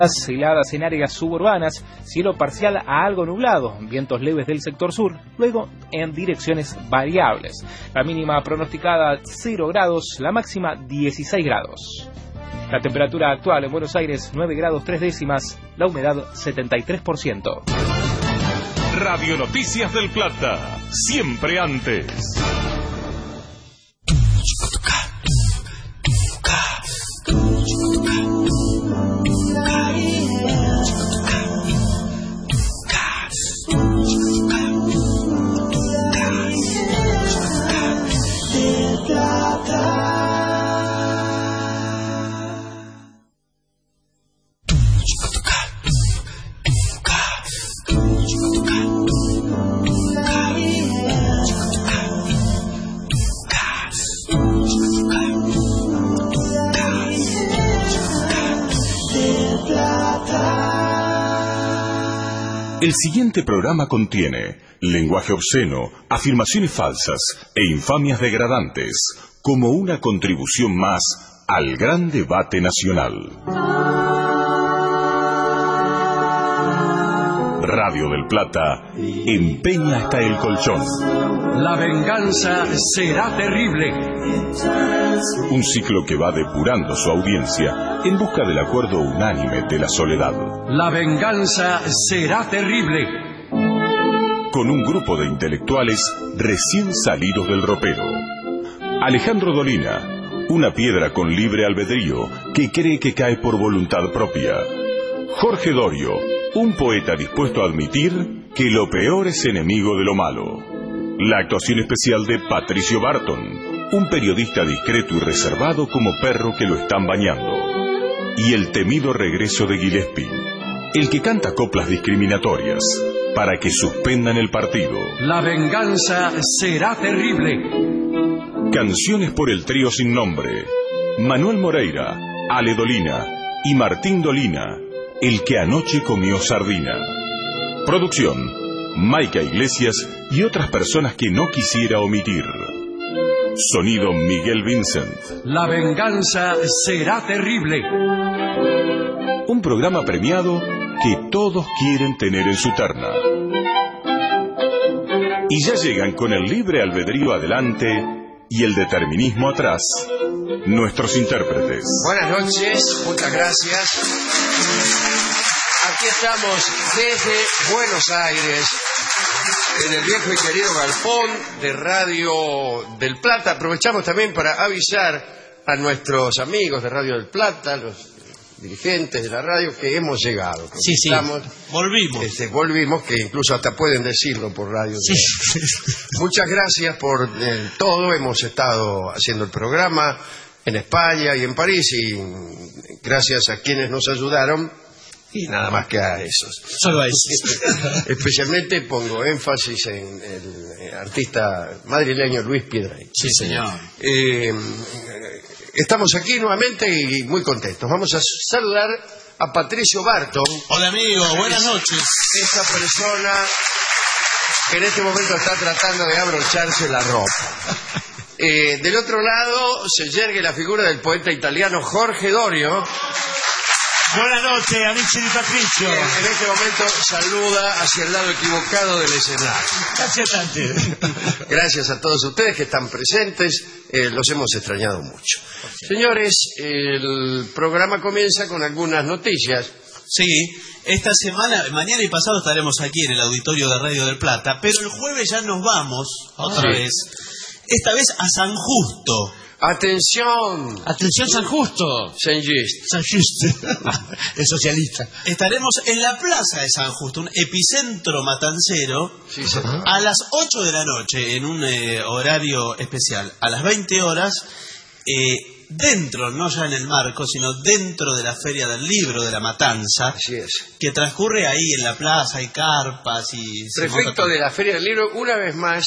heladas en áreas suburbanas, cielo parcial a algo nublado, vientos leves del sector sur, luego en direcciones variables. La mínima pronosticada 0 grados, la máxima 16 grados. La temperatura actual en Buenos Aires 9 grados 3 décimas, la humedad 73%. Radio Noticias del Plata, siempre antes. El siguiente programa contiene lenguaje obsceno, afirmaciones falsas e infamias degradantes, como una contribución más al gran debate nacional. Radio del Plata empeña hasta el colchón. La venganza será terrible. Un ciclo que va depurando su audiencia en busca del acuerdo unánime de la soledad. La venganza será terrible. Con un grupo de intelectuales recién salidos del ropero. Alejandro Dolina, una piedra con libre albedrío que cree que cae por voluntad propia. Jorge Dorio, un poeta dispuesto a admitir que lo peor es enemigo de lo malo. La actuación especial de Patricio Barton, un periodista discreto y reservado como perro que lo están bañando. Y el temido regreso de Gillespie, el que canta coplas discriminatorias para que suspendan el partido. La venganza será terrible. Canciones por el trío sin nombre: Manuel Moreira, Ale Dolina y Martín Dolina, el que anoche comió sardina. Producción: Maica Iglesias y otras personas que no quisiera omitir. Sonido: Miguel Vincent. La venganza será terrible. Un programa premiado que todos quieren tener en su terna. Y ya llegan con el libre albedrío adelante y el determinismo atrás, nuestros intérpretes. Buenas noches, muchas gracias. Aquí estamos desde Buenos Aires, en el viejo y querido galpón de Radio del Plata. Aprovechamos también para avisar a nuestros amigos de Radio del Plata, los dirigentes de la radio, que hemos llegado. Sí, volvimos, que incluso hasta pueden decirlo por radio. Sí. Muchas gracias por todo. Hemos estado haciendo el programa en España y en París, y gracias a quienes nos ayudaron, y nada más que a esos. Solo a esos. Especialmente pongo énfasis en el artista madrileño Luis Piedrahita. Sí, señor. Estamos aquí nuevamente y muy contentos. Vamos a saludar a Patricio Barton. Hola, amigo, buenas noches. Esta persona que en este momento está tratando de abrocharse la ropa. Del otro lado se yergue la figura del poeta italiano Jorge Dorio. Buenas noches, amici di Patricio. En este momento saluda hacia el lado equivocado del escenario. Gracias, gracias a todos ustedes que están presentes. Los hemos extrañado mucho. Señores, el programa comienza con algunas noticias. Sí, esta semana, mañana y pasado estaremos aquí en el auditorio de Radio del Plata, pero el jueves ya nos vamos, otra vez, esta vez a San Justo. Atención. Atención, San Justo. San Justo. Es socialista. Estaremos en la plaza de San Justo, un epicentro matancero, sí, a las 8 de la noche, en un horario especial. A las 20 horas, dentro, no ya en el marco, sino dentro de la Feria del Libro de la Matanza. Así es. Que transcurre ahí en la plaza, hay carpas y... Prefecto de la Feria del Libro, una vez más...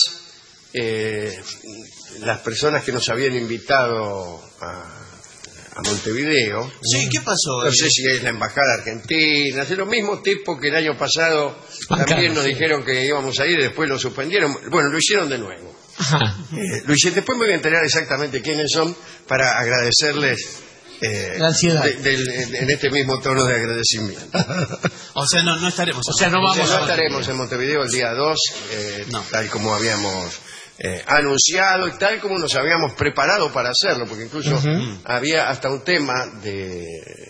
las personas que nos habían invitado a Montevideo. Sí, ¿qué pasó? No sé si es la Embajada Argentina, es lo mismo tipo que el año pasado también nos dijeron que íbamos a ir y después lo suspendieron. Bueno, lo hicieron de nuevo. Después me voy a enterar exactamente quiénes son para agradecerles La ansiedad. En este mismo tono de agradecimiento. O sea, no estaremos. O sea, no vamos No estaremos en Montevideo el día 2, tal como habíamos anunciado y tal como nos habíamos preparado para hacerlo, porque incluso había hasta un tema de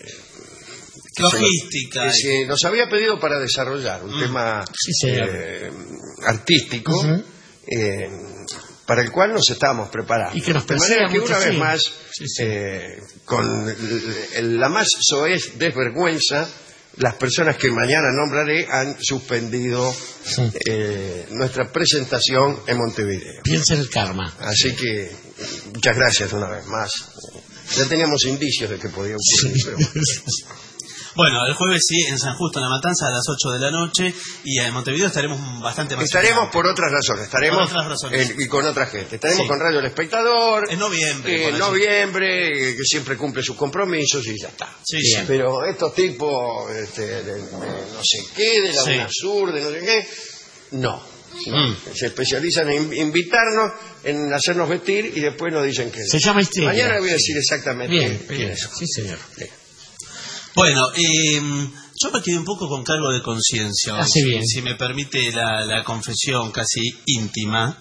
logística. Que nos había pedido para desarrollar un tema artístico para el cual nos estábamos preparando. Y que nos de manera que mucho, una vez más, con la más soez desvergüenza, las personas que mañana nombraré han suspendido nuestra presentación en Montevideo. Piensa en el karma. Así que muchas gracias una vez más. Ya teníamos indicios de que podía ocurrir, pero Bueno, el jueves sí, en San Justo, en La Matanza, a las 8 de la noche, y en Montevideo estaremos bastante más. Estaremos por otras razones, estaremos por otras razones. Y con otra gente. Estaremos con Radio El Espectador. En noviembre. En noviembre, que siempre cumple sus compromisos y ya está. Sí. Pero estos tipos, de no sé qué, de la UNASUR, de no sé qué, no. Se especializan en invitarnos, en hacernos vestir y después nos dicen que se llama histeria. Mañana voy a decir exactamente quién es. Sí, señor. Bueno, yo me quedé un poco con cargo de conciencia, si me permite la confesión casi íntima.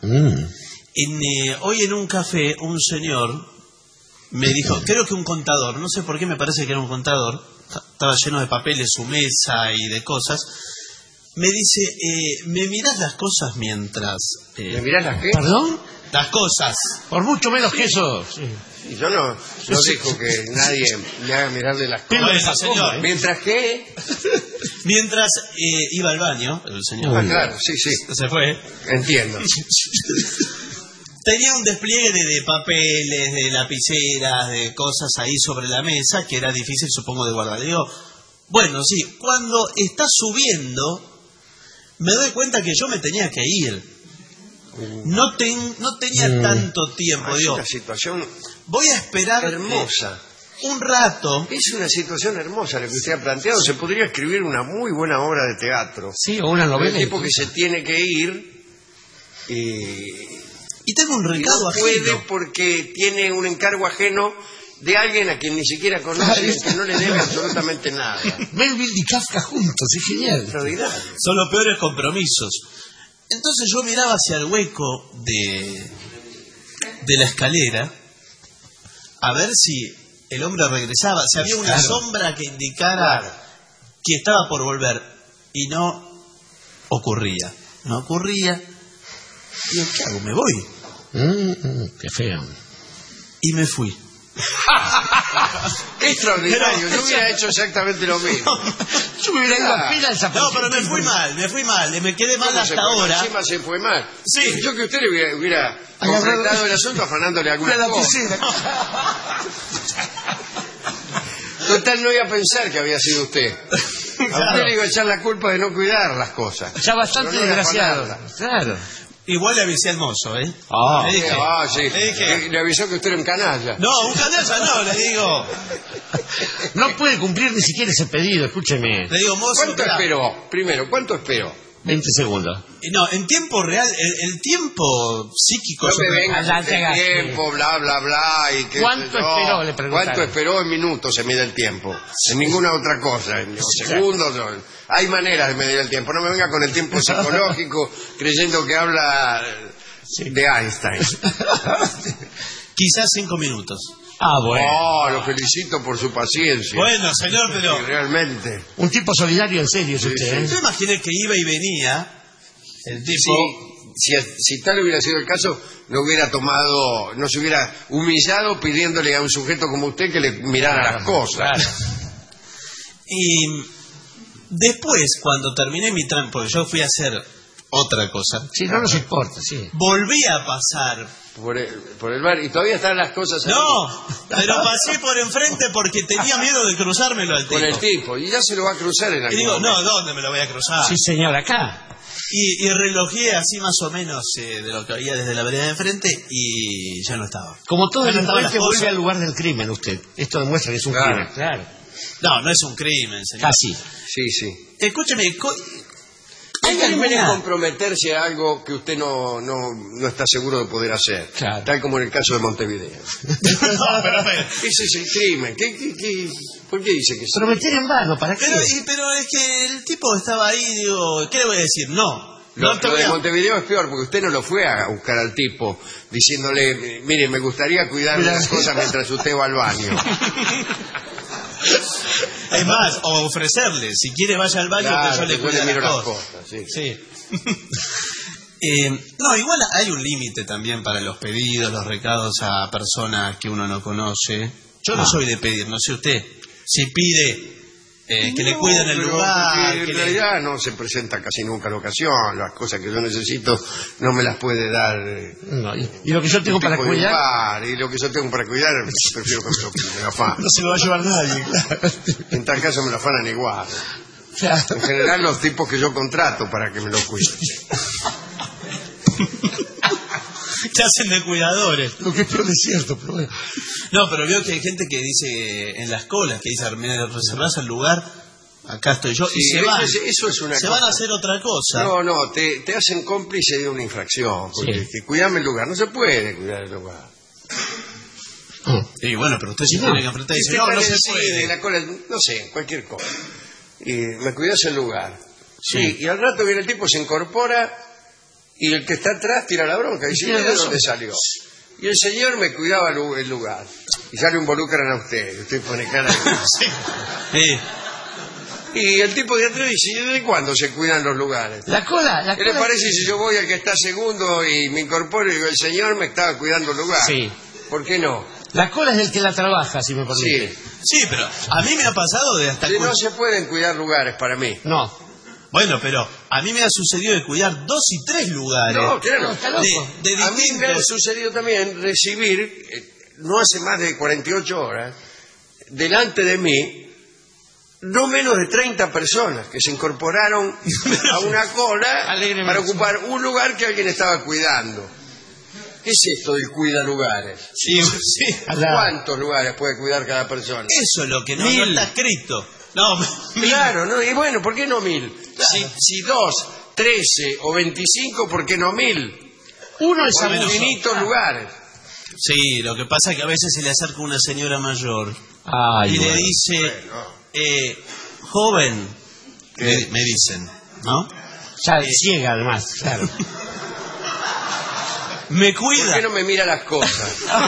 Hoy en un café un señor me dijo, creo que un contador, no sé por qué me parece que era un contador, estaba lleno de papeles su mesa y de cosas, me dice, ¿me mirás las cosas mientras...? ¿Me mirás las qué? ¿Perdón? Las cosas. Por mucho menos que eso. Sí. Y yo no dejo que nadie me haga mirarle las cosas. Bueno, señor. Mientras que... Mientras iba al baño, el señor... Ah, claro, sí. Se fue. Entiendo. Tenía un despliegue de papeles, de lapiceras, de cosas ahí sobre la mesa que era difícil, supongo, de guardar. Le digo, bueno, sí, cuando está subiendo, me doy cuenta que yo me tenía que ir. No tenía tanto tiempo. Es Digo, una situación voy a esperar hermosa. Un rato. Es una situación hermosa la que usted ha planteado. Se podría escribir una muy buena obra de teatro. Sí, o una novela. El tipo que se tiene que ir y tengo un recado ajeno. No puede porque tiene un encargo ajeno de alguien a quien ni siquiera conoce y que no le debe absolutamente nada. Melville y Kafka juntos, es genial. Extraordinario. Son los peores compromisos. Entonces yo miraba hacia el hueco de la escalera a ver si el hombre regresaba, si había una sombra que indicara que estaba por volver, y no ocurría. Y yo, ¿qué hago? Me voy. Qué feo. Y me fui. Qué extraordinario. Yo hubiera hecho exactamente lo mismo. Yo me hubiera ido a pila esa. No, pero me fui mal, me quedé mal hasta ahora. Encima se fue mal. Sí. Yo que usted le hubiera completado el asunto afanándole alguna cosa. Total, no iba a pensar que había sido usted. A usted le iba a echar la culpa de no cuidar las cosas. Ya bastante desgraciado. Claro. Igual le avisé al mozo, ¿eh? Sí. Le avisó que usted era un canalla. No, un canalla no, le digo. No puede cumplir ni siquiera ese pedido, escúcheme. Le digo, mozo. ¿Cuánto esperó? Primero, ¿cuánto esperó? 20 segundos. No, en tiempo real, el tiempo psíquico... No me vengas el tiempo, bla, bla, bla. Y ¿Cuánto esperó? Le preguntaron. ¿Cuánto esperó? En minutos se mide el tiempo. En ninguna otra cosa. En segundos. Hay maneras de medir el tiempo. No me venga con el tiempo psicológico creyendo que habla de Einstein. Quizás 5 minutos. Bueno. Lo felicito por su paciencia. Bueno, señor, pero... Sí, realmente. Un tipo solidario en serio es usted, ¿eh? Yo imaginé que iba y venía el tipo... Si tal hubiera sido el caso, no se hubiera humillado pidiéndole a un sujeto como usted que le mirara las cosas. Claro. Y después, cuando terminé mi trámite, porque yo fui a hacer otra cosa. Sí, no nos importa, sí. Volví a pasar por el bar y todavía están las cosas ahí. No, pero pasé por enfrente porque tenía miedo de cruzármelo al tipo. Con el tipo, y ya se lo va a cruzar en algún momento. momento. ¿Dónde me lo voy a cruzar? Sí, señor, acá. Y relojeé así más o menos de lo que había desde la vereda de enfrente y ya no estaba. Como todo delincuente vuelve al lugar del crimen usted. Esto demuestra que es un crimen. Claro. No es un crimen, señor. Casi. Sí. Escúcheme, ¿Qué crimen es comprometerse a algo que usted no está seguro de poder hacer. Claro. Tal como en el caso de Montevideo. Ese es el crimen. ¿Por qué dice que sí? Prometer en vano, ¿para qué? Pero es que el tipo estaba ahí, digo, ¿qué le voy a decir? No. Lo de Montevideo es peor, porque usted no lo fue a buscar al tipo diciéndole, mire, me gustaría cuidar las cosas mientras usted va al baño. Es más, o ofrecerle, si quiere vaya al baño, claro, que yo le cuide las cosas. Sí. No, igual hay un límite también para los pedidos, los recados a personas que uno no conoce. Yo no soy de pedir, no sé usted. Si pide que le cuiden el lugar. En realidad no se presenta casi nunca la ocasión. Las cosas que yo necesito no me las puede dar. No, y lo que yo tengo para cuidar. Y lo que yo tengo para cuidar, prefiero que me lo afanen. No se lo va a llevar nadie, claro. En tal caso me lo afanan igual. Claro. En general, los tipos que yo contrato para que me lo cuiden. Se hacen de cuidadores. Lo que es peor es cierto, pero bueno. No, pero veo que hay gente que dice en las colas, que dice, reservás el lugar, acá estoy yo, sí, y se van. Eso es una se cosa. van a hacer otra cosa. No, te hacen cómplice de una infracción, porque que cuidame el lugar, no se puede cuidar el lugar. Y bueno, pero usted sí tiene que apretar y dice, no se puede. La cola, no sé, cualquier cosa. Y me cuidas el lugar. Sí, y al rato viene el tipo, se incorpora, y el que está atrás tira la bronca, y dice, ¿de dónde salió? Y el señor me cuidaba el lugar. Y ya lo involucran a usted. Usted pone cara de... Sí. Y el tipo de atrás dice, ¿de cuándo se cuidan los lugares? La cola. ¿Qué le parece si yo voy al que está segundo y me incorporo y digo, el señor me estaba cuidando el lugar? Sí. ¿Por qué no? La cola es del que la trabaja, si me permite. Sí, pero a mí me ha pasado de hasta... no se pueden cuidar lugares para mí. No. Bueno, pero a mí me ha sucedido de cuidar 2 y 3 lugares. No, claro. De a mí me ha sucedido también recibir, no hace más de 48 horas, delante de mí, no menos de 30 personas que se incorporaron a una cola para ocupar un lugar que alguien estaba cuidando. ¿Qué es esto del cuida lugares? Sí. ¿Cuántos lugares puede cuidar cada persona? Eso es lo que no está escrito. No, 1000. Claro, ¿no? Y bueno, ¿por qué no 1000? Claro. Si 2, 13 o 25, ¿por qué no 1000? Uno es infinitos lugares. Sí, lo que pasa es que a veces se le acerca una señora mayor y le dice, joven, me dicen, ¿no? Ya ciega además, claro. ¿Me cuida? ¿Por qué no me mira las cosas?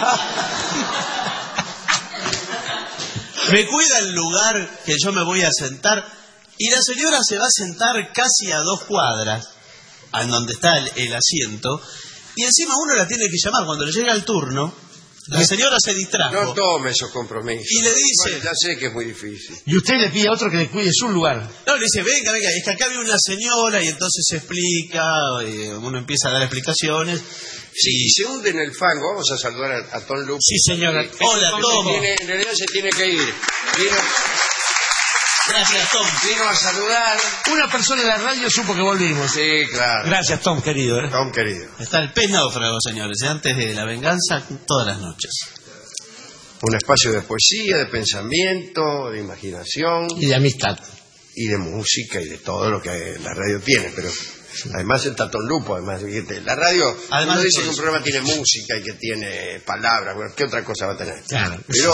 Me cuida el lugar que yo me voy a sentar y la señora se va a sentar casi a 2 cuadras en donde está el asiento y encima uno la tiene que llamar cuando le llega el turno. La señora se distrajo. No tome esos compromisos. Y le dice... Bueno, ya sé que es muy difícil. Y usted le pide a otro que le cuide su lugar. No, le dice, venga, es que acá viene una señora y entonces se explica, uno empieza a dar explicaciones. Si se hunde en el fango, vamos a saludar a Tom Lupo. Sí, señora. Hola, Tom. En realidad se tiene que ir. Gracias, Tom. Vino a saludar. Una persona de la radio supo que volvimos. Sí, claro. Gracias, Tom, querido. Tom, querido. Está el pez náufrago, señores. Antes de La Venganza, todas las noches. Un espacio de poesía, de pensamiento, de imaginación. Y de amistad. Y de música y de todo lo que la radio tiene, pero... Además está Tom Lupo, además la radio, uno dice que un programa tiene música y que tiene palabras, bueno, ¿qué otra cosa va a tener? Claro. Pero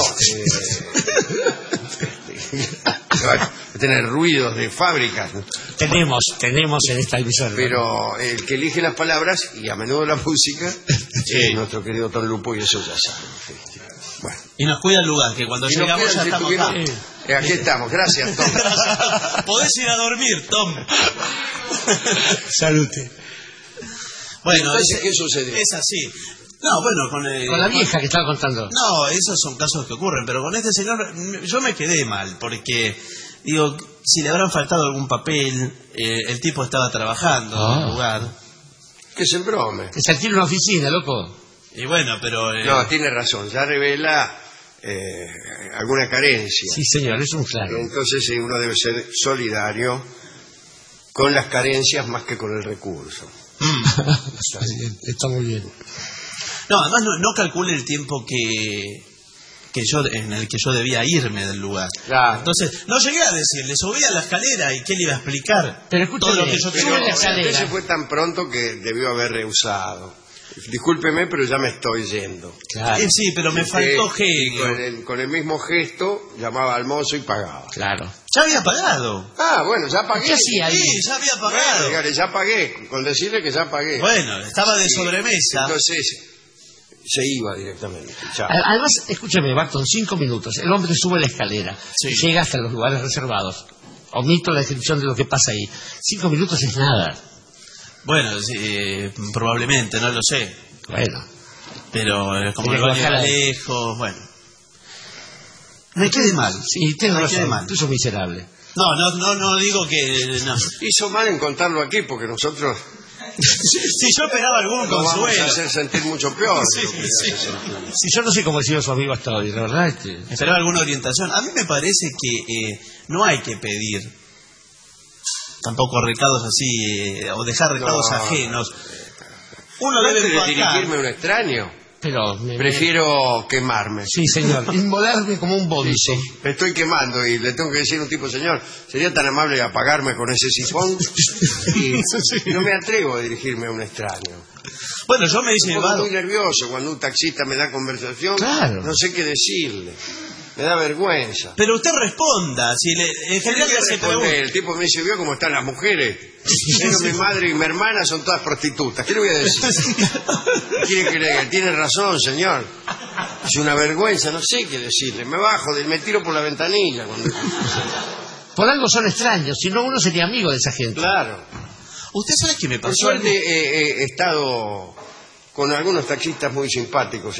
va a tener ruidos de fábricas. Tenemos en esta emisora. Pero el que elige las palabras y a menudo la música es nuestro querido Tom Lupo y eso ya saben. Bueno. Y nos cuida el lugar, que cuando llegamos ya estamos acá. Aquí estamos, gracias, Tom. Podés ir a dormir, Tom. Salute. Bueno, ¿qué sucedió? Es así. No, bueno, con la vieja que estaba contando. No, esos son casos que ocurren, pero con este señor yo me quedé mal, porque, digo, si le habrán faltado algún papel, el tipo estaba trabajando en el lugar. Que se embrome. Que se alquila una oficina, loco. Y bueno, pero... No, tiene razón, ya revela alguna carencia. Sí, señor, es un claro. Entonces uno debe ser solidario con las carencias más que con el recurso. Está muy bien. No, además no calcule el tiempo que en el que yo debía irme del lugar. Claro. Entonces, no llegué a decirle, subí a la escalera y ¿qué le iba a explicar? Pero escúchame, todo lo que yo sube la escalera. Usted se fue tan pronto que debió haber rehusado. Discúlpeme, pero ya me estoy yendo. Claro. Sí, pero me faltó genio. Con el mismo gesto llamaba al mozo y pagaba. Claro. Ya había pagado. Ah, bueno, ya pagué. ¿Qué hacía ahí? Sí, ya había Bueno, pagado. dígale, ya pagué, con decirle que ya pagué. Bueno, estaba de sobremesa. Entonces se iba directamente. Chao. Además, escúchame, Barton, 5 minutos. El hombre sube la escalera, Sí. llega hasta los lugares reservados. Omito la descripción de lo que pasa ahí. 5 minutos es nada. Bueno, sí, probablemente, no lo sé. Bueno. Pero como Tiene el que baño bajar era ahí. lejos, bueno. Me quedé mal. Sí, tienes Me quedé razón. mal. Tú sos miserable. No digo que... No. Hizo mal en contarlo aquí porque nosotros Si yo esperaba algún lo vamos a consuelo. hacer sentir mucho peor. Sí, de lo que sí. hace sentir. Si yo no sé cómo ha sido su amigo hasta hoy, la verdad. Esperaba alguna orientación. A mí me parece que no hay que pedir tampoco recados así, o dejar recados No. ajenos. Uno debe Antes de empacar. dirigirme a un extraño, Pero prefiero quemarme. Sí, señor. Inmolarme como un bólice. Me estoy quemando y le tengo que decir a un tipo, señor, ¿sería tan amable de apagarme con ese sifón? Y no me atrevo a dirigirme a un extraño. Bueno, yo me hice Me pongo llevado. muy nervioso cuando un taxista me da conversación. Claro. No sé qué decirle. Me da vergüenza. Pero usted responda. Si en general ¿Qué se responder? pregunta. El tipo me dice, ¿vio cómo están las mujeres? Pero mi madre y mi hermana son todas prostitutas. ¿Qué le voy a decir? ¿Qué quiere que le diga? Tiene razón, señor. Es una vergüenza, no sé qué decirle. Me bajo, me tiro por la ventanilla. Por algo son extraños, si no uno sería amigo de esa gente. Claro. ¿Usted sabe qué me Por pasó? suerte he estado con algunos taxistas muy simpáticos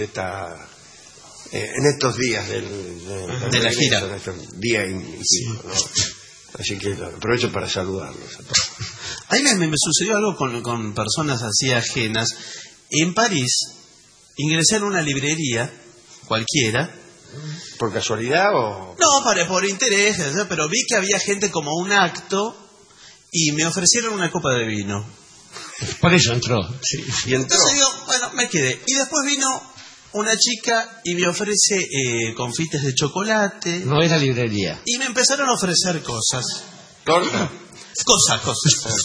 en estos días De la gira. En estos días y pico, ¿no? Así que aprovecho para saludarlos. A mí me sucedió algo con personas así ajenas. En París ingresé en una librería cualquiera. ¿Por casualidad o...? No, por interés, ¿no? Pero vi que había gente como un acto y me ofrecieron una copa de vino. Por eso entró. Sí. Y entró. Entonces digo, bueno, me quedé. Y después vino una chica y me ofrece confites de chocolate. No era librería. Y me empezaron a ofrecer cosas. ¿Torta? Cosas.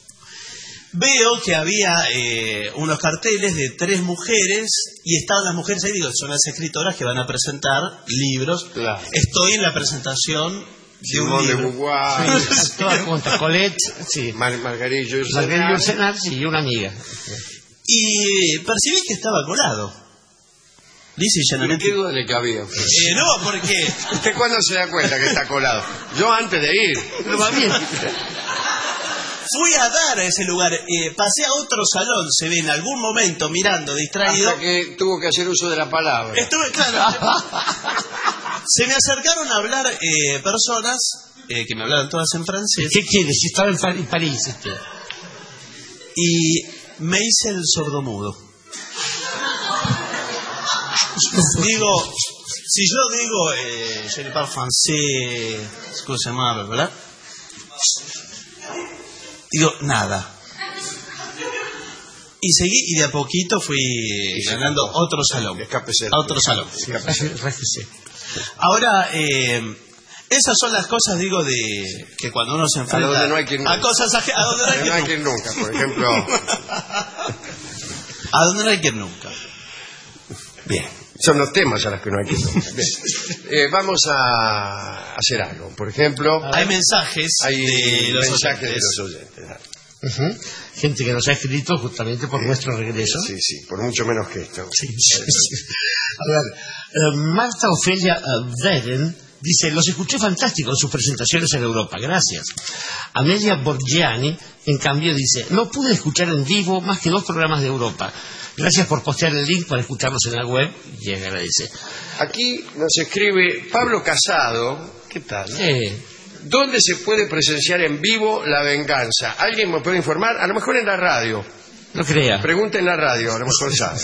Veo que había unos carteles de 3 mujeres y estaban las mujeres ahí, digo, son las escritoras que van a presentar libros. Claro. Estoy en la presentación de un Simón de libro. Beauvoir, Todas juntas. Colette, sí. Margarita Marguerite Yourcenar, sí, y una amiga. Y percibí que estaba colado. Dice ¿Qué llanamente. duda le cabía? No, porque ¿Usted cuándo se da cuenta que está colado? Yo antes de ir. Pero va bien. fui a dar a ese lugar. Pasé a otro salón, se ve en algún momento mirando distraído. Hasta que tuvo que hacer uso de la palabra. Estuve, claro. Se me acercaron a hablar personas que me hablaban todas en francés. ¿Qué quieres? Si estaba en París. Y me hice el sordomudo. Digo, si yo digo, je ne parle français, excusez-moi, ¿verdad? Digo, nada. Y seguí y de a poquito fui ganando otro salón. A otro salón. Ahora, esas son las cosas, digo, de que cuando uno se enfrenta a donde no hay quien, a cosas ajenas, a donde no hay no hay quien nunca, por ejemplo. A donde no hay quien nunca. Bien, son los temas a los que no hay quien nunca. Bien. Vamos a hacer algo. Por ejemplo, hay mensajes de los oyentes. Uh-huh. Gente que nos ha escrito justamente por nuestro regreso. Sí, sí, por mucho menos que esto. Sí. A ver, Marta Ofelia Veren dice: los escuché fantásticos en sus presentaciones en Europa, gracias. Amelia Borgiani, en cambio, dice: no pude escuchar en vivo más que 2 programas de Europa. Gracias por postear el link para escucharlos en la web. Y agradece. Aquí nos escribe Pablo Casado. ¿Qué tal? ¿Dónde se puede presenciar en vivo La Venganza? ¿Alguien me puede informar? A lo mejor en la radio. No crea. Pregunta en la radio, a lo mejor sabe.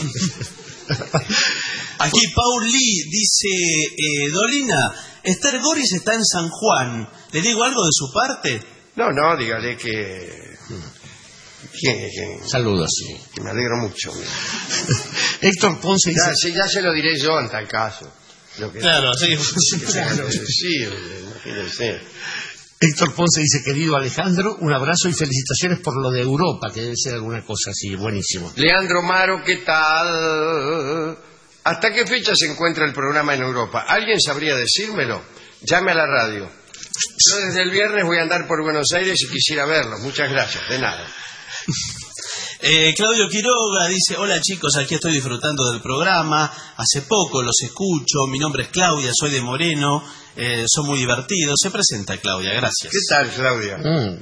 Aquí Paul Lee dice: Dolina, Esther Goris está en San Juan. ¿Le digo algo de su parte? No, dígale que... ¿Quién? Saludos. Que me alegro mucho. Héctor Ponce dice... Ya se lo diré yo en tal caso. Claro, sí. Claro, sí, imagínense. Héctor Ponce dice, querido Alejandro, un abrazo y felicitaciones por lo de Europa, que debe ser alguna cosa así, buenísimo. Leandro Maro, ¿qué tal? ¿Hasta qué fecha se encuentra el programa en Europa? ¿Alguien sabría decírmelo? Llame a la radio. Yo desde el viernes voy a andar por Buenos Aires y quisiera verlo. Muchas gracias, de nada. Claudio Quiroga dice, hola chicos, aquí estoy disfrutando del programa, hace poco los escucho, mi nombre es Claudia, soy de Moreno, son muy divertidos. Se presenta Claudia, gracias. ¿Qué tal, Claudia?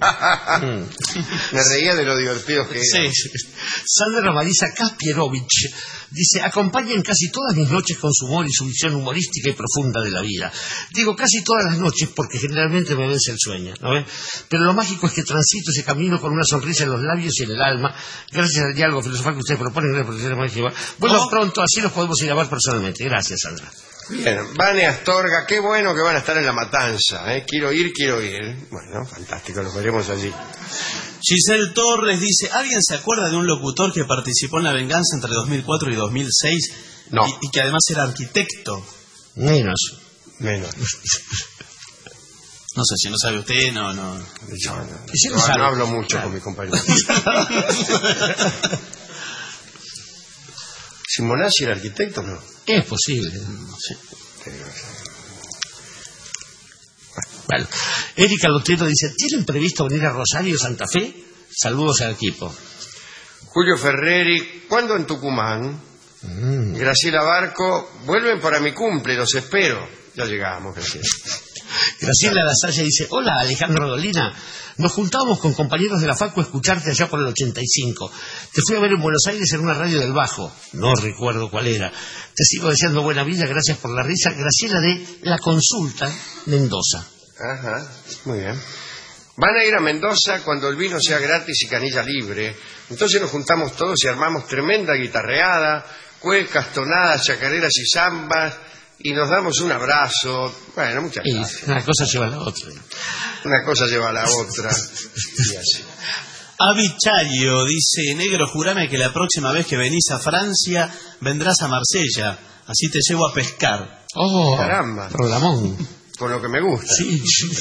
Me reía de lo divertido que era. Sí. Sandra Marisa Kaspierovich dice, acompañan casi todas mis noches con su humor y su visión humorística y profunda de la vida. Digo casi todas las noches porque generalmente me vence el sueño, ¿no ven? Pero lo mágico es que transito ese camino con una sonrisa en los labios y en el alma, gracias al diálogo filosofal que ustedes proponen. Vuelvo pronto, así los podemos ir a ver personalmente. Gracias, Sandra. Bien, Vane Astorga, qué bueno que van a estar en La Matanza, ¿eh? Quiero ir. Bueno, fantástico, los veremos allí. Giselle Torres dice, ¿alguien se acuerda de un locutor que participó en La Venganza entre 2004 y 2006? No. Y que además era arquitecto. Menos. No sé, si no sabe usted, no. No hablo mucho con mi compañero. ¿Simonazzi era arquitecto o no? Es posible. Sí. Bueno, Erika Lotero dice, ¿tienen previsto venir a Rosario, Santa Fe? Saludos al equipo. Julio Ferreri, ¿cuándo en Tucumán? Graciela Barco, vuelven para mi cumple, los espero. Ya llegamos, Graciela. Graciela Lasalle dice, hola Alejandro Dolina, nos juntábamos con compañeros de la Facu a escucharte allá por el 85. Te fui a ver en Buenos Aires en una radio del Bajo, no recuerdo cuál era. Te sigo deseando buena vida, gracias por la risa. Graciela de La Consulta, Mendoza. Ajá, muy bien. Van a ir a Mendoza cuando el vino sea gratis y canilla libre. Entonces nos juntamos todos y armamos tremenda guitarreada, cuecas, tonadas, chacareras y zambas, y nos damos un abrazo. Bueno, muchas gracias. Una cosa lleva a la otra. Una cosa lleva a la otra. Y así. Avi Chayo dice, negro, jurame que la próxima vez que venís a Francia vendrás a Marsella, así te llevo a pescar. Oh, caramba. Programón. Con lo que me gusta. Sí.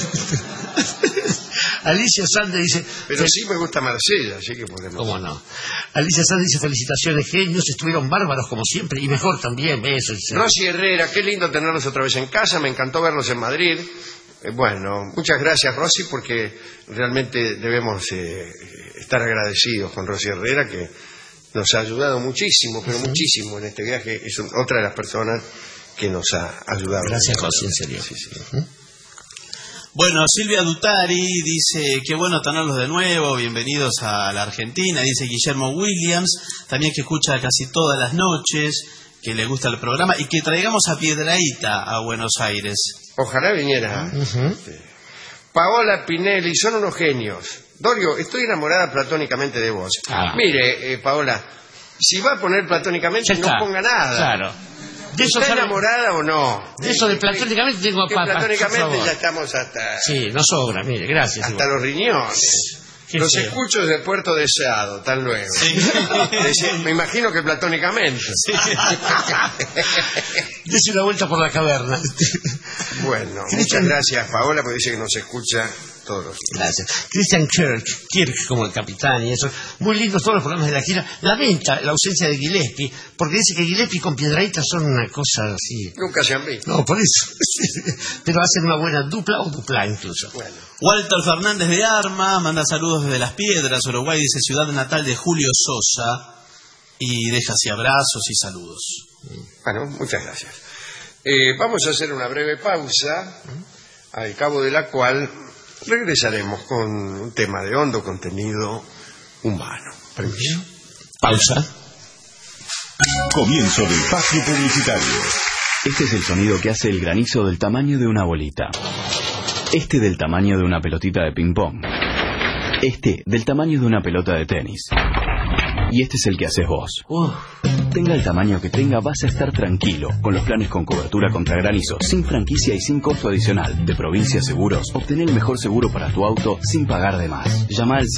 Alicia Sande dice... Pero sí me gusta Marsella, así que podemos... ¿Cómo no? Alicia Sande dice, felicitaciones, genios, estuvieron bárbaros como siempre, y mejor también, eso. Rosy Herrera, qué lindo tenerlos otra vez en casa, me encantó verlos en Madrid. Bueno, muchas gracias, Rosy, porque realmente debemos estar agradecidos con Rosy Herrera, que nos ha ayudado muchísimo, pero muchísimo en este viaje. Es otra de las personas que nos ha ayudado. Gracias, Rosy, en serio. Sí. Bueno, Silvia Dutari dice, qué bueno tenerlos de nuevo, bienvenidos a la Argentina. Dice Guillermo Williams, también que escucha casi todas las noches, que le gusta el programa, y que traigamos a Piedrahíta a Buenos Aires. Ojalá viniera. Paola Pinelli, son unos genios. Dorio, estoy enamorada platónicamente de vos. Mire, Paola, si va a poner platónicamente, no ponga nada. Claro. ¿Está enamorada o no? De eso de platónicamente tengo platónicamente ya estamos hasta... Sí, no sobra, mire, gracias. Hasta los riñones. Los escucho desde Puerto Deseado, tan luego. Sí. Me imagino que platónicamente. Sí. Dese una vuelta por la caverna. Bueno, muchas gracias, Paola, porque dice que nos escucha todos los días. Gracias. Christian Kirk como el capitán y eso. Muy lindos todos los programas de la gira. Lamenta la ausencia de Gillespie, porque dice que Gillespie con Piedrahíta son una cosa así. Nunca se han visto. No, por eso. Pero hacen una buena dupla o dupla incluso. Bueno. Walter Fernández de Arma manda saludos desde Las Piedras, Uruguay, dice ciudad natal de Julio Sosa, y deja así abrazos y saludos. Bueno, muchas gracias. Vamos a hacer una breve pausa, al cabo de la cual regresaremos con un tema de hondo contenido humano. Permiso. Pausa. Comienzo del espacio publicitario. Este es el sonido que hace el granizo del tamaño de una bolita. Este del tamaño de una pelotita de ping-pong. Este del tamaño de una pelota de tenis. Y este es el que haces vos. Tenga el tamaño que tenga, vas a estar tranquilo con los planes con cobertura contra granizo, sin franquicia y sin costo adicional. De Provincia Seguros, obtener el mejor seguro para tu auto sin pagar de más. Llama al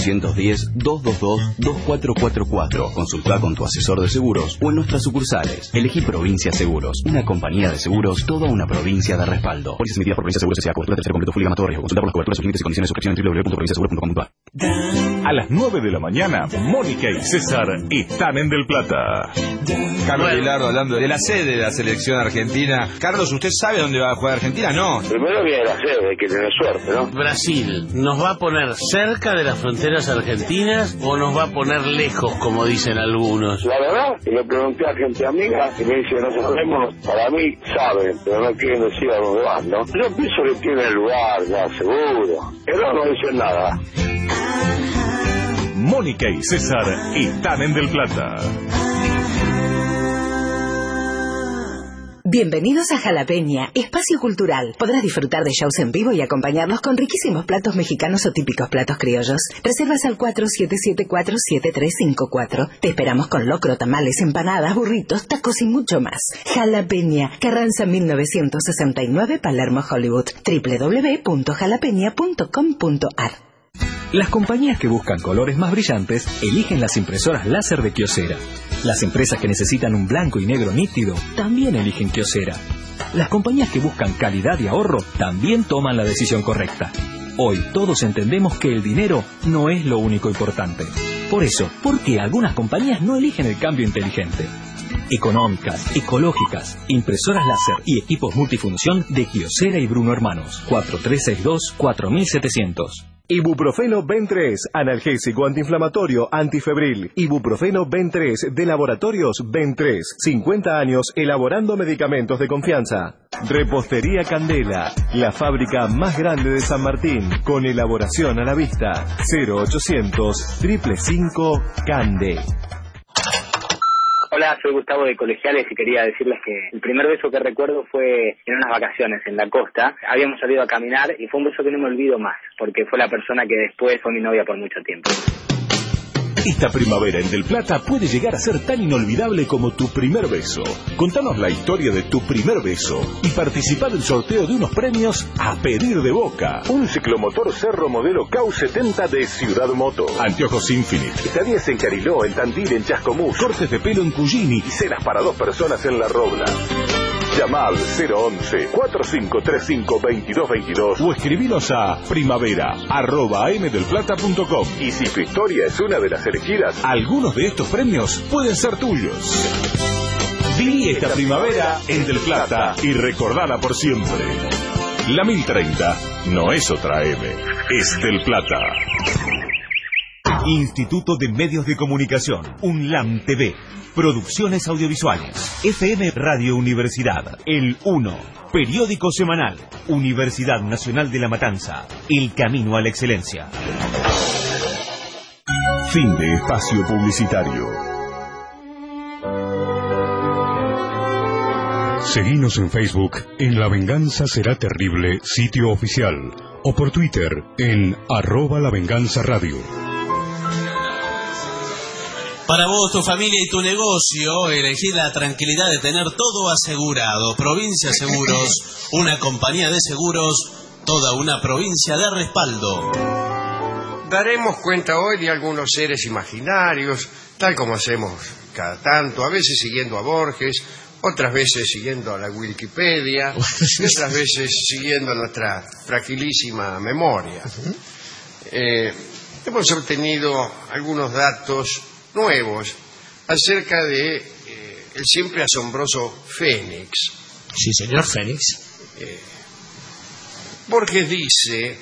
0810-222-2444. Consulta con tu asesor de seguros o en nuestras sucursales. Elegí Provincia Seguros, una compañía de seguros, toda una provincia de respaldo. Pólizas emitidas por Provincia Seguros S.A. Cobertura tercero completo full y gama todo riesgo. Consulta por las coberturas, sus límites y condiciones. Suscripción en www.provinciaseguro.com.ar. A las 9 de la mañana, Mónica y César están en Del Plata. Carlos Vilardo hablando de la sede de la selección argentina. Carlos, ¿usted sabe dónde va a jugar Argentina? No. Primero viene la sede, hay que tener suerte, ¿no? Brasil, ¿nos va a poner cerca de las fronteras argentinas o nos va a poner lejos, como dicen algunos? La verdad, le pregunté a gente amiga y me dice, no sabemos, para mí saben, pero no quieren decir a dónde van, ¿no? Yo pienso que tiene el lugar, ya, seguro. Pero no dicen nada. Mónica y César están en Del Plata. Bienvenidos a Jalapeña, espacio cultural. Podrás disfrutar de shows en vivo y acompañarlos con riquísimos platos mexicanos o típicos platos criollos. Reservas al 4774-7354. Te esperamos con locro, tamales, empanadas, burritos, tacos y mucho más. Jalapeña, Carranza 1969, Palermo, Hollywood. www.jalapeña.com.ar. Las compañías que buscan colores más brillantes eligen las impresoras láser de Kyocera. Las empresas que necesitan un blanco y negro nítido también eligen Kyocera. Las compañías que buscan calidad y ahorro también toman la decisión correcta. Hoy todos entendemos que el dinero no es lo único importante. Por eso, ¿por qué algunas compañías no eligen el cambio inteligente? Económicas, ecológicas, impresoras láser y equipos multifunción de Kyocera y Bruno Hermanos. 4362-4700. Ibuprofeno Ben3, analgésico antiinflamatorio, antifebril. Ibuprofeno Ben3 de Laboratorios Ben3. 50 años elaborando medicamentos de confianza. Repostería Candela, la fábrica más grande de San Martín, con elaboración a la vista. 0800-555 Cande. Hola, soy Gustavo de Colegiales y quería decirles que el primer beso que recuerdo fue en unas vacaciones en la costa. Habíamos salido a caminar y fue un beso que no me olvido más, porque fue la persona que después fue mi novia por mucho tiempo. Esta primavera en Del Plata puede llegar a ser tan inolvidable como tu primer beso. Contanos la historia de tu primer beso y participá del sorteo de unos premios a pedir de boca. Un ciclomotor Cerro modelo KU70 de Ciudad Moto. Anteojos Infinite. Estadías en Cariló, en Tandil, en Chascomús. Cortes de pelo en Cugini. Y cenas para 2 personas en La Robla. Llama al 011-4535-2222 o escribinos a primavera@amdelplata.com. Y si tu historia es una de las elegidas, algunos de estos premios pueden ser tuyos. Viví esta primavera en Del Plata y recordala por siempre. La 1030 no es otra M, es Del Plata. Instituto de Medios de Comunicación, UNLAM TV. Producciones audiovisuales. FM Radio Universidad. El 1. Periódico semanal. Universidad Nacional de La Matanza. El camino a la excelencia. Fin de espacio publicitario. Seguinos en Facebook en La Venganza Será Terrible, sitio oficial. O por Twitter en @lavenganzaradio. Para vos, tu familia y tu negocio, elegir la tranquilidad de tener todo asegurado. Provincia Seguros, una compañía de seguros, toda una provincia de respaldo. Daremos cuenta hoy de algunos seres imaginarios, tal como hacemos cada tanto, a veces siguiendo a Borges, otras veces siguiendo a la Wikipedia, y otras veces siguiendo nuestra fragilísima memoria. Hemos obtenido algunos datos nuevos acerca de el siempre asombroso Fénix. Sí, señor Fénix. Borges dice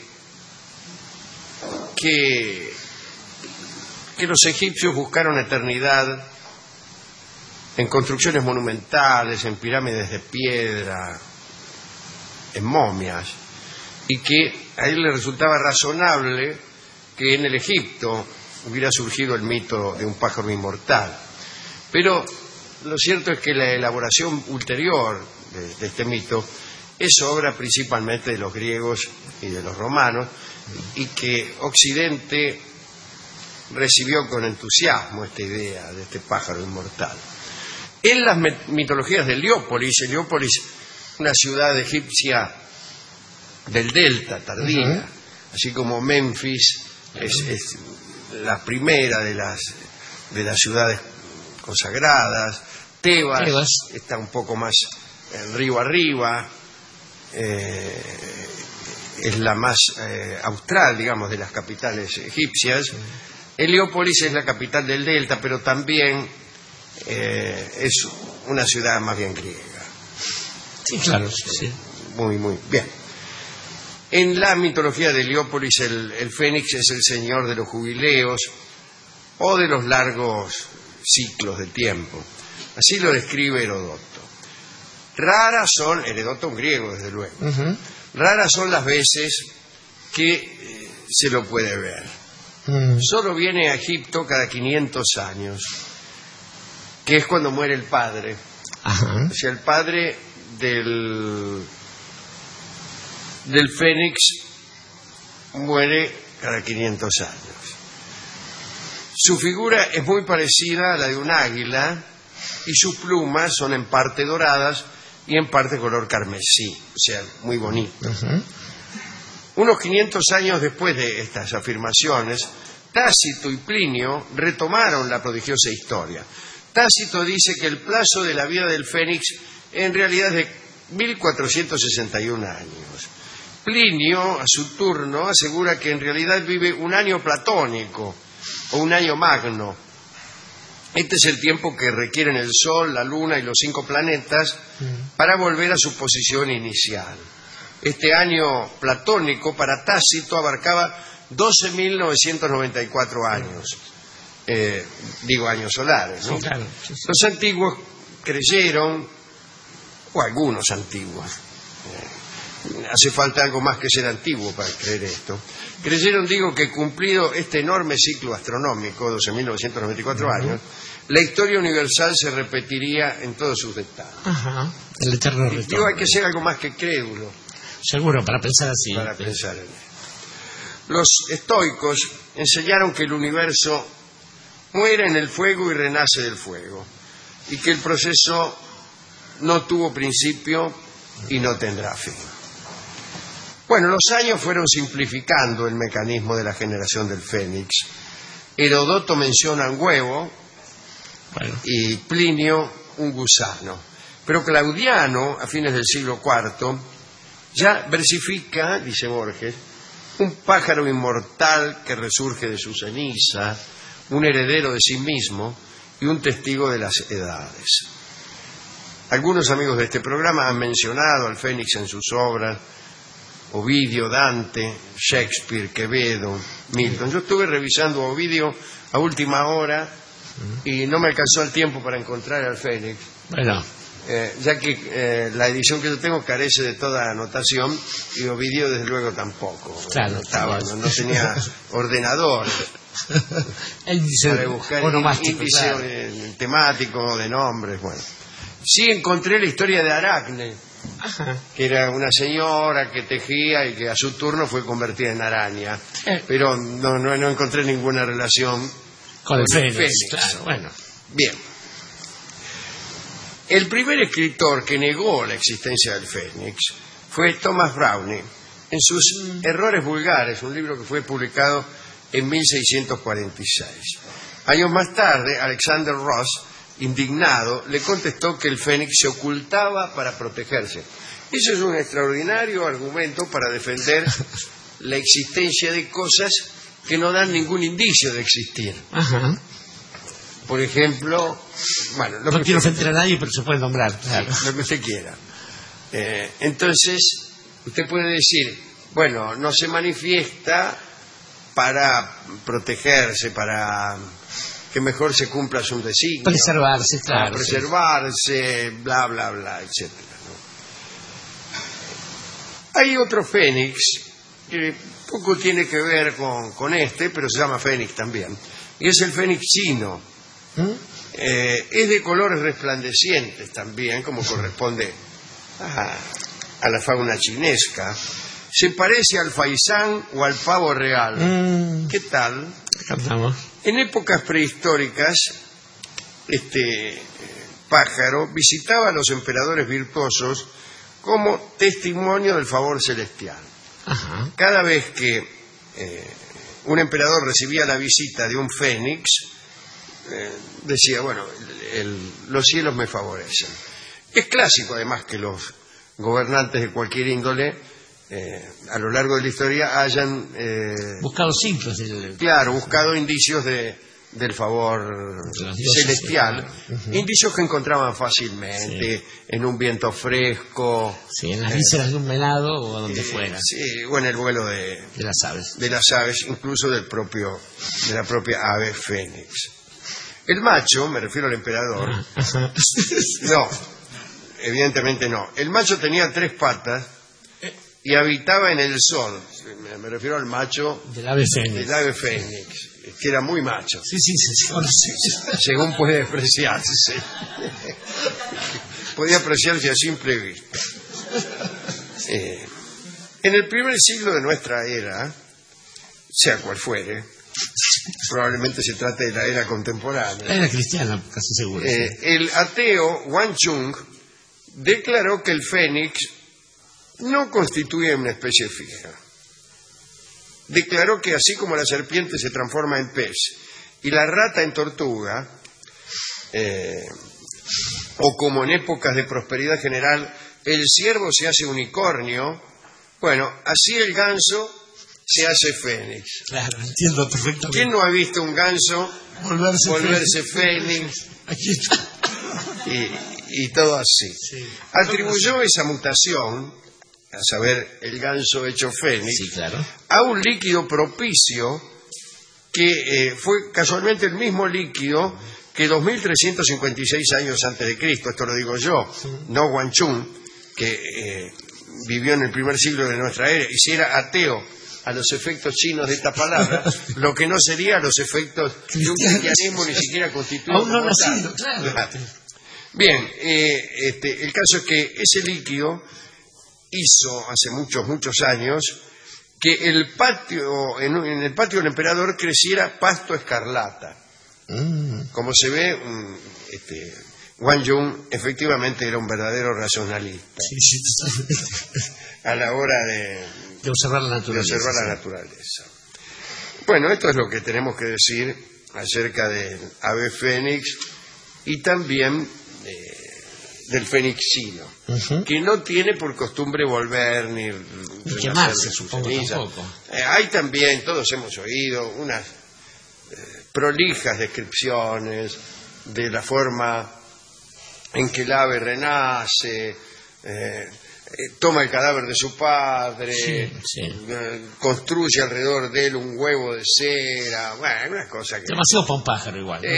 que los egipcios buscaron eternidad en construcciones monumentales, en pirámides de piedra, en momias, y que a él le resultaba razonable que en el Egipto hubiera surgido el mito de un pájaro inmortal. Pero lo cierto es que la elaboración ulterior de este mito es obra principalmente de los griegos y de los romanos, y que Occidente recibió con entusiasmo esta idea de este pájaro inmortal. En las mitologías de Heliópolis, una ciudad egipcia del delta tardía, así como Memphis es la primera de las ciudades consagradas, Tebas está un poco más río arriba, es la más austral, digamos, de las capitales egipcias. Heliópolis es la capital del delta, pero también es una ciudad más bien griega. Sí, claro, sí. Muy, muy bien. En la mitología de Heliópolis, el fénix es el señor de los jubileos o de los largos ciclos de tiempo. Así lo describe Heródoto. Raras son, Heródoto un griego, desde luego, raras son las veces que se lo puede ver. Solo viene a Egipto cada 500 años, que es cuando muere el padre. O sea, el padre del fénix muere cada 500 años. Su figura es muy parecida a la de un águila y sus plumas son en parte doradas y en parte color carmesí, o sea, muy bonito. Unos 500 años después de estas afirmaciones, Tácito y Plinio retomaron la prodigiosa historia. Tácito dice que el plazo de la vida del fénix en realidad es de 1461 años. Plinio, a su turno, asegura que en realidad vive un año platónico o un año magno. Este es el tiempo que requieren el Sol, la Luna y los 5 planetas para volver a su posición inicial. Este año platónico para Tácito abarcaba 12.994 años. Digo, años solares, ¿no? Sí, claro, sí. Los antiguos creyeron, o algunos antiguos, hace falta algo más que ser antiguo para creer esto, creyeron, digo, que cumplido este enorme ciclo astronómico, 12.994 años, la historia universal se repetiría en todos sus detalles. El eterno retorno. Digo, hay que ser algo más que crédulo. Seguro, para pensar así. Para pensar en esto. Los estoicos enseñaron que el universo muere en el fuego y renace del fuego, y que el proceso no tuvo principio y no tendrá fin. Bueno, los años fueron simplificando el mecanismo de la generación del fénix. Heródoto menciona un huevo y Plinio un gusano. Pero Claudiano, a fines del siglo IV, ya versifica, dice Borges, un pájaro inmortal que resurge de su ceniza, un heredero de sí mismo y un testigo de las edades. Algunos amigos de este programa han mencionado al fénix en sus obras: Ovidio, Dante, Shakespeare, Quevedo, Milton. Yo estuve revisando Ovidio a última hora y no me alcanzó el tiempo para encontrar al fénix. Bueno. Ya que la edición que yo tengo carece de toda anotación y Ovidio desde luego tampoco. Claro, no tenía ordenador para buscar índice temático de nombres. Bueno, sí encontré la historia de Aracne, que era una señora que tejía y que a su turno fue convertida en araña, pero no encontré ninguna relación con el fénix. Claro, bueno. Bien. El primer escritor que negó la existencia del fénix fue Thomas Browne, en sus Errores vulgares, un libro que fue publicado en 1646. Años más tarde, Alexander Ross, indignado, le contestó que el fénix se ocultaba para protegerse. Eso es un extraordinario argumento para defender la existencia de cosas que no dan ningún indicio de existir. Por ejemplo, bueno, no quiero ofender a nadie, pero se puede nombrar. Claro. Lo que usted quiera. Entonces, usted puede decir, bueno, no se manifiesta para protegerse, para que mejor se cumpla su designio. Preservarse, claro. Para preservarse, bla, bla, bla, etc. ¿no? Hay otro fénix que poco tiene que ver con este, pero se llama fénix también, y es el fénix chino. Es de colores resplandecientes también, como corresponde a la fauna chinesca. Se parece al faisán o al pavo real. ¿Qué tal? En épocas prehistóricas, este pájaro visitaba a los emperadores virtuosos como testimonio del favor celestial. Ajá. Cada vez que un emperador recibía la visita de un fénix, decía, bueno, los cielos me favorecen. Es clásico, además, que los gobernantes de cualquier índole, a lo largo de la historia, hayan buscado signos. Claro, buscado indicios del favor celestial, indicios que encontraban fácilmente en un viento fresco, en las vísceras de un venado o donde fuera, o en el vuelo de las aves, incluso de la propia ave fénix. El macho, me refiero al emperador, no, evidentemente no. El macho tenía 3 patas y habitaba en el sol. Me refiero al macho del ave fénix, que era muy macho. Sí. Según puede apreciarse. Podía apreciarse a simple vista. En el primer siglo de nuestra era, sea cual fuere, probablemente se trate de la era contemporánea. La era cristiana, casi seguro. El ateo Wang Chung declaró que el fénix no constituye una especie fija. Declaró que así como la serpiente se transforma en pez y la rata en tortuga, o como en épocas de prosperidad general el ciervo se hace unicornio, bueno, así el ganso se hace fénix. Claro, entiendo perfectamente. ¿Quién no ha visto un ganso volverse fénix? Aquí está. Y todo así. Sí. Atribuyó esa mutación, a saber, el ganso hecho fénix, a un líquido propicio que fue casualmente el mismo líquido que 2356 años antes de Cristo, esto lo digo yo, no Wang Chung, que vivió en el primer siglo de nuestra era, y si era ateo a los efectos chinos de esta palabra, lo que no sería a los efectos de un cristianismo ni siquiera constituido aún no como nacido, tal. claro. Bien, el caso es que ese líquido hizo hace muchos años que el patio, en el patio del emperador creciera pasto escarlata. Como se ve, Wang Chung efectivamente era un verdadero racionalista a la hora de observar la naturaleza. Bueno, esto es lo que tenemos que decir acerca del ave fénix y también del fénix chino, que no tiene por costumbre volver ni quemarse, supongo tampoco. Hay también, todos hemos oído, unas prolijas descripciones de la forma en que el ave renace, toma el cadáver de su padre, construye alrededor de él un huevo de cera, bueno, una cosa que... Demasiado para un pájaro igual, ¿no?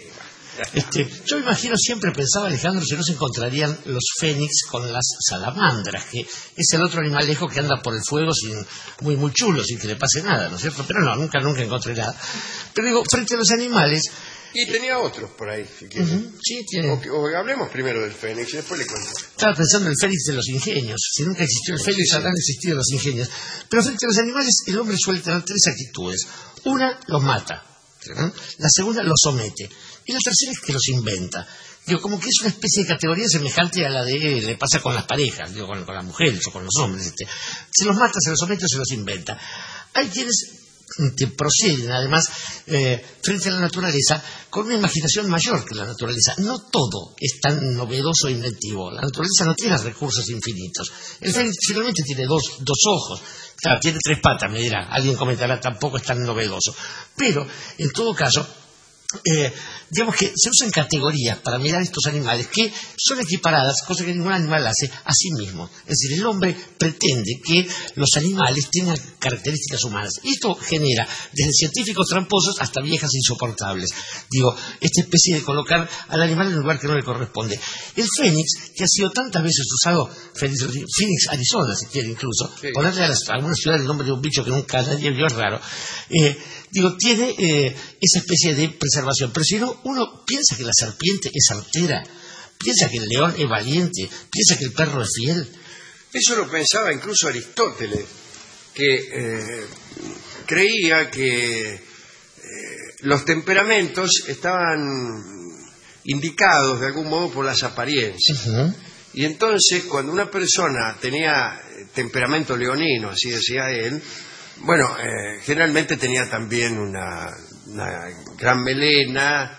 Yo imagino, siempre pensaba, Alejandro, si no se encontrarían los fénix con las salamandras, que es el otro animalejo que anda por el fuego muy chulo, sin que le pase nada, ¿no es cierto? Pero no, nunca encontré nada. Pero digo, frente a los animales... Y tenía otros por ahí, si quieres. Sí, tiene. O hablemos primero del fénix y después le cuento. Estaba pensando en el fénix de los ingenios. Si nunca existió el fénix, habrán existido los ingenios. Pero frente a los animales, el hombre suele tener 3 actitudes. Una, los mata. La segunda, los somete. Y la tercera es que los inventa. Digo, como que es una especie de categoría semejante a la de le pasa con las parejas, digo, con las mujeres o con los hombres. Se los mata, se los somete o se los inventa. Hay quienes que proceden, además, frente a la naturaleza, con una imaginación mayor que la naturaleza. No todo es tan novedoso e inventivo. La naturaleza no tiene recursos infinitos. El fénix finalmente tiene dos ojos. Claro, tiene 3 patas, me dirá. Alguien comentará, tampoco es tan novedoso. Pero, en todo caso, digamos que se usan categorías para mirar estos animales que son equiparadas, cosa que ningún animal hace, a sí mismo. Es decir, el hombre pretende que los animales tengan características humanas. Y esto genera desde científicos tramposos hasta viejas insoportables. Digo, esta especie de colocar al animal en un lugar que no le corresponde. El fénix, que ha sido tantas veces usado, Phoenix, Arizona, si quiere incluso, ponerle a alguna ciudad el nombre de un bicho que nunca nadie vio es raro. Digo, tiene esa especie de preservación. Pero si no, uno piensa que la serpiente es artera, piensa que el león es valiente, piensa que el perro es fiel. Eso lo pensaba incluso Aristóteles, que creía que los temperamentos estaban indicados de algún modo por las apariencias. Y entonces, cuando una persona tenía temperamento leonino, así decía él, bueno, generalmente tenía también una gran melena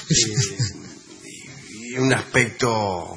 y un aspecto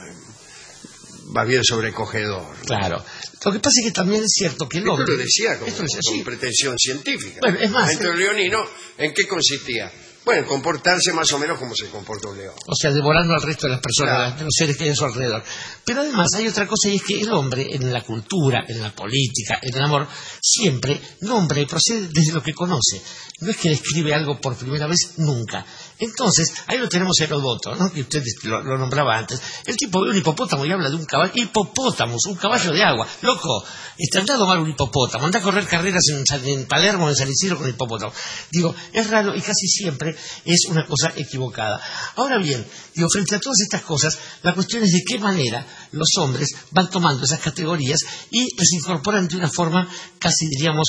más bien sobrecogedor. Claro. Lo que pasa es que también es cierto que el hombre... Esto lo decía con pretensión científica. Bueno, es más... El leonino, ¿en qué consistía? Bueno, comportarse más o menos como se comporta un león. O sea, devorando al resto de las personas, de los seres que hay a su alrededor. Pero además hay otra cosa, y es que el hombre, en la cultura, en la política, en el amor, siempre nombra y procede desde lo que conoce. No es que describe algo por primera vez, nunca. Entonces, ahí lo tenemos Heródoto, ¿no? Que usted lo nombraba antes. El tipo ve un hipopótamo y habla de un caballo. Hipopótamos, un caballo de agua. Loco, anda a domar un hipopótamo, anda a correr carreras en Palermo, en San Isidro con hipopótamo. Digo, es raro y casi siempre es una cosa equivocada. Ahora bien, digo, frente a todas estas cosas, la cuestión es de qué manera los hombres van tomando esas categorías y las incorporan de una forma casi, diríamos,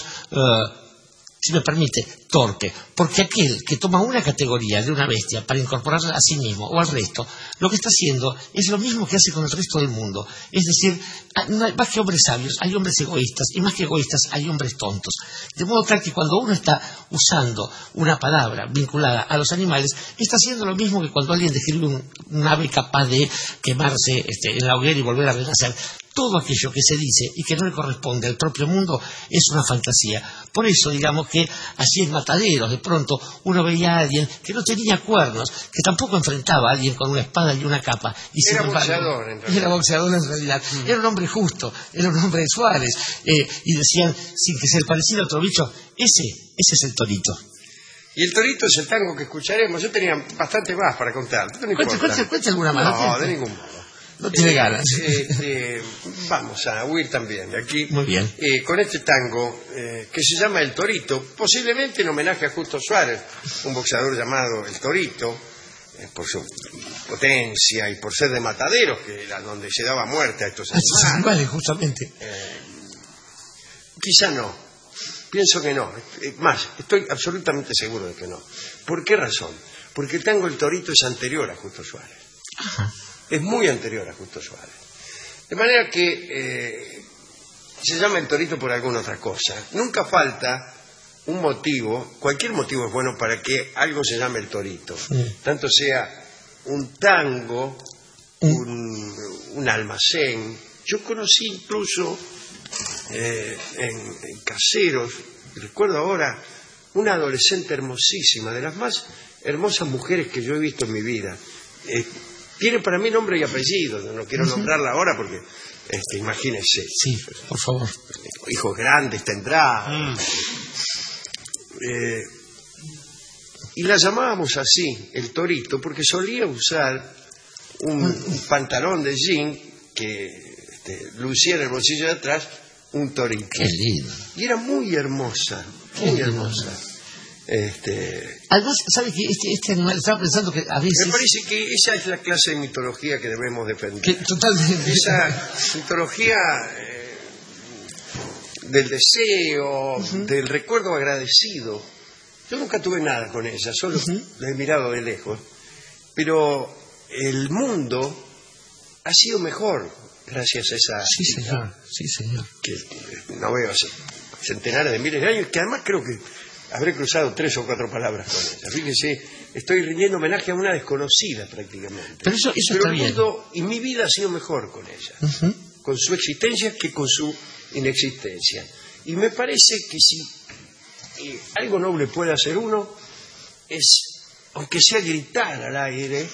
si me permite, torpe, porque aquel que toma una categoría de una bestia para incorporarla a sí mismo o al resto, lo que está haciendo es lo mismo que hace con el resto del mundo. Es decir, más que hombres sabios, hay hombres egoístas, y más que egoístas, hay hombres tontos. De modo tal que cuando uno está usando una palabra vinculada a los animales, está haciendo lo mismo que cuando alguien describe un ave capaz de quemarse en la hoguera y volver a renacer. Todo aquello que se dice y que no le corresponde al propio mundo es una fantasía. Por eso, digamos que así en Mataderos, de pronto uno veía a alguien que no tenía cuernos, que tampoco enfrentaba a alguien con una espada y una capa. Y era boxeador, en realidad. Era boxeador en realidad. Era un hombre justo, era un hombre de Suárez. Y decían, sin que se le pareciera a otro bicho, ese es el torito. Y el torito es el tango que escucharemos. Yo tenía bastante más para contar. Cuente alguna más. No, de ningún modo. No tiene ganas. Vamos a huir también de aquí. Muy bien. Con este tango que se llama El Torito, posiblemente en homenaje a Justo Suárez, un boxeador llamado El Torito, por su potencia y por ser de Mataderos, que era donde se daba muerte a estos animales. Justamente. Quizá no. Pienso que no. Más, estoy absolutamente seguro de que no. ¿Por qué razón? Porque el tango El Torito es anterior a Justo Suárez. Ajá. Es muy anterior a Justo Suárez. De manera que se llama El Torito por alguna otra cosa. Nunca falta un motivo, cualquier motivo es bueno para que algo se llame El Torito. Tanto sea un tango, un almacén. Yo conocí incluso en Caseros, recuerdo ahora, una adolescente hermosísima, de las más hermosas mujeres que yo he visto en mi vida. Tiene para mí nombre y apellido, no quiero nombrarla ahora porque, imagínense. Sí, por favor. Hijos grandes tendrá. Y la llamábamos así, El Torito, porque solía usar un pantalón de jean que lucía en el bolsillo de atrás un torito. Qué lindo. Y era muy hermosa, muy hermosa. Además, ¿sabe que este animal, estaba pensando que a veces... Me parece que esa es la clase de mitología que debemos defender. Totalmente. Esa mitología del deseo, del recuerdo agradecido. Yo nunca tuve nada con ella, solo la he mirado de lejos. Pero el mundo ha sido mejor gracias a esa... Sí, señor. Sí, señor. Que no veo hace centenares de miles de años, que además creo que habré cruzado 3 o 4 palabras con ella. Fíjense, estoy rindiendo homenaje a una desconocida prácticamente. Pero eso Pero está el bien. mundo y mi vida ha sido mejor con ella, con su existencia que con su inexistencia. Y me parece que si algo noble puede hacer uno, es, aunque sea gritar al aire,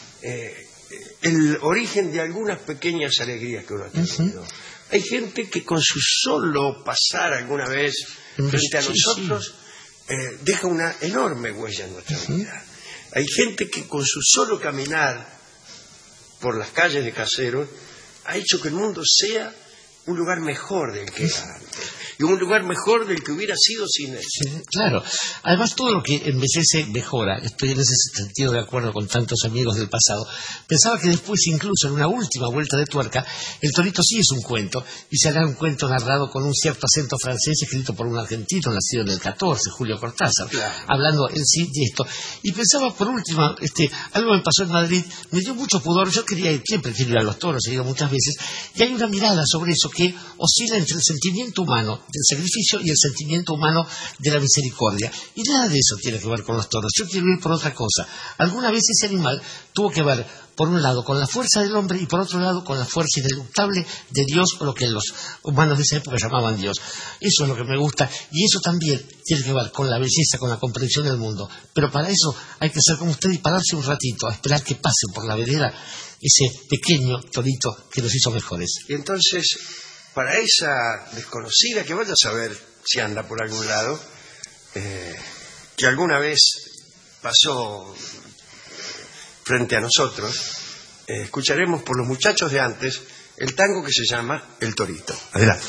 el origen de algunas pequeñas alegrías que uno ha tenido. Hay gente que con su solo pasar alguna vez frente a nosotros deja una enorme huella en nuestra vida. Hay gente que con su solo caminar por las calles de Caseros ha hecho que el mundo sea un lugar mejor del que era antes. y un lugar mejor del que hubiera sido sin él. Sí, claro. Además, todo lo que envejece mejora. Estoy en ese sentido de acuerdo con tantos amigos del pasado. Pensaba que después, incluso en una última vuelta de tuerca, El Torito sí es un cuento, y se hará un cuento narrado con un cierto acento francés escrito por un argentino nacido en el 14, Julio Cortázar, hablando en sí de esto. Y pensaba, por último, algo me pasó en Madrid, me dio mucho pudor, yo quería ir, siempre quiero ir a los toros, he ido muchas veces, y hay una mirada sobre eso que oscila entre el sentimiento humano del sacrificio y el sentimiento humano de la misericordia. Y nada de eso tiene que ver con los toros. Yo quiero ir por otra cosa. Alguna vez ese animal tuvo que ver, por un lado, con la fuerza del hombre y por otro lado, con la fuerza ineluctable de Dios, o lo que los humanos de esa época llamaban Dios. Eso es lo que me gusta, y eso también tiene que ver con la belleza, con la comprensión del mundo. Pero para eso hay que ser como usted y pararse un ratito a esperar que pase por la vereda ese pequeño torito que nos hizo mejores. Y entonces, para esa desconocida, que vaya a saber si anda por algún lado, que alguna vez pasó frente a nosotros, escucharemos por los muchachos de antes el tango que se llama El Torito. Adelante.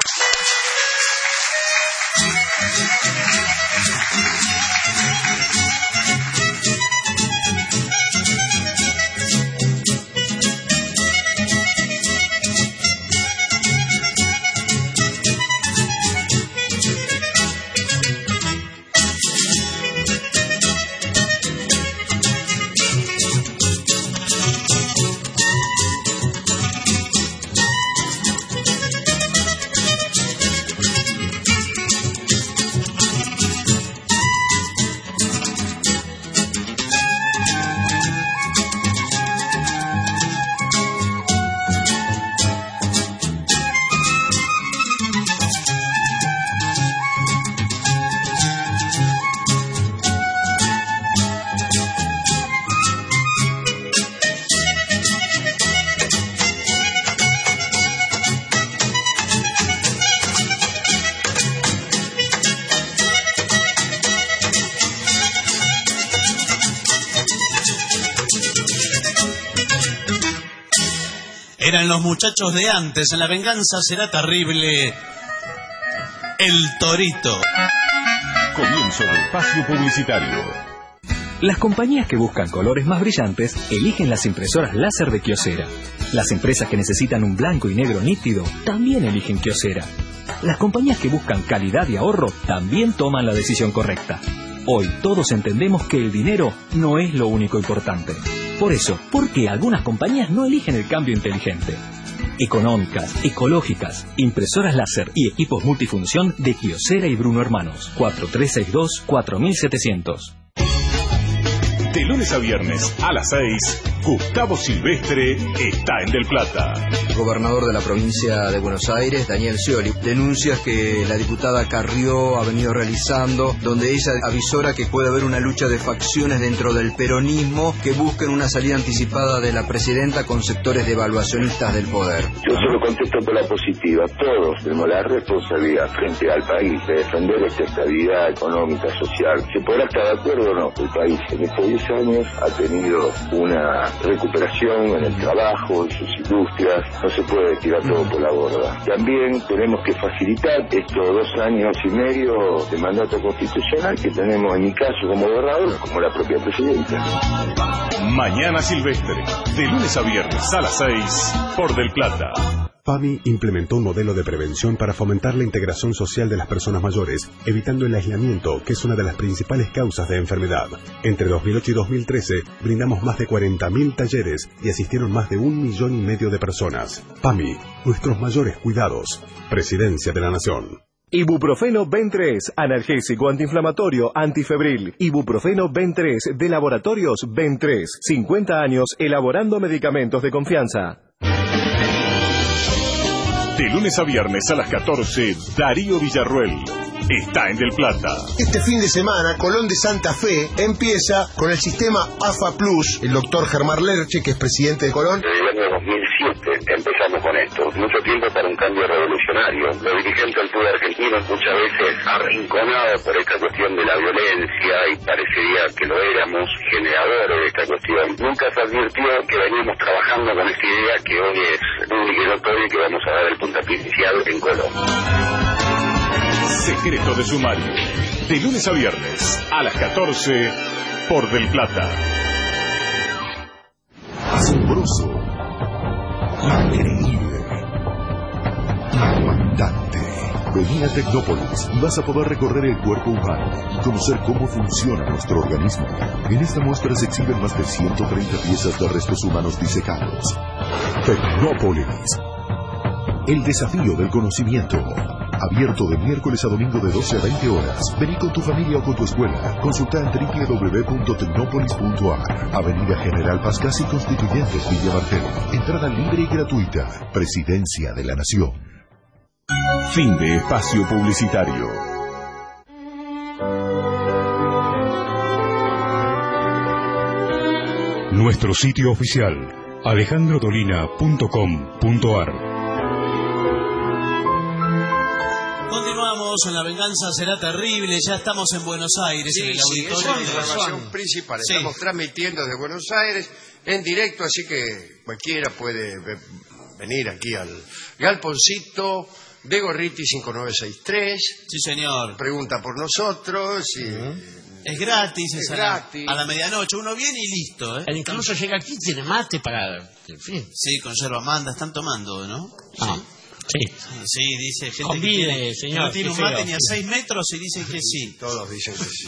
Eran los muchachos de antes, en La Venganza Será Terrible, El Torito. Comienzo de espacio publicitario. Las compañías que buscan colores más brillantes eligen las impresoras láser de Kyocera. Las empresas que necesitan un blanco y negro nítido también eligen Kyocera. Las compañías que buscan calidad y ahorro también toman la decisión correcta. Hoy todos entendemos que el dinero no es lo único importante. Por eso, ¿por qué algunas compañías no eligen el cambio inteligente? Económicas, ecológicas, impresoras láser y equipos multifunción de Kyocera y Bruno Hermanos. 4362-4700. De lunes a viernes a las 6, Gustavo Silvestre está en Del Plata. El gobernador de la provincia de Buenos Aires, Daniel Scioli, denuncias que la diputada Carrió ha venido realizando, donde ella avisora que puede haber una lucha de facciones dentro del peronismo que busquen una salida anticipada de la presidenta con sectores de evaluacionistas del poder. Yo solo contesto por la positiva. Todos tenemos la responsabilidad frente al país de defender esta estabilidad económica, social. ¿Se podrá estar de acuerdo o no? El país en estos 10 años ha tenido una recuperación en el trabajo, en sus industrias. No se puede tirar todo por la borda. También tenemos que facilitar estos 2 años y medio de mandato constitucional que tenemos, en mi caso, como gobernador, como la propia presidenta. Mañana Silvestre, de lunes a viernes a las 6, por Del Plata. PAMI implementó un modelo de prevención para fomentar la integración social de las personas mayores, evitando el aislamiento, que es una de las principales causas de enfermedad. Entre 2008 y 2013, brindamos más de 40.000 talleres y asistieron más de 1,5 millones de personas. PAMI, nuestros mayores cuidados. Presidencia de la Nación. Ibuprofeno Ben 3, analgésico antiinflamatorio antifebril. Ibuprofeno Ben 3 de Laboratorios Ben 3. 50 años elaborando medicamentos de confianza. De lunes a viernes a las 14, Darío Villarruel está en Del Plata. Este fin de semana, Colón de Santa Fe empieza con el sistema AFA Plus. El doctor Germán Lerche, que es presidente de Colón. Desde el año 2007 empezamos con esto. Mucho tiempo para un cambio revolucionario. Los dirigentes del poder argentino muchas veces arrinconados por esta cuestión de la violencia, y parecería que lo éramos, generadores de esta cuestión. Nunca se advirtió que veníamos trabajando con esta idea que hoy es pública y notoria, que vamos a dar el puntapié inicial en Colón. Secreto de Sumario. De lunes a viernes, a las 14, por Del Plata. Asombroso. Increíble. Impactante. Vení a Tecnópolis y vas a poder recorrer el cuerpo humano y conocer cómo funciona nuestro organismo. En esta muestra se exhiben más de 130 piezas de restos humanos disecados. Tecnópolis. El desafío del conocimiento. Abierto de miércoles a domingo de 12 a 20 horas. Vení con tu familia o con tu escuela. Consulta en www.tecnopolis.ar. Avenida General Paz Casi Constituyentes, Villa Martel. Entrada libre y gratuita. Presidencia de la Nación. Fin de espacio publicitario. Nuestro sitio oficial, alejandrodolina.com.ar. Continuamos en La Venganza Será Terrible. Ya estamos en Buenos Aires, en el auditorio. Esa es la programación principal. Estamos transmitiendo desde Buenos Aires en directo, así que cualquiera puede venir aquí al Galponcito de Gorriti 5963. Sí, señor. Pregunta por nosotros. Es gratis, es gratis. A la medianoche uno viene y listo. E incluso llega aquí, tiene mate para... En fin. Sí, con yerba manda, están tomando, ¿no? Ah, sí. Sí, dice gente Convide, que tiene, señor, no tiene un qué mate feo. ni a 6 metros y dicen que sí. Todos dicen que sí.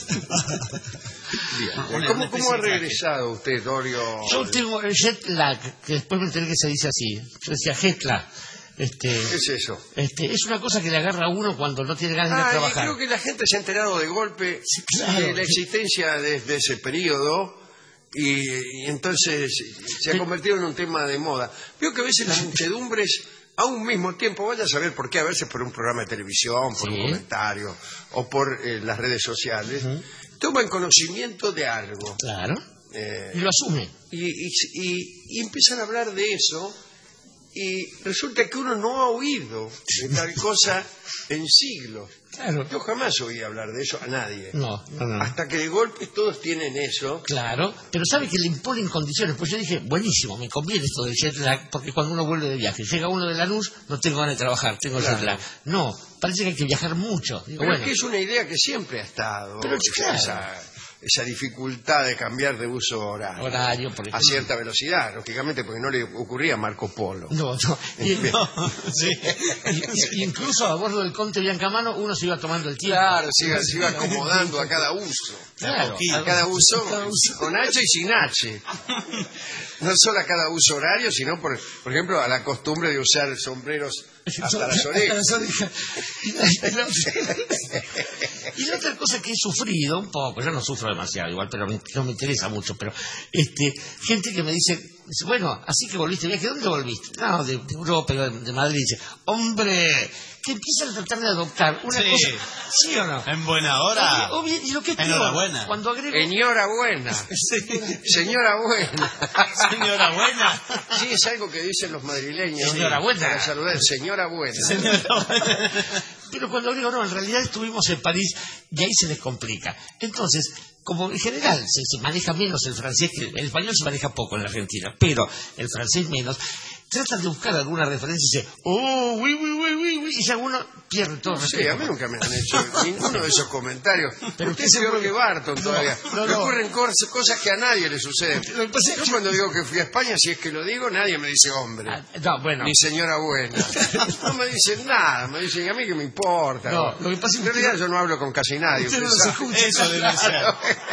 Una ¿Cómo especie ha de regresado usted, Dorio? Yo tengo el jet lag, que después me enteré que se dice así. Yo decía jet lag. ¿Qué es eso? Es una cosa que le agarra a uno cuando no tiene ganas de ir a trabajar. Creo que la gente se ha enterado de golpe de la existencia de ese periodo y entonces se ha convertido en un tema de moda. Veo que a veces las muchedumbres a un mismo tiempo, vaya a saber por qué, a veces por un programa de televisión, por un comentario o por las redes sociales, toman conocimiento de algo. Claro. Y lo asumen. Y empiezan a hablar de eso. Y resulta que uno no ha oído de tal cosa en siglos. Claro. Yo jamás oí hablar de eso a nadie. No. Hasta que de golpe todos tienen eso. Claro, pero sabe que le imponen condiciones. Pues yo dije, buenísimo, me conviene esto del jet lag, porque cuando uno vuelve de viaje, llega uno de Lanús, no tengo ganas de trabajar, tengo jet lag. No, parece que hay que viajar mucho. Digo, pero bueno, es que es una idea que siempre ha estado. Pero claro. Esa dificultad de cambiar de uso horario por ejemplo. a cierta velocidad, lógicamente, porque no le ocurría a Marco Polo. No. Incluso a bordo del Conte Biancamano uno se iba tomando el tiempo. Claro, se iba acomodando a cada uso. Claro, a cada uso, con H y sin H. No solo a cada uso horario, sino, por ejemplo, a la costumbre de usar sombreros hasta las orejas. Y la otra cosa que he sufrido un poco, yo no sufro demasiado igual, pero no me interesa mucho, pero gente que me dice, bueno, así que volviste de viaje, ¿dónde volviste? No, de Europa, de Madrid. Dice, hombre, que empiezan a tratar de adoptar una cosa, ¿sí o no? En buena hora. Y lo que es enhorabuena. Cuando agrego... Enhorabuena. Señora buena. Señora buena. Sí, es algo que dicen los madrileños. Señora buena. Para saludar, señora buena. Pero cuando digo, no, en realidad estuvimos en París y ahí se les complica. Entonces, como en general se maneja menos el francés, que el español se maneja poco en la Argentina, pero el francés menos, tratan de buscar alguna referencia y dice, oh, y ya uno pierde todo. Sí, a mí nunca me han hecho ninguno de esos comentarios. Pero usted es peor que Barton todavía. Me ocurren cosas que a nadie le suceden. Yo cuando digo que fui a España, si es que lo digo, nadie me dice hombre. Ni señora buena. No me dicen nada, me dicen, a mí que me importa. No, lo que pasa es que en realidad yo no hablo con casi nadie. Usted no los escucha. Eso debe ser.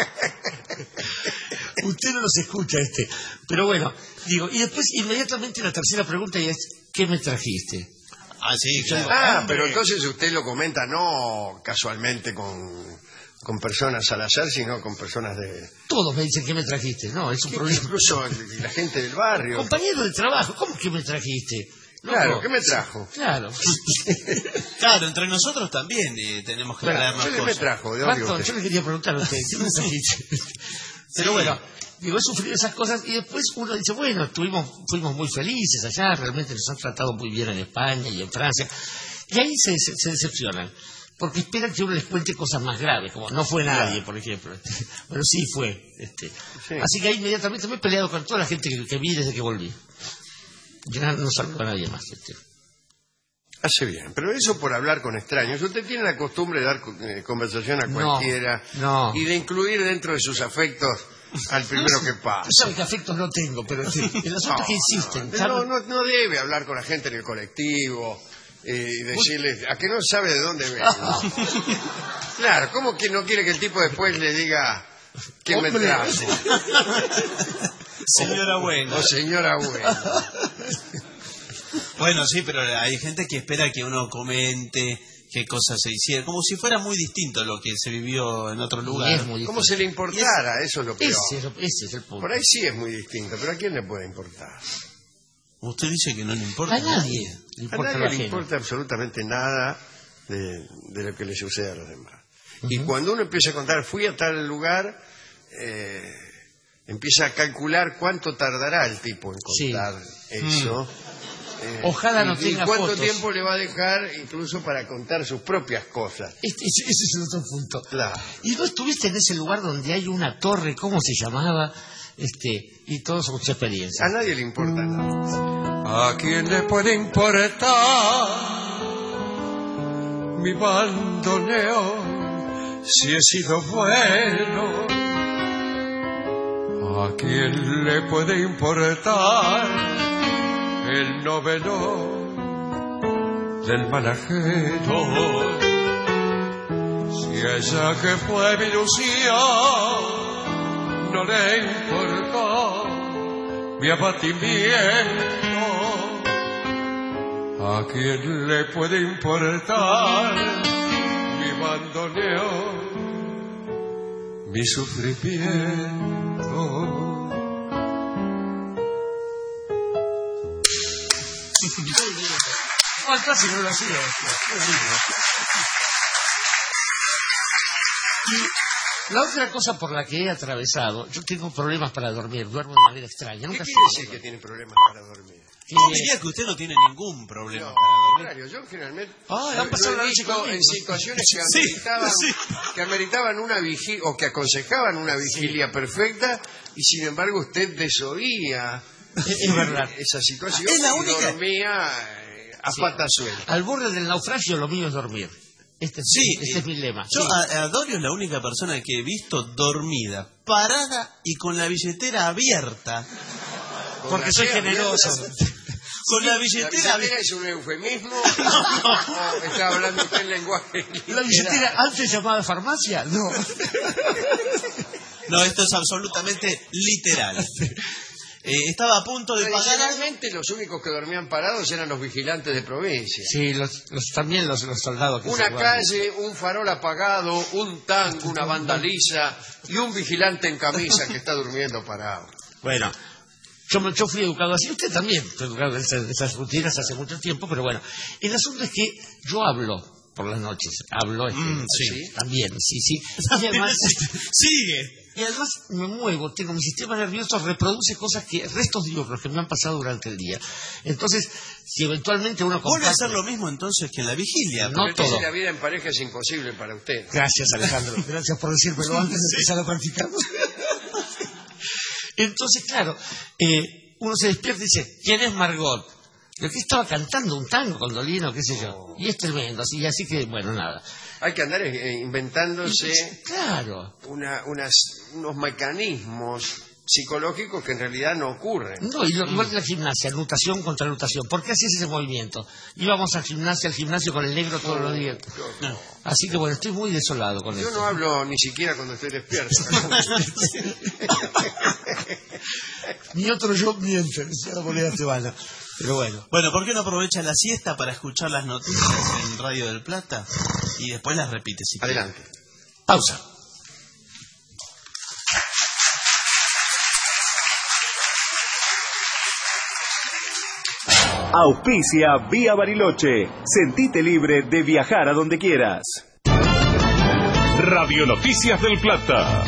Usted no los escucha, Pero bueno, digo, y después inmediatamente la tercera pregunta es, ¿qué me trajiste? Ah, sí, claro. Pero entonces usted lo comenta no casualmente con personas al azar, sino con personas de... Todos me dicen, ¿qué me trajiste? No, es un problema. Incluso la gente del barrio. Compañero de trabajo, ¿cómo que me trajiste? No, claro, ¿qué me trajo? Claro. Claro, entre nosotros también tenemos que traer más ¿qué cosas. me trajo? Yo le quería preguntar a usted, ¿qué me trajiste? Pero bueno, digo, he sufrido esas cosas y después uno dice, bueno, fuimos muy felices allá, realmente nos han tratado muy bien en España y en Francia. Y ahí se decepcionan, porque esperan que uno les cuente cosas más graves, como no fue nadie, por ejemplo. Bueno, sí fue. Sí. Así que ahí inmediatamente me he peleado con toda la gente que vi desde que volví. Yo no saludo a nadie más. Hace bien, pero eso por hablar con extraños. Usted tiene la costumbre de dar conversación a cualquiera y de incluir dentro de sus afectos al primero que pasa. Tú sabes que afectos no tengo, pero sí, el asunto es que insisten. No debe hablar con la gente en el colectivo y decirle a que no sabe de dónde vengo. Claro, ¿cómo que no quiere que el tipo después le diga quién me trajo? Señora Buena. O señora Buena. Bueno, sí, pero hay gente que espera que uno comente qué cosas se hicieron, como si fuera muy distinto lo que se vivió en otro lugar. Como si le importara, eso es lo peor. Ese es el punto. Por ahí sí es muy distinto, pero ¿a quién le puede importar? Usted dice que no le importa. A nadie le importa absolutamente nada de lo que le sucede a los demás. Y cuando uno empieza a contar, fui a tal lugar, empieza a calcular cuánto tardará el tipo en contar eso. Ojalá no tenga fotos. ¿Y cuánto fotos. tiempo le va a dejar incluso para contar sus propias cosas? Ese es el otro punto. Claro. ¿Y no estuviste en ese lugar donde hay una torre, cómo se llamaba? Y todo son sus experiencias. A nadie le importa nada. ¿A quién le puede importar mi bandoneón si he sido bueno? ¿A quién le puede importar el novelón del mal ajeno? Si ella que fue mi ilusión no le importó mi abatimiento, ¿a quién le puede importar mi bandoneón, mi sufrimiento? Casi no lo hacía. Y la otra cosa por la que he atravesado, yo tengo problemas para dormir, duermo de manera extraña. ¿Qué quiere decir que tiene problemas para dormir? Yo diría que usted no tiene ningún problema para dormir. Yo generalmente han pasado lo he visto en situaciones que ameritaban una vigilia o que aconsejaban una vigilia perfecta y sin embargo usted desoía es verdad. esa situación Es la única... y dormía a patas sueltas. Al borde del naufragio lo mío es dormir. Este es mi lema. Yo a Dorio es la única persona que he visto dormida, parada y con la billetera abierta. Porque soy generoso. Con la billetera abierta. ¿Es un eufemismo? ¿O está hablando usted en lenguaje literal? ¿La billetera antes llamada farmacia? No. No, esto es absolutamente literal. Estaba a punto de pagar. Tradicionalmente los únicos que dormían parados eran los vigilantes de provincia. Sí, también los soldados. Una calle, un farol apagado, un tango, una banda lisa y un vigilante en camisa que está durmiendo parado. Bueno, yo fui educado así, usted también fue educado en esas rutinas hace mucho tiempo, pero bueno, el asunto es que yo hablo por las noches, sí. También, sí. Y además, sigue. Y además me muevo, tengo mi sistema nervioso, reproduce cosas restos diurnos que me han pasado durante el día. Entonces, si eventualmente uno comparte... ¿Vuelve a hacer lo mismo entonces que en la vigilia? No todo. La vida en pareja es imposible para usted. Gracias, Alejandro. Gracias por decírmelo antes de empezar a practicar. Entonces, claro, uno se despierta y dice, ¿quién es Margot? Yo que estaba cantando un tango con Dolino, qué sé yo. Y es tremendo, así que, bueno, nada. Hay que andar inventándose unos mecanismos psicológicos que en realidad no ocurren. No, y igual que la gimnasia, nutación contra nutación. ¿Por qué hacías ese movimiento? Íbamos al gimnasio con el negro todos los días. No. Así que bueno, estoy muy desolado con eso. Yo no hablo ni siquiera cuando estoy despierto. Mi otro yo miente, decía la moneda tebana. Pero bueno. Bueno, ¿por qué no aprovecha la siesta para escuchar las noticias en Radio del Plata y después las repite si quiere? Adelante. Pausa. Auspicia Vía Bariloche. Sentite libre de viajar a donde quieras. Radio Noticias del Plata.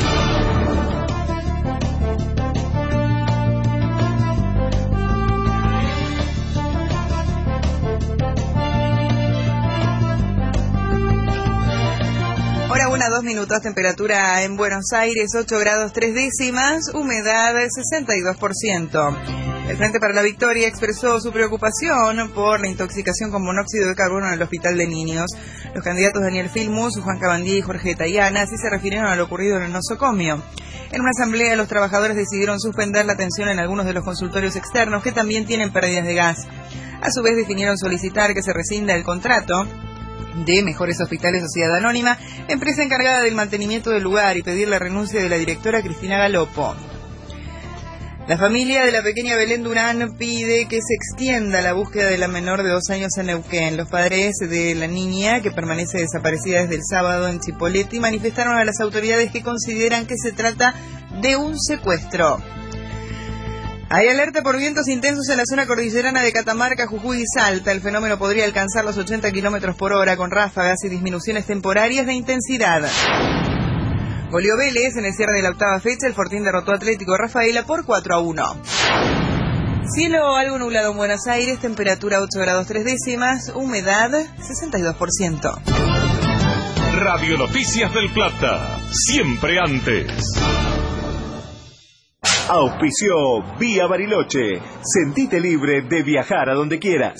Hora 1:02, temperatura en Buenos Aires 8 grados 3 décimas, humedad 62%. El Frente para la Victoria expresó su preocupación por la intoxicación con monóxido de carbono en el Hospital de Niños. Los candidatos Daniel Filmus, Juan Cabandí y Jorge Tayana así se refirieron a lo ocurrido en el nosocomio. En una asamblea, los trabajadores decidieron suspender la atención en algunos de los consultorios externos que también tienen pérdidas de gas. A su vez, definieron solicitar que se rescinda el contrato de Mejores Hospitales Sociedad Anónima, empresa encargada del mantenimiento del lugar, y pedir la renuncia de la directora Cristina Galopo. La familia de la pequeña Belén Durán pide que se extienda la búsqueda de la menor de 2 años en Neuquén. Los padres de la niña, que permanece desaparecida desde el sábado en Chipoleti, manifestaron a las autoridades que consideran que se trata de un secuestro. Hay alerta por vientos intensos en la zona cordillerana de Catamarca, Jujuy y Salta. El fenómeno podría alcanzar los 80 kilómetros por hora con ráfagas y disminuciones temporarias de intensidad. Goleó Vélez en el cierre de la octava fecha. El Fortín derrotó a Atlético Rafaela por 4-1. Cielo algo nublado en Buenos Aires, temperatura 8 grados 3 décimas, humedad 62%. Radio Noticias del Plata, siempre antes. Auspició Vía Bariloche. Sentite libre de viajar a donde quieras.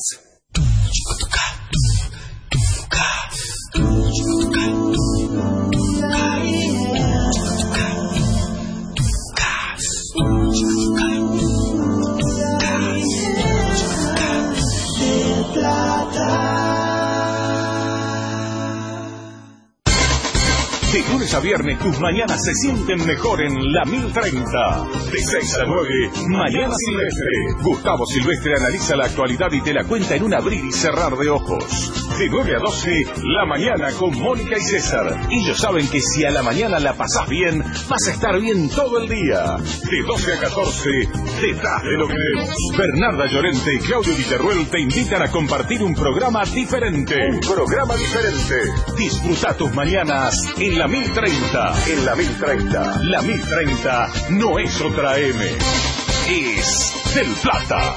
De lunes a viernes tus mañanas se sienten mejor en la 1030. De 6 a 9, Mañana Silvestre. Gustavo Silvestre analiza la actualidad y te la cuenta en un abrir y cerrar de ojos. De 9 a 12, La Mañana con Mónica y César. Ellos saben que si a la mañana la pasás bien, vas a estar bien todo el día. De 12 a 14, Detrás de lo que vemos. Bernarda Llorente y Claudio Viterruel te invitan a compartir un programa diferente. Un programa diferente. Disfruta tus mañanas en la 1030. En la 1030. La 1030 no es otra M. Es del Plata.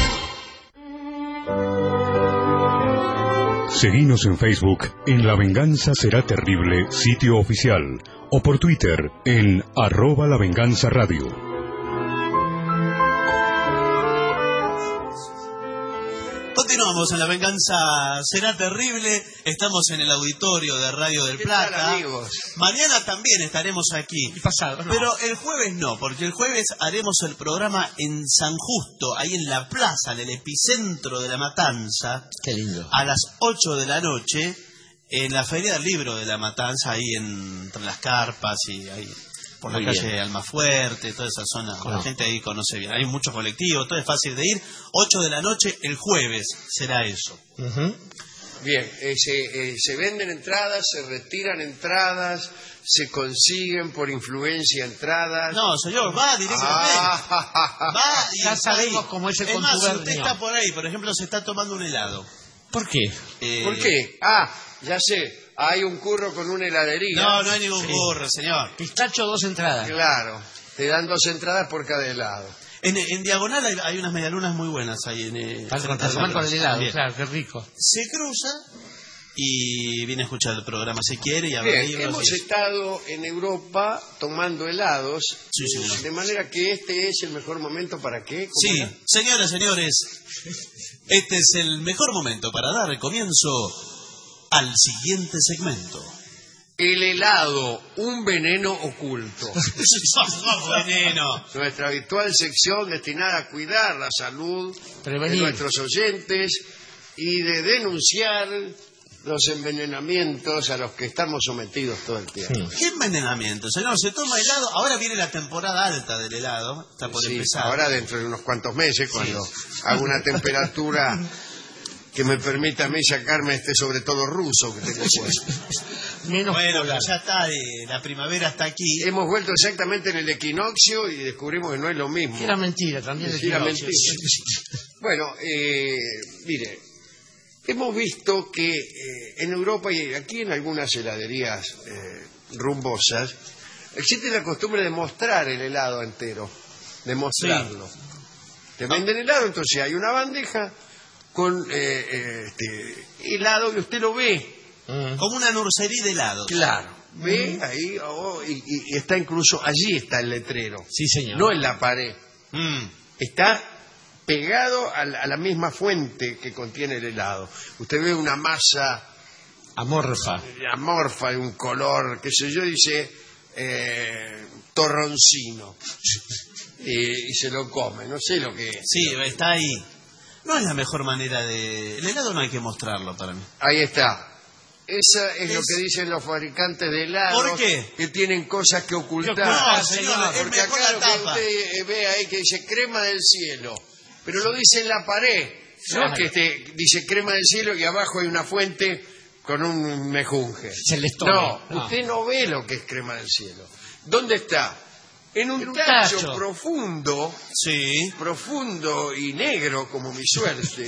Seguinos en Facebook en La Venganza Será Terrible, sitio oficial, o por Twitter en @lavenganzaradio. Continuamos en La Venganza Será Terrible. Estamos en el auditorio de Radio del Plata. Tal, amigos? Mañana también estaremos aquí. Pasado, no. Pero el jueves no, porque el jueves haremos el programa en San Justo, ahí en la plaza, en el epicentro de La Matanza. Qué lindo. A las 8 de la noche, en la Feria del Libro de La Matanza, ahí entre las carpas y ahí por la calle Almafuerte, toda esa zona. La gente ahí conoce bien. Hay muchos colectivos, todo es fácil de ir. 8 de la noche, el jueves será eso. Bien, se venden entradas, se retiran entradas, se consiguen por influencia entradas. No, señor, va directamente. Va y ya sabemos cómo es el contubernio. Es más, si usted contubernio. está por ahí, por ejemplo, se está tomando un helado. ¿Por qué? ¿Por qué? Ya sé. Hay un curro con una heladería. No, no hay ningún curro, señor. Pistacho, 2 entradas. Claro, te dan 2 entradas por cada helado. En Diagonal hay unas medialunas muy buenas ahí. Para tomar con el helado, bien. Claro, qué rico. Se cruza y viene a escuchar el programa si quiere y a ver ver. Bien, hemos estado en Europa tomando helados, de manera que este es el mejor momento para qué. Sí, señoras, señores, este es el mejor momento para dar comienzo al siguiente segmento. El helado, un veneno oculto. Veneno. Nuestra habitual sección destinada a cuidar la salud de nuestros oyentes y de denunciar los envenenamientos a los que estamos sometidos todo el tiempo. ¿Qué envenenamiento, señor? Se toma helado. Ahora viene la temporada alta del helado. Está por empezar. Ahora dentro de unos cuantos meses, cuando haga una temperatura que me permita a mí sacarme sobre todo ruso que tengo puesto. Bueno, ya está, la primavera está aquí. Hemos vuelto exactamente en el equinoccio y descubrimos que no es lo mismo. Era mentira también. Era mentira. Bueno, mire, hemos visto que en Europa y aquí en algunas heladerías rumbosas existe la costumbre de mostrar el helado entero, de mostrarlo. Sí. Te venden helado, entonces hay una bandeja con helado que usted lo ve. Como una nursería de helados. Claro. Ve ahí, y está incluso, allí está el letrero. Sí, señor. No en la pared. Está pegado a la misma fuente que contiene el helado. Usted ve una masa amorfa de un color, qué sé yo, dice torroncino. Y se lo come, no sé lo que es. Sí, está ahí. No es la mejor manera de... El helado no hay que mostrarlo para mí. Ahí está. Esa es lo que dicen los fabricantes de helados. ¿Por qué? Que tienen cosas que ocultar. No, señor, es porque mejor acá la lo que tapa. usted ve ahí que dice crema del cielo, pero lo dice en la pared. No es que dice crema del cielo y abajo hay una fuente con un mejunje. No, usted no ve lo que es crema del cielo. ¿Dónde está? En un tacho profundo, profundo y negro como mi suerte.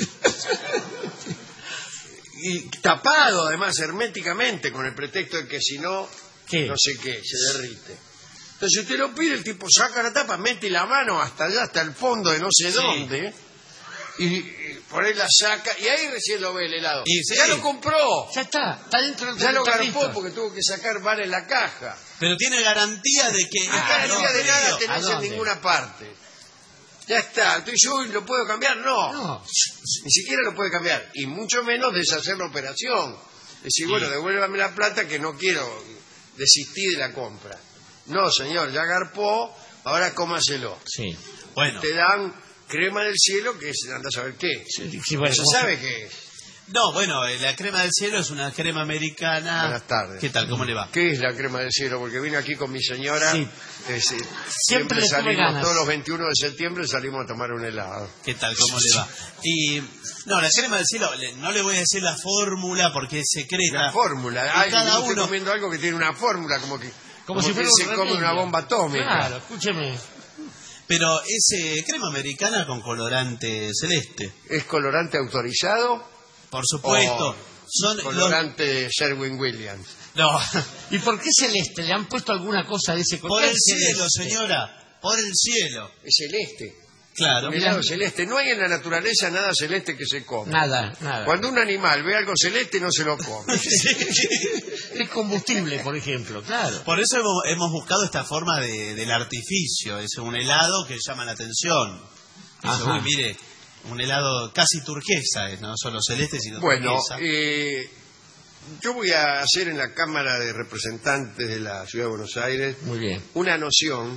Y tapado además herméticamente con el pretexto de que si no, no sé qué, se derrite. Entonces usted lo pide, el tipo saca la tapa, mete la mano hasta allá, hasta el fondo de no sé dónde, y por ahí la saca, y ahí recién lo ve el helado. Ya lo compró. Ya está dentro del Ya lo carrito. garpó porque tuvo que sacar vale la caja. Pero tiene garantía de que... No hay garantía de nada tenés en ninguna parte. Ya está. Entonces yo lo puedo cambiar. No. Ni siquiera lo puede cambiar. Y mucho menos deshacer la operación. Decir, bueno, devuélvame la plata que no quiero desistir de la compra. No, señor, ya garpó, ahora cómaselo. Sí. Bueno. Te dan crema del cielo, que es, anda a saber qué. Bueno, se sabe qué es. No, bueno, la crema del cielo es una crema americana. Buenas tardes. ¿Qué tal? ¿Cómo le va? ¿Qué es la crema del cielo? Porque vine aquí con mi señora. Sí. Siempre le tuve salimos, ganas. todos los 21 de septiembre salimos a tomar un helado. ¿Qué tal? ¿Cómo le va? Y no, la crema del cielo, no le voy a decir la fórmula porque es secreta. La fórmula. Y cada yo estoy uno comiendo algo que tiene una fórmula, como si fuera se un come una bomba atómica. Claro, escúcheme. Pero es crema americana con colorante celeste. ¿Es colorante autorizado? Por supuesto. Son colorante de Sherwin Williams. No. ¿Y por qué celeste? ¿Le han puesto alguna cosa de ese color? Por el cielo, señora. Por el cielo. Es celeste. Claro. Un helado celeste. No hay en la naturaleza nada celeste que se come. Nada. Cuando un animal ve algo celeste no se lo come. Es combustible, por ejemplo, claro. Por eso hemos buscado esta forma del artificio. Es un helado que llama la atención. Dice, uy, mire, un helado casi turquesa, no solo celeste, sino turquesa. Yo voy a hacer en la Cámara de Representantes de la Ciudad de Buenos Aires una noción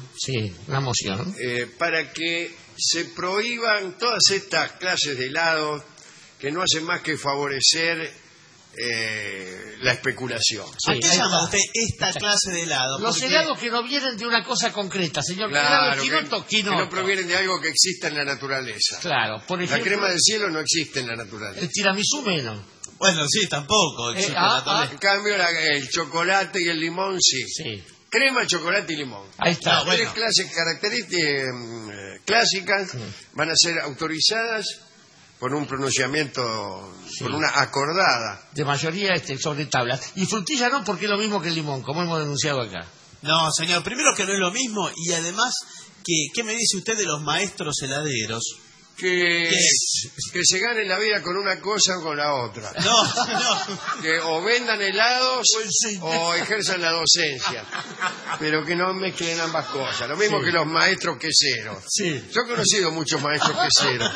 para que se prohíban todas estas clases de helados que no hacen más que favorecer la especulación. ¿A qué llama usted esta clase de helado? Los helados que no vienen de una cosa concreta, señor. Claro, quinoto. Que no provienen de algo que exista en la naturaleza. Claro, por ejemplo, la crema del cielo no existe en la naturaleza. El tiramisú menos. Bueno, sí, tampoco. En cambio, el chocolate y el limón sí. Crema, chocolate y limón. Ahí está. Las tres clases características clásicas van a ser autorizadas por un pronunciamiento, por una acordada. De mayoría sobre tabla. Y frutilla no, porque es lo mismo que el limón, como hemos denunciado acá. No, señor, primero que no es lo mismo y además, ¿qué me dice usted de los maestros heladeros? Que se ganen la vida con una cosa o con la otra. No. Que o vendan helados o ejerzan la docencia. Pero que no mezclen ambas cosas. Lo mismo que los maestros queseros. Yo he conocido muchos maestros queseros.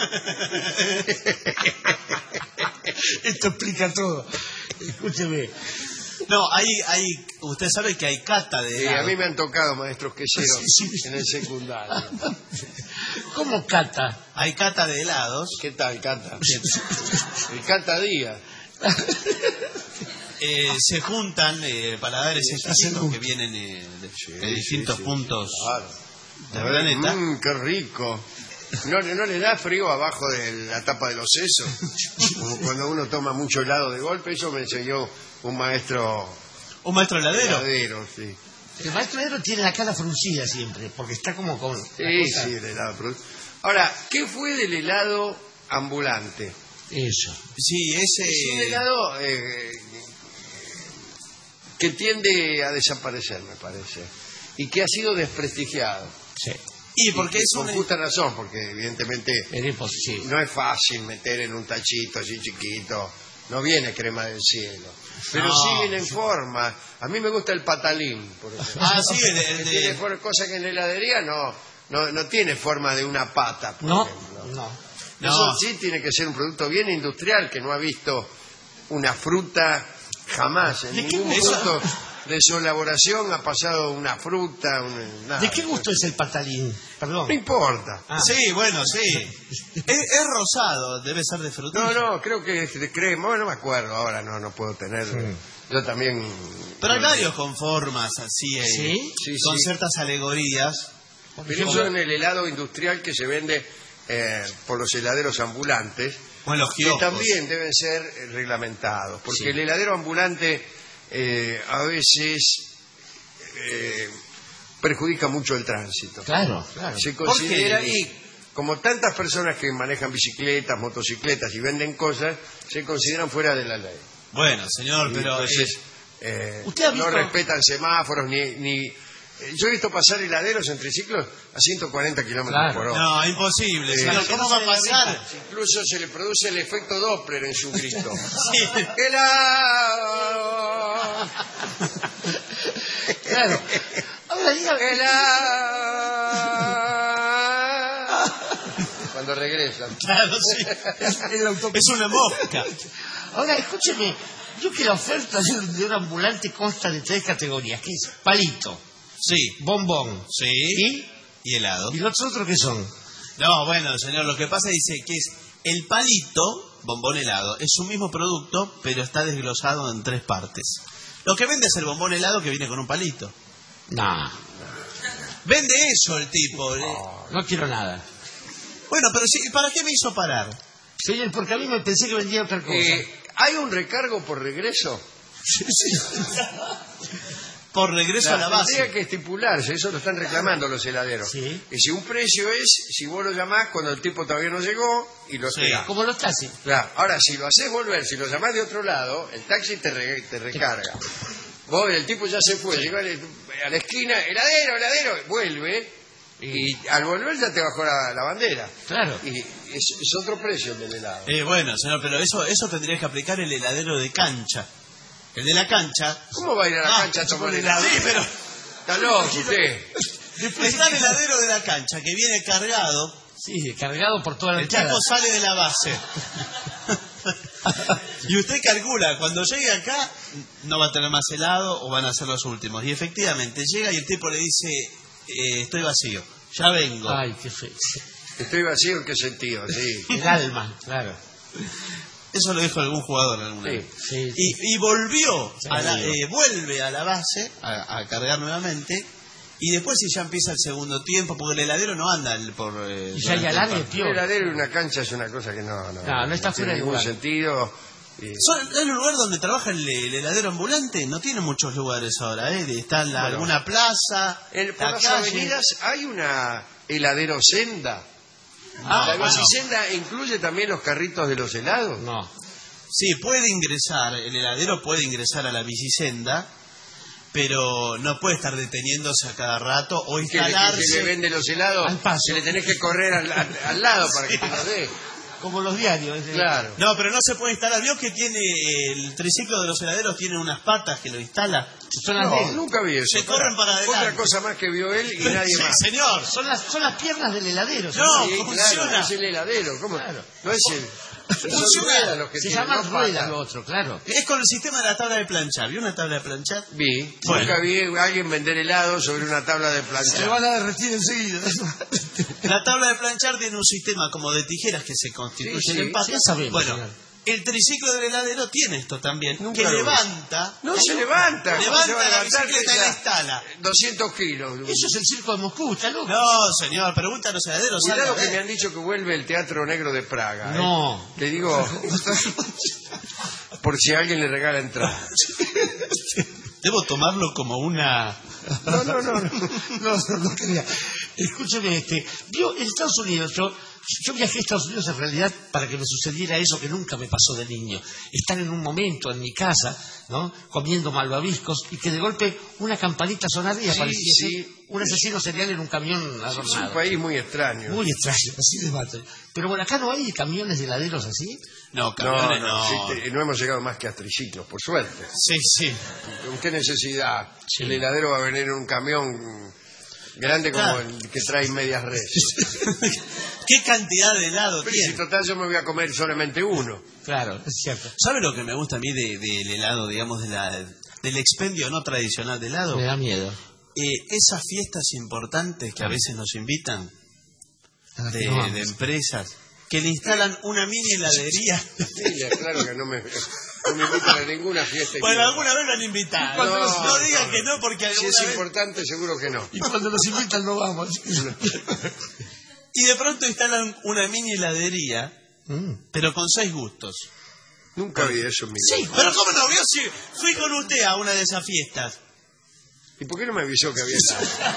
Esto explica todo. Escúcheme. No, usted sabe que hay cata de helado. A mí me han tocado maestros queseros en el secundario. ¿Cómo cata? Hay cata de helados. ¿Qué tal, cata? El cata Díaz. Se juntan paladares exquisitos que vienen de distintos puntos del planeta. ¡Qué rico! ¿No le da frío abajo de la tapa de los sesos? Como cuando uno toma mucho helado de golpe. Eso me enseñó un maestro... ¿Un maestro heladero? Heladero, sí. El maestro heladero tiene la cara fruncida siempre, porque está como con... Sí, el helado fruncida. Ahora, ¿qué fue del helado ambulante? Eso. Sí, ese... Es un helado que tiende a desaparecer, me parece. Y que ha sido desprestigiado. Sí. Y porque con justa razón, porque evidentemente no es fácil meter en un tachito así chiquito. No viene crema del cielo. Pero sí viene en forma. A mí me gusta el patalín, por ejemplo. Sí, tiene cosa que en la heladería no tiene forma de una pata, por ejemplo. No. No. Eso sí tiene que ser un producto bien industrial, que no ha visto una fruta jamás. En ningún producto de su elaboración ha pasado una fruta. Nada. ¿De qué gusto es el patalín? Perdón. No importa. Sí, bueno, sí. Es rosado, debe ser de frutilla. No, creo que es de crema. Bueno, no me acuerdo ahora, no puedo tener. Yo también. Pero hay varios con formas así, con ciertas alegorías. Pienso en el helado industrial que se vende por los heladeros ambulantes, o en los que kioscos. también deben ser reglamentados, porque el heladero ambulante a veces perjudica mucho el tránsito. Claro. Se considera, y como tantas personas que manejan bicicletas, motocicletas y venden cosas, se consideran fuera de la ley. Bueno, señor, pero... Entonces, ¿usted ha visto? no respetan semáforos ni yo he visto pasar heladeros en triciclos a 140 kilómetros por hora. No, imposible. Señor, ¿cómo va a pasar? Incluso se le produce el efecto Doppler en su grito. Sí. ¡Helado! Claro. Ahora diga... ¡Helado! Cuando regresan. Claro, sí. Es una mosca. Ahora, escúcheme, yo que la oferta de un ambulante consta de 3 categorías, que es palito, sí, bombón, sí, y helado. ¿Y los otros qué son? No, bueno, señor, lo que pasa dice que es el palito, bombón helado, es un mismo producto, pero está desglosado en 3 partes. Lo que vende es el bombón helado que viene con un palito. No. Vende eso el tipo. No quiero nada. Bueno, pero sí, ¿para qué me hizo parar? Señor, porque a mí me pensé que vendía otra cosa. ¿Hay un recargo por regreso? Sí. Por regreso a la base. Tendría que estipularse, eso lo están reclamando los heladeros. Sí. Y si un precio es, si vos lo llamás cuando el tipo todavía no llegó y lo esperás. Como los taxis. Claro. Ahora, si lo haces volver, si lo llamás de otro lado, el taxi te recarga. Vos, el tipo ya se fue, llegó a la esquina, heladero, vuelve, y al volver ya te bajó la bandera. Claro. Y es otro precio el del helado. Bueno, señor, pero eso tendría que aplicar el heladero de cancha. El de la cancha... ¿Cómo va a ir a la cancha a tomar helado? Sí, pero... Está loco usted. Está el heladero de la cancha, que viene cargado. Sí, cargado por toda la El tipo sale de la base. Y usted calcula, cuando llegue acá, no va a tener más helado o van a ser los últimos. Y efectivamente, llega y el tipo le dice, estoy vacío, ya vengo. Ay, qué feo. Estoy vacío, ¿en qué sentido? Sí. El alma, claro. Eso lo dijo algún jugador alguna vez. Sí. Y volvió, vuelve a la base a cargar nuevamente. Y después si ya empieza el segundo tiempo, porque el heladero no anda por... y ya hay alargue, tío. El heladero y una cancha es una cosa que no está fuera de ningún lugar. sentido. ¿Es un lugar donde trabaja el heladero ambulante? No tiene muchos lugares ahora, Está en alguna plaza, por las avenidas hay una heladero senda. ¿La bicisenda incluye también los carritos de los helados? No. Sí, puede ingresar, el heladero puede ingresar a la bicisenda, pero no puede estar deteniéndose a cada rato o instalarse. Que le vende los helados, se le tenés que correr al lado para que te lo dé. Como los diarios. Claro. No, pero no se puede instalar. ¿Vio que tiene el triciclo de los heladeros? Tiene unas patas que lo instala. Nunca vi eso. Se corren para adelante. Otra cosa más que vio él y nadie más. Señor. Son las piernas del heladero. No, sí, funciona. Claro, es el heladero. ¿Cómo? Claro. No es el... Funciona. Los que se tienen llama dos rueda patas. lo otro, claro. Es con el sistema de la tabla de planchar. ¿Vio una tabla de planchar? Vi. Bueno. Nunca vi a alguien vender helado sobre una tabla de planchar. Se van a derretir enseguida. La tabla de planchar tiene un sistema como de tijeras que se constituyen en patas. Ya sabemos, bueno, señor. el triciclo del heladero tiene esto también. Nunca que lo vi. levanta. No se levanta. Levanta va a la levantar bicicleta y la instala. 200 kilos. Eso es el circo de Moscú, ¿está loco? No, señor, pregunta a los heladeros. Cuidado que me han dicho que vuelve el Teatro Negro de Praga. No. Le digo, por si a alguien le regala entrada. Debo tomarlo como una... No quería. Escúcheme, vio, en Estados Unidos, yo viajé a Estados Unidos en realidad para que me sucediera eso que nunca me pasó de niño. Estar en un momento en mi casa, ¿no? Comiendo malvaviscos y que de golpe una campanita sonaría. Parecía ser un asesino serial en un camión adornado. Es un país muy extraño. Muy extraño, así de mato. Pero bueno, acá no hay camiones de heladeros así. No, camiones no. Sí, no hemos llegado más que a triciclos, por suerte. Sí. ¿Con qué necesidad? El heladero va a venir en un camión Grande como Claro. el que trae medias res. ¿Qué cantidad de helado Pero tiene? si total yo me voy a comer solamente uno. Claro, es cierto. ¿Sabe lo que me gusta a mí del helado, digamos, del expendio no tradicional de helado? Me da miedo. Esas fiestas importantes que a veces nos invitan de empresas que le instalan una mini heladería. Mira, claro que no me invitan a ninguna fiesta. Bueno, alguna vez lo han invitado. No digan que no, porque si alguna es vez... importante, seguro que no. Y cuando nos invitan no vamos. Y de pronto instalan una mini heladería, pero con 6 gustos. Nunca vi eso en mi vida. Sí, pero ¿cómo no vio? Sí, fui con usted a una de esas fiestas. ¿Y por qué no me avisó que había helado?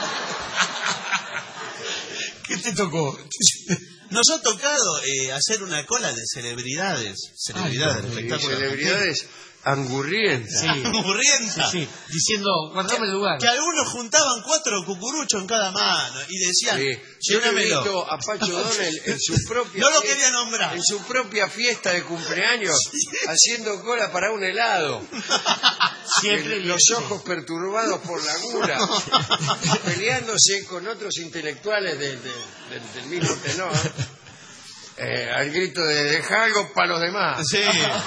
¿Qué te tocó? Nos ha tocado hacer una cola de celebridades. Celebridades del espectáculo. Celebridades angurrientas. Sí. Angurrientas. Sí, diciendo, guardame el lugar. Que algunos juntaban 4 cucuruchos en cada mano y decían, Yo he llénamelo. visto a Pacho Donel en su propia No lo quería nombrar. en su propia fiesta de cumpleaños haciendo cola para un helado. Siempre Los ojos perturbados por la gula, peleándose con otros intelectuales del mismo tenor, al grito de deja algo para los demás. Sí.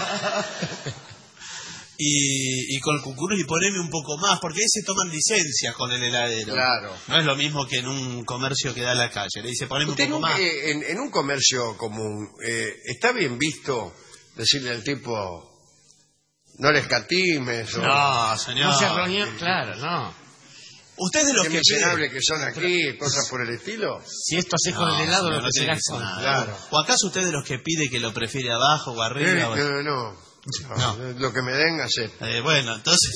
Y con el cucurucho y poneme un poco más, porque ahí se toman licencias con el heladero. Claro. No es lo mismo que en un comercio que da a la calle. Le dice, poneme un Usted poco nunca, más. en un comercio común, ¿está bien visto decirle al tipo no le escatimes? No, señor. No se reunió, claro, no. ¿Usted de los Qué que pide? miserables que son aquí, cosas por el estilo. Si esto haces con el helado, no, lo no que tiene será que ser con... nada. Claro. ¿O acaso usted de los que pide que lo prefiere abajo o arriba? o- No. Lo que me den, hacer. Bueno, entonces...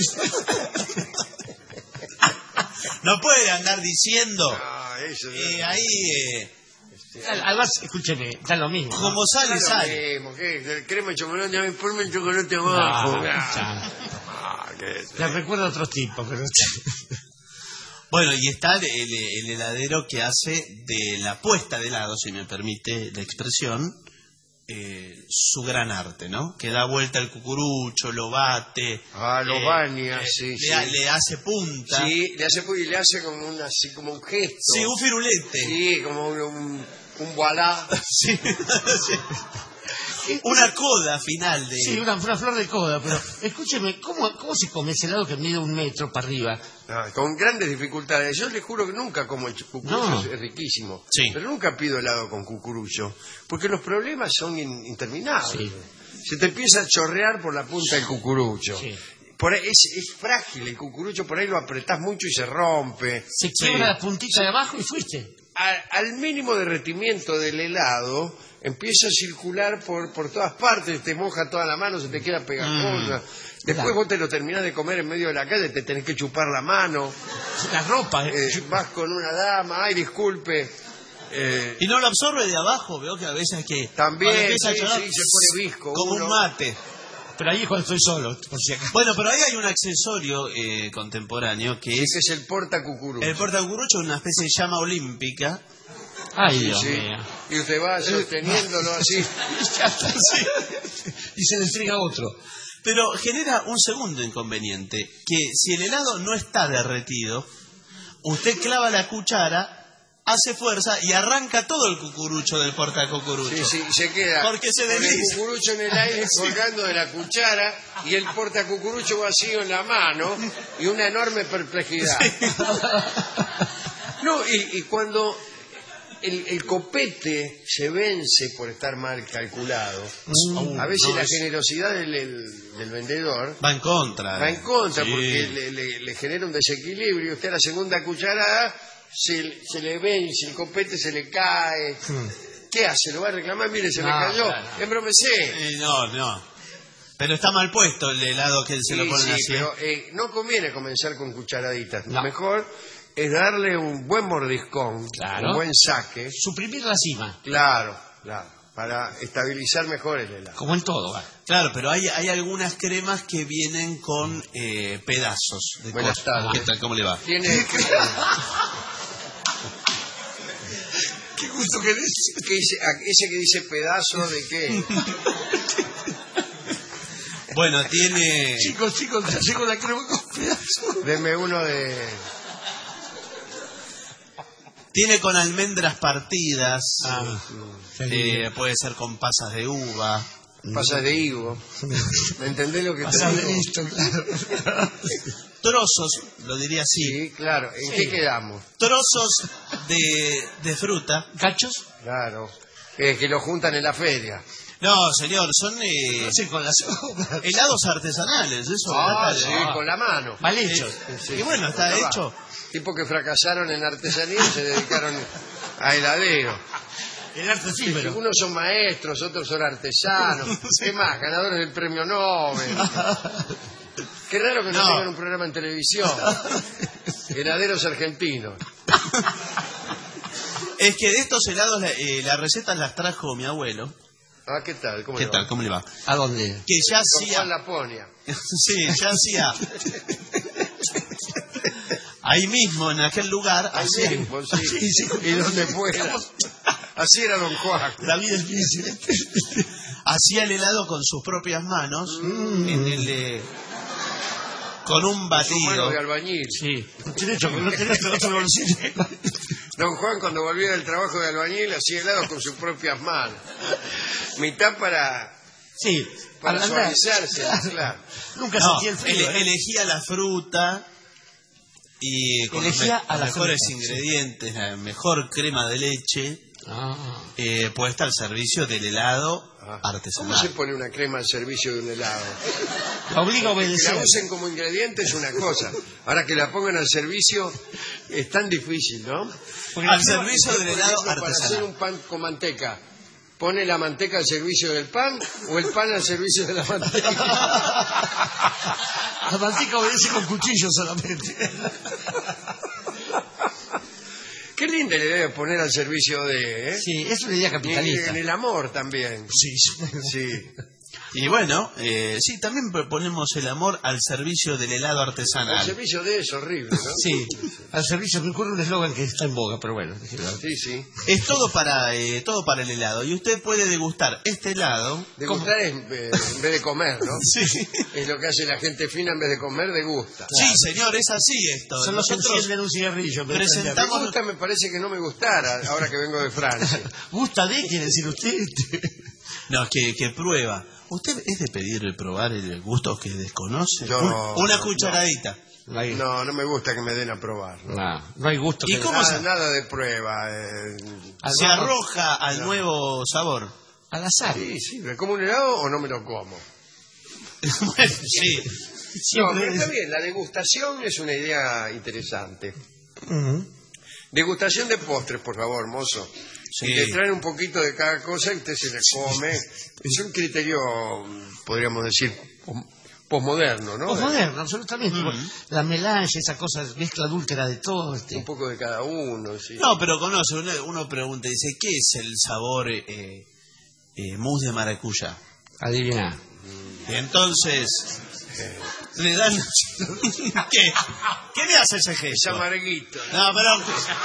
no puede andar diciendo... ahí... Además, escúcheme, da lo mismo. Como sale, sale. El crema de chocolate, a mí ponme el chocolate abajo. Te recuerdo a otros tipos, pero... Bueno, y está el heladero que hace de la puesta de helado, si me permite la expresión, su gran arte, ¿no? Que da vuelta el cucurucho, lo bate. Lo baña, sí. Le hace punta. Sí, le hace punta y le hace como un gesto. Sí, un firulete. Sí, como un voilá. Sí, sí. Una coda final de... Sí, una flor de coda, pero escúcheme, ¿cómo se come ese helado que mide 1 metro para arriba? Con grandes dificultades. Yo les juro que nunca como el cucurucho, No. es riquísimo. Sí. Pero nunca pido helado con cucurucho, porque los problemas son interminables. Sí. Se te empieza a chorrear por la punta del cucurucho. Sí. Por ahí es frágil el cucurucho, por ahí lo apretás mucho y se rompe. Se quiebra la puntita de abajo y fuiste. Al mínimo derretimiento del helado empieza a circular por todas partes, te moja toda la mano, se te queda pegajosa. Después vos te lo terminás de comer en medio de la calle, te tenés que chupar la mano. La ropa. Vas con una dama, ay, disculpe. Y no lo absorbe de abajo, veo que a veces que... También, cuando empieza a sí, llorar, se pone visco. como uno. un mate. Pero ahí es cuando estoy solo, por si acaso. Bueno, pero ahí hay un accesorio contemporáneo que Sí, es... que es el portacucurucho. El portacucurucho es una especie de llama olímpica. Ay, Dios Sí. mío. Y usted va sosteniéndolo así. Y se le entrega otro. Pero genera un segundo inconveniente, que si el helado no está derretido, usted clava la cuchara, hace fuerza y arranca todo el cucurucho del portacucurucho. Sí, sí, se queda Porque se con el desliza. cucurucho en el aire colgando de la cuchara y el portacucurucho vacío en la mano y una enorme perplejidad. No, y cuando el copete se vence por estar mal calculado, a veces la generosidad del vendedor va en contra. va en contra Sí. porque le genera un desequilibrio. Usted a la segunda cucharada se le vence, el copete se le cae. ¿Qué hace? ¿Lo va a reclamar? Mire, se me cayó. Claro. Embromecé. No. Pero está mal puesto el helado que se lo ponen Sí, así. pero no conviene comenzar con cucharaditas. No. Lo mejor es darle un buen mordiscón, Claro. un buen saque. Suprimir la cima, Claro, para estabilizar mejor el helado. como en todo. ¿Va? Claro, pero hay algunas cremas que vienen con pedazos de Buenas cosas. tardes. ¿Qué tal? ¿Cómo le va? Tiene Qué gusto que eres. ese que dice pedazo de qué. Bueno, tiene... Chicos, ya llego la crema con pedazos. Deme uno de Tiene con almendras partidas, puede ser con pasas de uva. Pasas de higo. ¿Me entendés lo que te Pasas de digo? listo, claro. Trozos, lo diría así. Sí, claro. ¿En qué quedamos? Trozos de fruta. ¿Cachos? Claro. Que lo juntan en la feria. No, señor, son con las helados artesanales. Eso sí, con la mano. Mal hecho. Sí, y bueno, está hecho. Tipos que fracasaron en artesanía y se dedicaron a heladero. El arte efímero. Unos son maestros, otros son artesanos. ¿Qué más? Ganadores del premio Nobel. Qué raro que no tengan un programa en televisión. Heladeros argentinos. Es que de estos helados las recetas las trajo mi abuelo. Ah, ¿qué tal? ¿Cómo ¿Qué le va? tal? ¿Cómo le va? ¿A dónde? Que ya Con hacía... Juan Laponia. Sí, ya hacía... Ahí mismo, en aquel lugar, Así mismo, sí. Y donde fuera. Así era don Juan. La vida es difícil. Hacía el helado con sus propias manos, con un Su mano batido. de albañil. Sí. No tenés otro bolsillo. Don Juan, cuando volvía del trabajo de albañil, hacía helado con sus propias manos. Mitad para suavizarse, claro. Nunca sentí el frío. Elegía la fruta y con los mejores ingredientes, la mejor crema de leche, puesta al servicio del helado artesanal. ¿Cómo se pone una crema al servicio de un helado? Obliga a obedecer. Que la usen como ingrediente es una cosa. Ahora que la pongan al servicio es tan difícil, ¿no? Al servicio del helado artesanal. Para hacer un pan con manteca, ¿pone la manteca al servicio del pan o el pan al servicio de la manteca? La manteca obedece con cuchillo solamente. Qué linda la idea de poner al servicio de... Sí, es una idea capitalista. En el amor también. Sí. Y bueno, sí, también proponemos el amor al servicio del helado artesanal. Al servicio de es horrible, ¿no? Sí, al servicio, me ocurre un eslogan que está en boga, pero bueno. Sí. Es todo para el helado. Y usted puede degustar este helado. Degustar es en vez de comer, ¿no? Sí. Es lo que hace la gente fina, en vez de comer, degusta. Sí, señor, es así esto. Son los que encienden un cigarrillo. Presentamos... Me gusta, me parece que no me gustara, ahora que vengo de Francia. ¿Gusta de? Quiere decir usted. No, que prueba. ¿Usted es de pedir probar el gusto que desconoce? Una cucharadita. No me gusta que me den a probar. No hay gusto. ¿Y cómo nada de prueba. Se arroja al nuevo sabor. Al azar. Sí, ¿me como un helado o no me lo como? Bueno, sí. No, pero está bien, la degustación es una idea interesante. Degustación de postres, por favor, mozo. Sí. Y le traen un poquito de cada cosa y usted se le come. Es un criterio, podríamos decir, posmoderno, ¿no? Posmoderno, absolutamente. La melange, esa cosa, mezcla adúltera de todo. Un poco de cada uno, sí. No, pero conoce, uno pregunta, dice, ¿qué es el sabor mousse de maracuyá? Adivina. Y entonces... le dan... ¿Qué le hace ese gesto? Es amarguito. No, pero...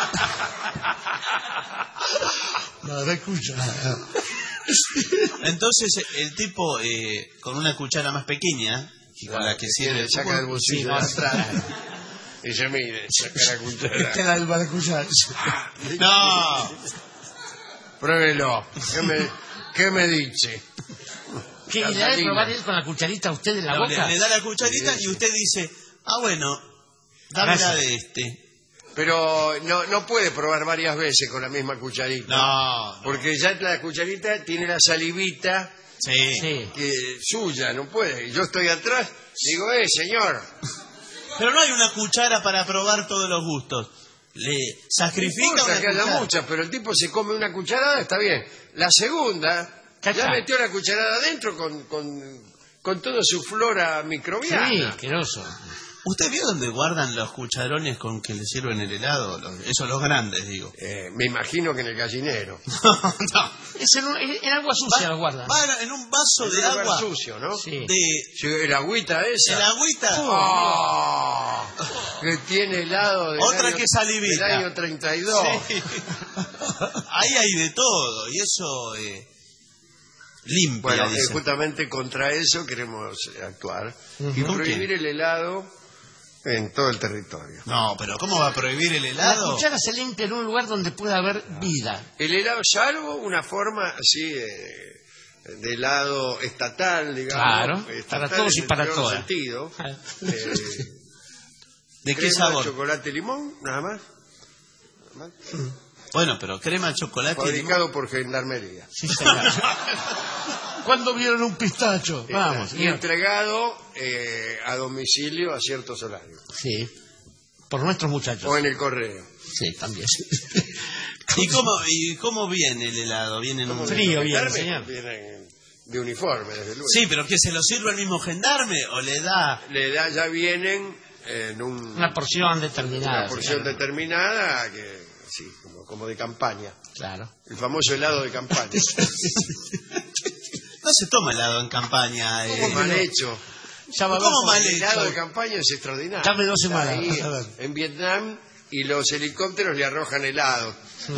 Maracuyá. Entonces el tipo con una cuchara más pequeña y con la que sirve... Saca el bolsillo de atrás. Y dice, mire, saca la cuchara. Esta es la del maracuyá. No. Pruébelo. ¿Qué me dice? ¿Qué le da de probar él con la cucharita a usted en la boca? Le da la cucharita y usted dice, bueno, dámela de este. Pero no puede probar varias veces con la misma cucharita. No. Porque ya la cucharita tiene la salivita sí. Suya, no puede. Y yo estoy atrás, digo, señor. Pero no hay una cuchara para probar todos los gustos. Le sacrifica una que haya cuchara. muchas, pero el tipo se come una cucharada, está bien. La segunda, ya metió la cucharada adentro con toda su flora microbiana. Sí, asqueroso. ¿Usted vio dónde guardan los cucharones con que le sirven el helado? Esos los grandes, digo. Me imagino que en el gallinero. No. Es en agua sucia lo guardan. Va en un vaso de agua. Sucio, ¿no? Sí. El agüita esa. El agüita. Que tiene helado de otra que salivita. del año 32. Sí. Ahí hay de todo. Y eso limpia. Bueno, dicen. justamente contra eso queremos actuar. Y prohibir el helado en todo el territorio. No, pero ¿cómo va a prohibir el La helado? cuchara se limpia en un lugar donde pueda haber vida. El helado, salvo una forma así de helado estatal, digamos. Claro, estatal para todos y en el para peor todas. sentido. ¿De qué crema, sabor? chocolate y limón, nada más. Bueno, pero crema, chocolate y limón. Fabricado por Gendarmería. Sí, señor. ¿Cuándo vieron un pistacho? Vamos. Y entregado a domicilio a ciertos horarios. Sí, por nuestros muchachos. O en el correo. Sí, también. ¿Y cómo viene el helado? ¿Viene en un frío? Viene, señor. Vienen de uniforme, desde luego. Sí, pero ¿qué se lo sirve el mismo gendarme o le da? Ya vienen en una porción determinada. Una porción determinada que sí, como de campaña. Claro. El famoso helado de campaña. No se toma helado en campaña. ¿Cómo mal hecho? ¿Cómo mal El hecho? helado de campaña es extraordinario. Dame 2 semanas. Ahí, en Vietnam, y los helicópteros le arrojan helado.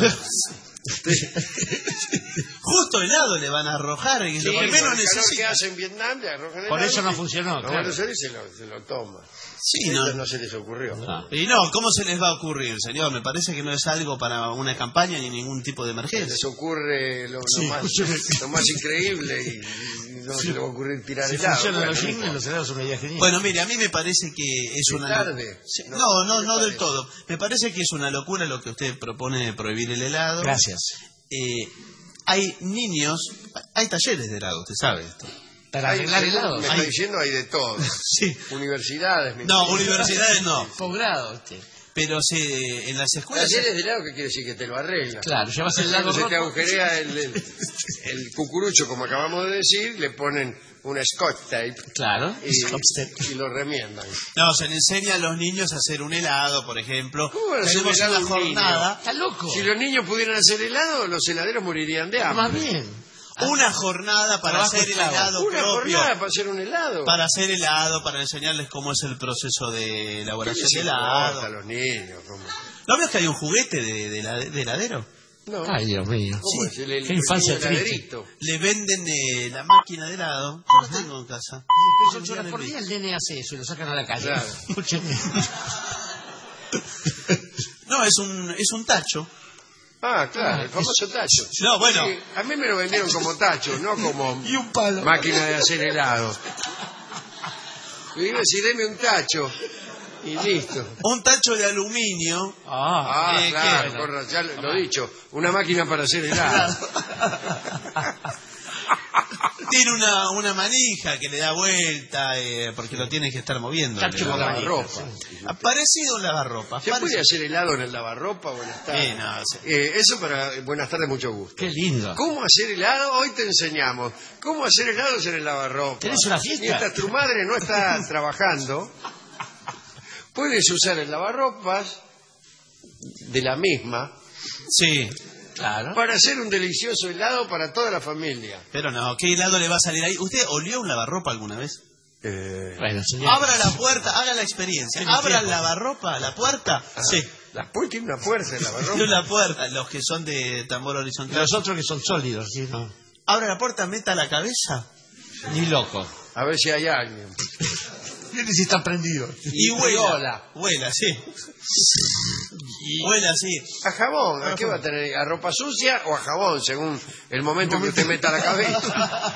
Justo helado le van a arrojar, y lo que menos necesita. ¿Qué hace en Vietnam? Le arrojan helado. Por eso no funcionó. Los Buenos Aires se lo toma. Sí, no se les ocurrió. Y no, ¿cómo se les va a ocurrir, señor? Me parece que no es algo para una campaña ni ningún tipo de emergencia. Les ocurre lo más increíble y no se les va a ocurrir tirar helado. Los helados son una idea genial. Bueno, mire, a mí me parece que es una... tarde. No del todo. Me parece que es una locura lo que usted propone de prohibir el helado. Gracias. Hay niños, hay talleres de helado, usted sabe esto. Para arreglar helados. Me está diciendo hay de todo. Sí. Universidades. No, universidades no. Posgrado. Pero en las escuelas... Talleres de helado, ¿qué quiere decir? Que te lo arregla. Claro, llevas el helado roto. Se te agujerea el cucurucho, como acabamos de decir, le ponen una scotch tape. Claro. Y lo remiendan. No, se le enseña a los niños a hacer un helado, por ejemplo. ¿Cómo van a hacer tenemos helado una jornada. Está loco. Si los niños pudieran hacer helado, los heladeros morirían de hambre. Más bien. Una jornada para hacer el helado Una propio. jornada para hacer un helado. Para hacer helado, para enseñarles cómo es el proceso de elaboración de helado. A los niños. ¿Cómo? ¿No ves que hay un juguete de heladero? No. Ay, Dios mío. Sí. Qué infancia triste. Le venden la máquina de helado. Yo la tengo en casa. 8 horas por día el nene hace eso y lo sacan a la calle. Claro. No, es un tacho. Ah, claro, el famoso tacho. No, bueno. Sí, a mí me lo vendieron como tacho, no como y un palo. Máquina de hacer helado. Y digo, si deme un tacho. Y listo. Un tacho de aluminio. Claro, ya lo he dicho. Una máquina para hacer helado. Tiene una manija que le da vuelta porque lo tienes que estar moviendo. Tacho de lavarropa. Parecido a lavarropa. ¿Se puede hacer helado en el lavarropa? Buenas tardes. Eso para buenas tardes, mucho gusto. Qué lindo. ¿Cómo hacer helado? Hoy te enseñamos. ¿Cómo hacer helados en el lavarropa? ¿Tenés una fiesta? Mientras tu madre no está trabajando, puedes usar el lavarropas de la misma. Sí. Claro. Para hacer un delicioso helado para toda la familia. Pero no, ¿qué helado le va a salir ahí? ¿Usted olió un lavarropa alguna vez? Bueno, señor. Abra la puerta, haga la experiencia. Abra el lavarropa, la puerta. Sí. La puerta tiene una puerta, el lavarropa. Tiene una puerta, los que son de tambor horizontal. Los otros que son sólidos, ¿sí? No. Abra la puerta, meta la cabeza. Ni loco. A ver si hay alguien. Miren si está prendido. Y huela. Huela, sí. Huela, sí. A jabón. ¿A qué va a tener? ¿A ropa sucia o a jabón? Según el momento que usted meta la cabeza.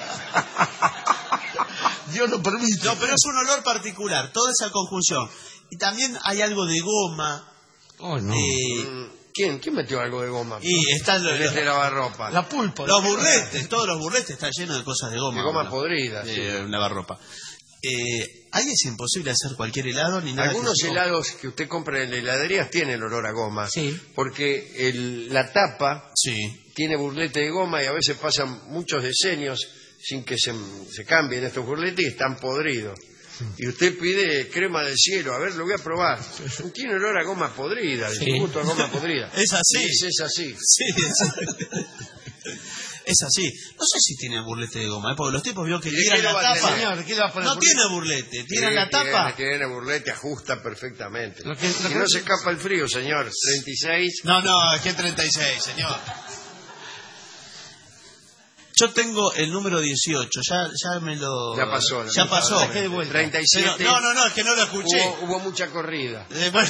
Dios lo permite. No, pero es un olor particular. Toda esa conjunción. Y también hay algo de goma. Oh, no. ¿Quién metió algo de goma? Y están los lavarropa. La pulpa. Los burletes. Todos los burletes están llenos de cosas de goma. De goma podrida. De lavarropa. Ahí es imposible hacer cualquier helado ni nada. Algunos helados que usted compra en heladerías tienen olor a goma. Sí. Porque la tapa sí. tiene burlete de goma y a veces pasan muchos decenios sin que se cambien estos burletes y están podridos. Y usted pide crema del cielo, a ver, lo voy a probar. Tiene olor a goma podrida, de gusto a goma podrida. Es así. Es así. Sí, es así. No sé si tiene burlete de goma, porque los tipos vio que tiran la tapa. Señor, no tiene burlete, tiran la tapa. Tiene burlete, ajusta perfectamente. Que no se escapa el frío, señor. 36. No, es que 36, señor. Yo tengo el número 18, ya me lo... Ya pasó. Ya pasó. 37. Pero, no, es que no lo escuché. Hubo mucha corrida. Bueno,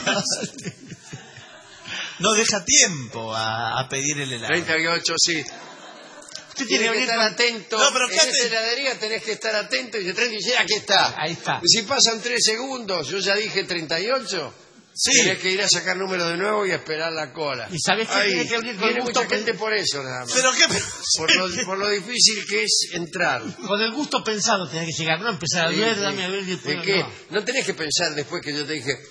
no deja tiempo a pedir el helado. 38, sí. Usted tiene que estar atento. No, pero en esta heladería tenés que estar atento. Y de 36, aquí está. Ahí está. Si pasan 3 segundos, yo ya dije 38. Sí. Tenés que ir a sacar número de nuevo y a esperar la cola. ¿Y sabés que tiene que abrir con viene el gusto? mucha gente por eso, nada más. ¿Pero qué? Por lo difícil que es entrar. Con el gusto pensado tenés que llegar, no empezar a ver, dame a ver. ¿De qué? No tenés que pensar después que yo te dije...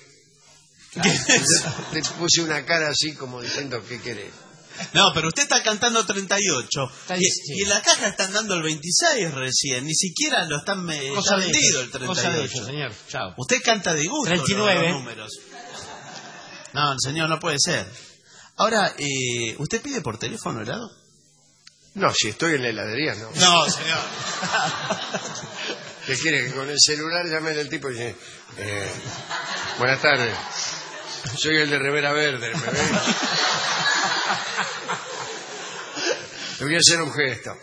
Te puse una cara así como diciendo, ¿qué querés? No, pero usted está cantando 38 y en la caja están dando el 26 recién, ni siquiera lo están Cosa de vendido hecho, el cosa de 38. hecho, señor. Chao. Usted canta de gusto 39. los números. No, señor, no puede ser. Ahora, ¿usted pide por teléfono helado? No, si estoy en la heladería, no. No, señor. ¿Qué quiere? Que con el celular llamen al tipo y dice, buenas tardes, soy el de Rivera Verde, ¿me ves? Le voy a hacer un gesto.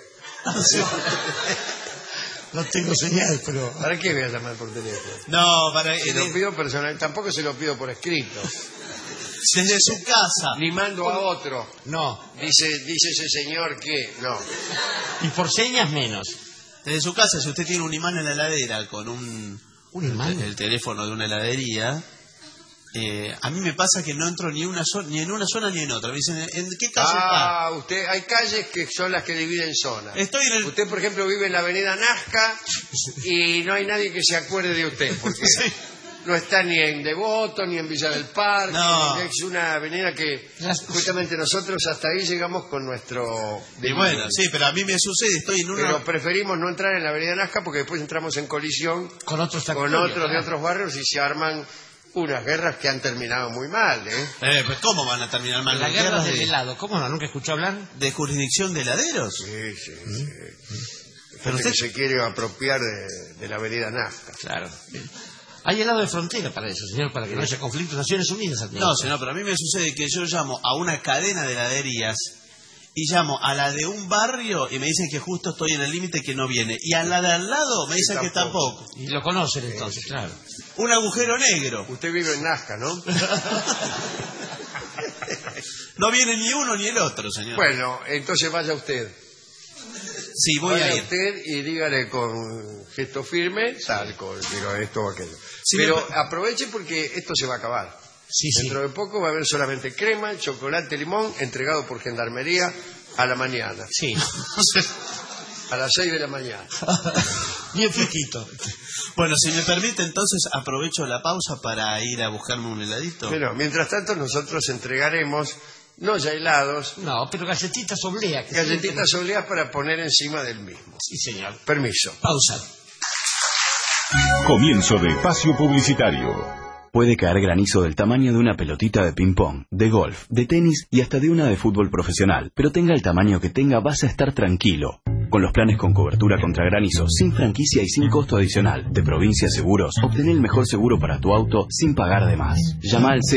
No tengo señal, pero... ¿Para qué voy a llamar por teléfono? No, para... Se lo pido personal, tampoco se lo pido por escrito. Desde su casa. Ni mando a otro. No. Dice ese señor que... No. Y por señas menos. Desde su casa, si usted tiene un imán en la heladera con ¿Un imán? El teléfono de una heladería... a mí me pasa que no entro ni en una zona ni en otra. Me dicen, ¿en qué calle está? Usted, hay calles que son las que dividen zonas. Estoy en Usted, por ejemplo, vive en la avenida Nazca y no hay nadie que se acuerde de usted, porque sí. No está ni en Devoto, ni en Villa del Parque. No. Es una avenida que justamente nosotros hasta ahí llegamos con nuestro... Y bueno, sí, pero a mí me sucede, estoy en una... Pero preferimos no entrar en la avenida Nazca porque después entramos en colisión con otros de otros barrios y se arman... unas guerras que han terminado muy mal, pues ¿cómo van a terminar mal? Las guerras del helado, ¿cómo no? ¿Nunca escuchó hablar? ¿De jurisdicción de heladeros? Sí. Pero usted se quiere apropiar de la avenida Nazca. Claro. Hay helado de frontera para eso, señor, para que no haya conflictos. Naciones Unidas. No, señor, pero a mí me sucede que yo llamo a una cadena de heladerías y llamo a la de un barrio y me dicen que justo estoy en el límite que no viene. Y a la de al lado me dicen que tampoco. Y lo conocen entonces, claro. Un agujero negro. Usted vive en Nazca, ¿no? No viene ni uno ni el otro, señor. Bueno, entonces vaya usted. Sí, voy a ir. Usted y dígale con gesto firme, digo esto o aquello. Sí, pero aproveche porque esto se va a acabar. Sí. Dentro de poco va a haber solamente crema, chocolate, limón, entregado por Gendarmería a la mañana. Sí. A las 6 de la mañana. Bien fresquito. Bueno, si me permite, entonces aprovecho la pausa para ir a buscarme un heladito. Bueno, mientras tanto nosotros entregaremos, no ya helados. No, pero galletitas obleas. Galletitas obleas para poner encima del mismo. Sí, señor. Permiso. Pausa. Comienzo de espacio publicitario. Puede caer granizo del tamaño de una pelotita de ping-pong, de golf, de tenis y hasta de una de fútbol profesional. Pero tenga el tamaño que tenga, vas a estar tranquilo. Con los planes con cobertura contra granizo, sin franquicia y sin costo adicional, de Provincia Seguros, obtén el mejor seguro para tu auto sin pagar de más. Llama al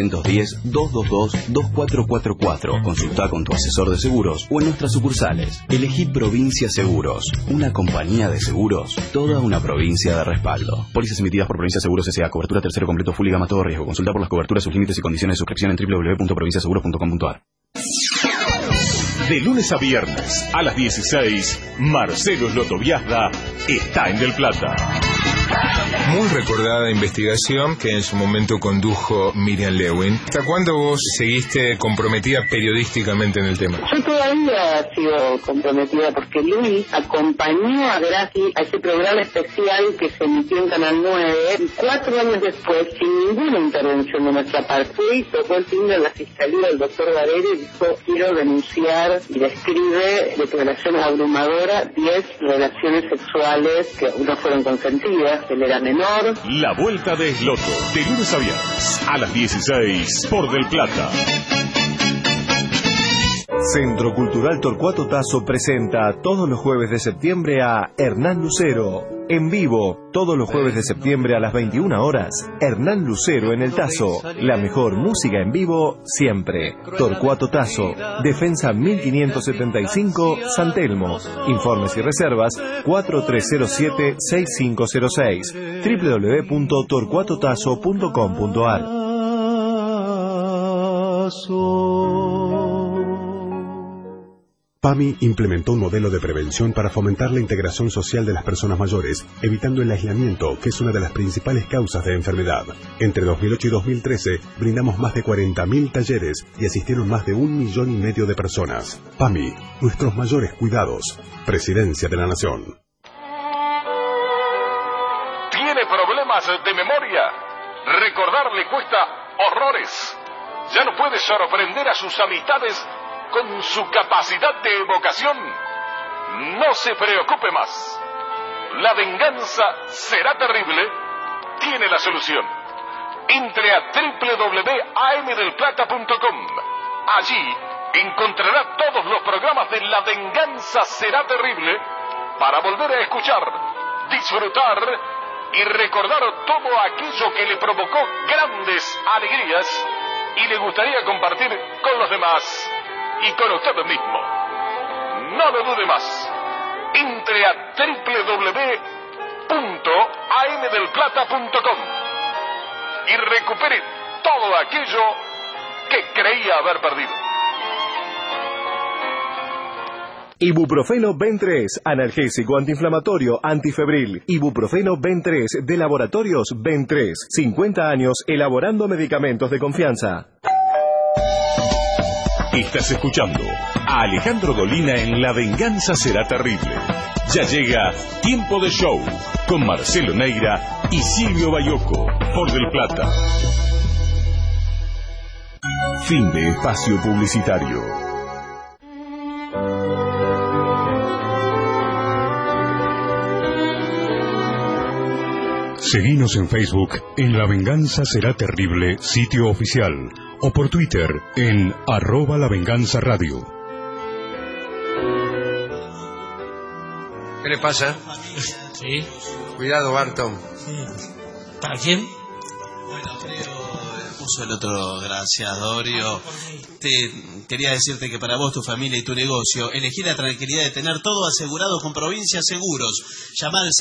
0810-222-2444. Consulta con tu asesor de seguros o en nuestras sucursales. Elegí Provincia Seguros, una compañía de seguros, toda una provincia de respaldo. Pólizas emitidas por Provincia Seguros S.A. Cobertura tercero completo full y gama todo riesgo. Consulta por las coberturas, sus límites y condiciones de suscripción en www.provinciaseguros.com.ar. De lunes a viernes a las 16, Marcelo Slotoviazda está en Del Plata. Muy recordada investigación que en su momento condujo Miriam Lewin. ¿Hasta cuándo vos seguiste comprometida periodísticamente en el tema? Yo todavía sigo comprometida porque Luis acompañó a Graci a ese programa especial que se emitió en Canal 9 y 4 años después, sin ninguna intervención de nuestra parte, y tocó el timbre en la fiscalía del doctor Varela y dijo: quiero denunciar, y describe declaraciones abrumadoras, 10 relaciones sexuales que no fueron consentidas, él era menor. La Vuelta de Sloto, de lunes a viernes a las 16 por Del Plata. Centro Cultural Torcuato Tasso presenta todos los jueves de septiembre a Hernán Lucero, En vivo, todos los jueves de septiembre a las 21 horas, Hernán Lucero en el Tazo. La mejor música en vivo siempre. Torcuato Tazo, Defensa 1575, San Telmo. Informes y reservas 4307-6506. www.torcuatotazo.com.ar. PAMI implementó un modelo de prevención para fomentar la integración social de las personas mayores, evitando el aislamiento, que es una de las principales causas de enfermedad. Entre 2008 y 2013, brindamos más de 40.000 talleres y asistieron más de 1,5 millones de personas. PAMI, nuestros mayores cuidados. Presidencia de la Nación. ¿Tiene problemas de memoria? Recordar le cuesta horrores. Ya no puede sorprender a sus amistades con su capacidad de evocación. No se preocupe más. La venganza será terrible. Tiene la solución. Entre a www.amdelplata.com. Allí encontrará todos los programas de La venganza será terrible para volver a escuchar, disfrutar y recordar todo aquello que le provocó grandes alegrías y le gustaría compartir con los demás y con usted mismo. No lo dude más. Entre a www.amdelplata.com y recupere todo aquello que creía haber perdido. Ibuprofeno Ben 3, analgésico antiinflamatorio, antifebril. Ibuprofeno Ben 3 de Laboratorios Ben 3. 50 años elaborando medicamentos de confianza. Estás escuchando a Alejandro Dolina en La venganza será terrible. Ya llega Tiempo de Show con Marcelo Neira y Silvio Bayoco por Del Plata. Fin de espacio publicitario. Seguinos en Facebook en La venganza será terrible, sitio oficial, o por Twitter en @lavenganzaradio. ¿Qué le pasa? Sí. Cuidado, Barton. ¿Para quién? Bueno, puso el otro gracias, Dorio. Quería decirte que para vos, tu familia y tu negocio, elegí la tranquilidad de tener todo asegurado con Provincia Seguros. Llama al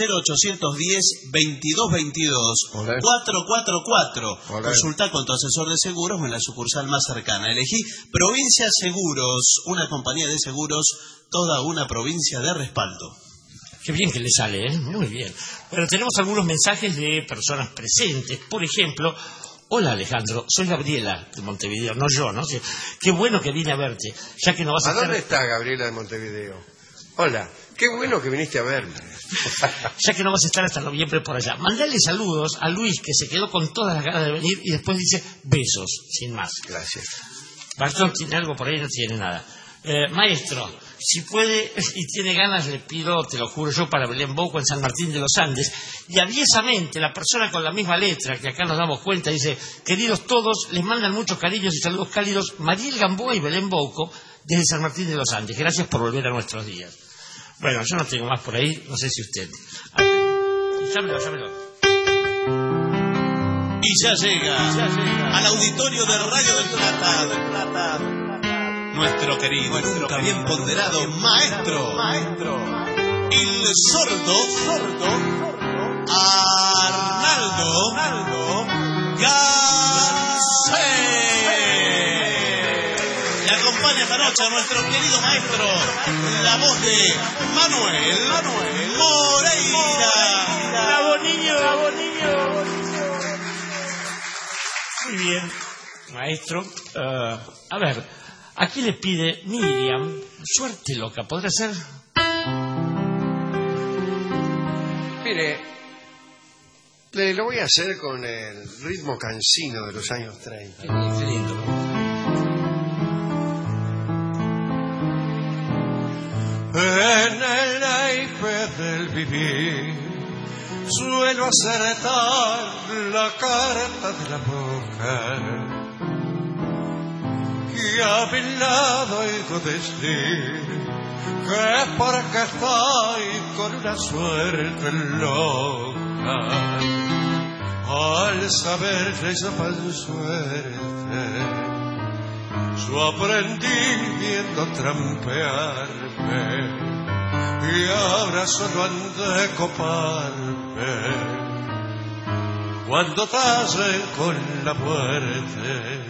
0810-2222 444. Consulta con tu asesor de seguros o en la sucursal más cercana. Elegí Provincia Seguros, una compañía de seguros, toda una provincia de respaldo. Qué bien que le sale, ¿eh? Muy bien. Bueno, tenemos algunos mensajes de personas presentes. Por ejemplo, hola Alejandro, soy Gabriela de Montevideo, no yo, ¿no? Qué bueno que vine a verte, ya que no vas a estar... ¿Dónde está Gabriela de Montevideo? Hola, qué bueno que viniste a verme. Ya que no vas a estar hasta noviembre por allá. Mandale saludos a Luis, que se quedó con todas las ganas de venir, y después dice besos, sin más. Gracias. Bartón tiene algo por ahí, no tiene nada. Maestro, si puede y tiene ganas, le pido, te lo juro yo, para Belén Bouco en San Martín de los Andes. Y aviesamente, la persona con la misma letra, que acá nos damos cuenta, dice: queridos todos, les mandan muchos cariños y saludos cálidos, Mariel Gamboa y Belén Bouco, desde San Martín de los Andes. Gracias por volver a nuestros días. Bueno, yo no tengo más por ahí, no sé si usted. Llámelo. Y ya llega al auditorio de Radio del Plata. Nuestro querido, nunca bien ponderado maestro, el sordo Arnaldo Gansé. Le acompaña esta noche a nuestro querido maestro, la voz de Manuel Moreira. ¡Bravo, niño! Muy bien, maestro. A ver, aquí le pide Miriam, suerte loca, ¿podrá ser? Mire, lo voy a hacer con el ritmo cansino de los años 30. Qué lindo. En el naipe del vivir suelo acertar la carta de la mujer que a mi lado oigo decir que porque estoy con una suerte loca, al saberle esa falsa suerte, yo aprendí viendo trampearme, y ahora solo han de coparme cuando tallen con la muerte.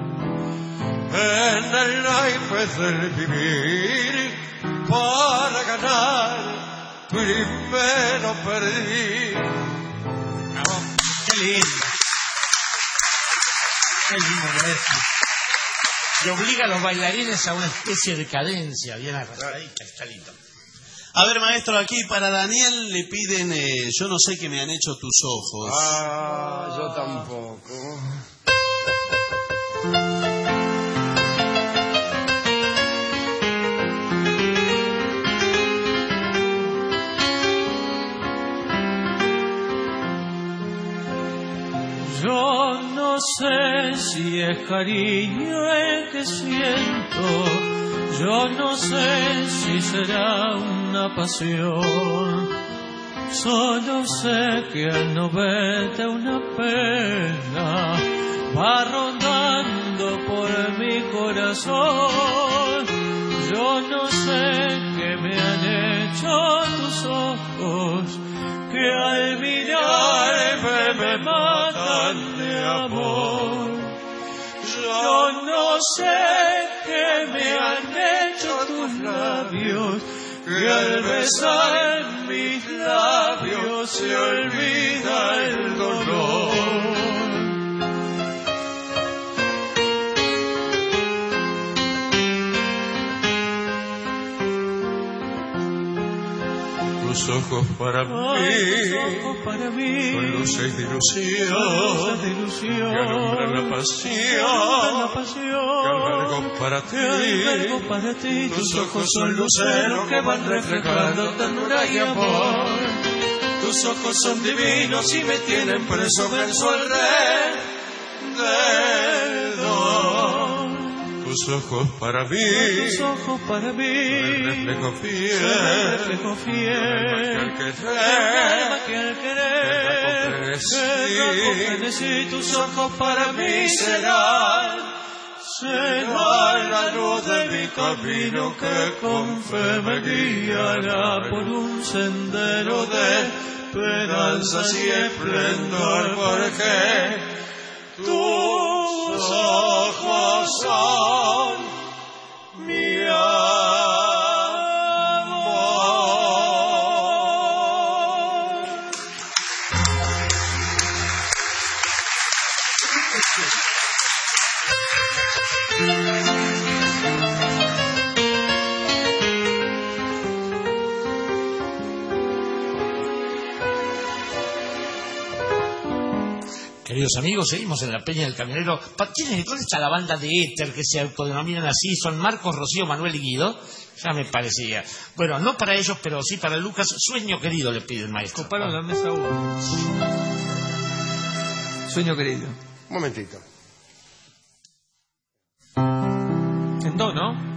En el naipe del vivir, para ganar, primero perdí. Qué lindo. Qué lindo, maestro. Y obliga a los bailarines a una especie de cadencia bien arrastradita. Está lindo. A ver, maestro, aquí para Daniel le piden Yo no sé qué me han hecho tus ojos. Ah, yo tampoco. Yo no sé si es cariño el que siento, yo no sé si será una pasión, solo sé que al no verte una pena va rondando por mi corazón. Yo no sé qué me han hecho tus ojos, que al mirarme me matan de amor. Yo no sé qué me han hecho tus labios, que al besar mis labios se olvida el dolor. Tus ojos para mí, con luces de ilusión, que alumbran la pasión, que albergo para ti. Tus ojos son luceros que van reflejando ternura y amor. Tus ojos son divinos y me tienen preso en su alrededor. Tus ojos para mí, el reflejo fiel, que al querer, sí, tus ojos para mí serán la luz de mi camino que con fe me guiará por un sendero de esperanzas y esplendor, porque tus ojos son mi amor. Queridos amigos, seguimos en la Peña del Camionero. ¿Dónde está la banda de éter que se autodenominan así? Son Marcos, Rocío, Manuel y Guido. Ya me parecía. Bueno, no para ellos, pero sí para Lucas. Sueño querido le pide el maestro. Coparon la mesa 1. Sueño querido. Un momentito. En do, ¿no?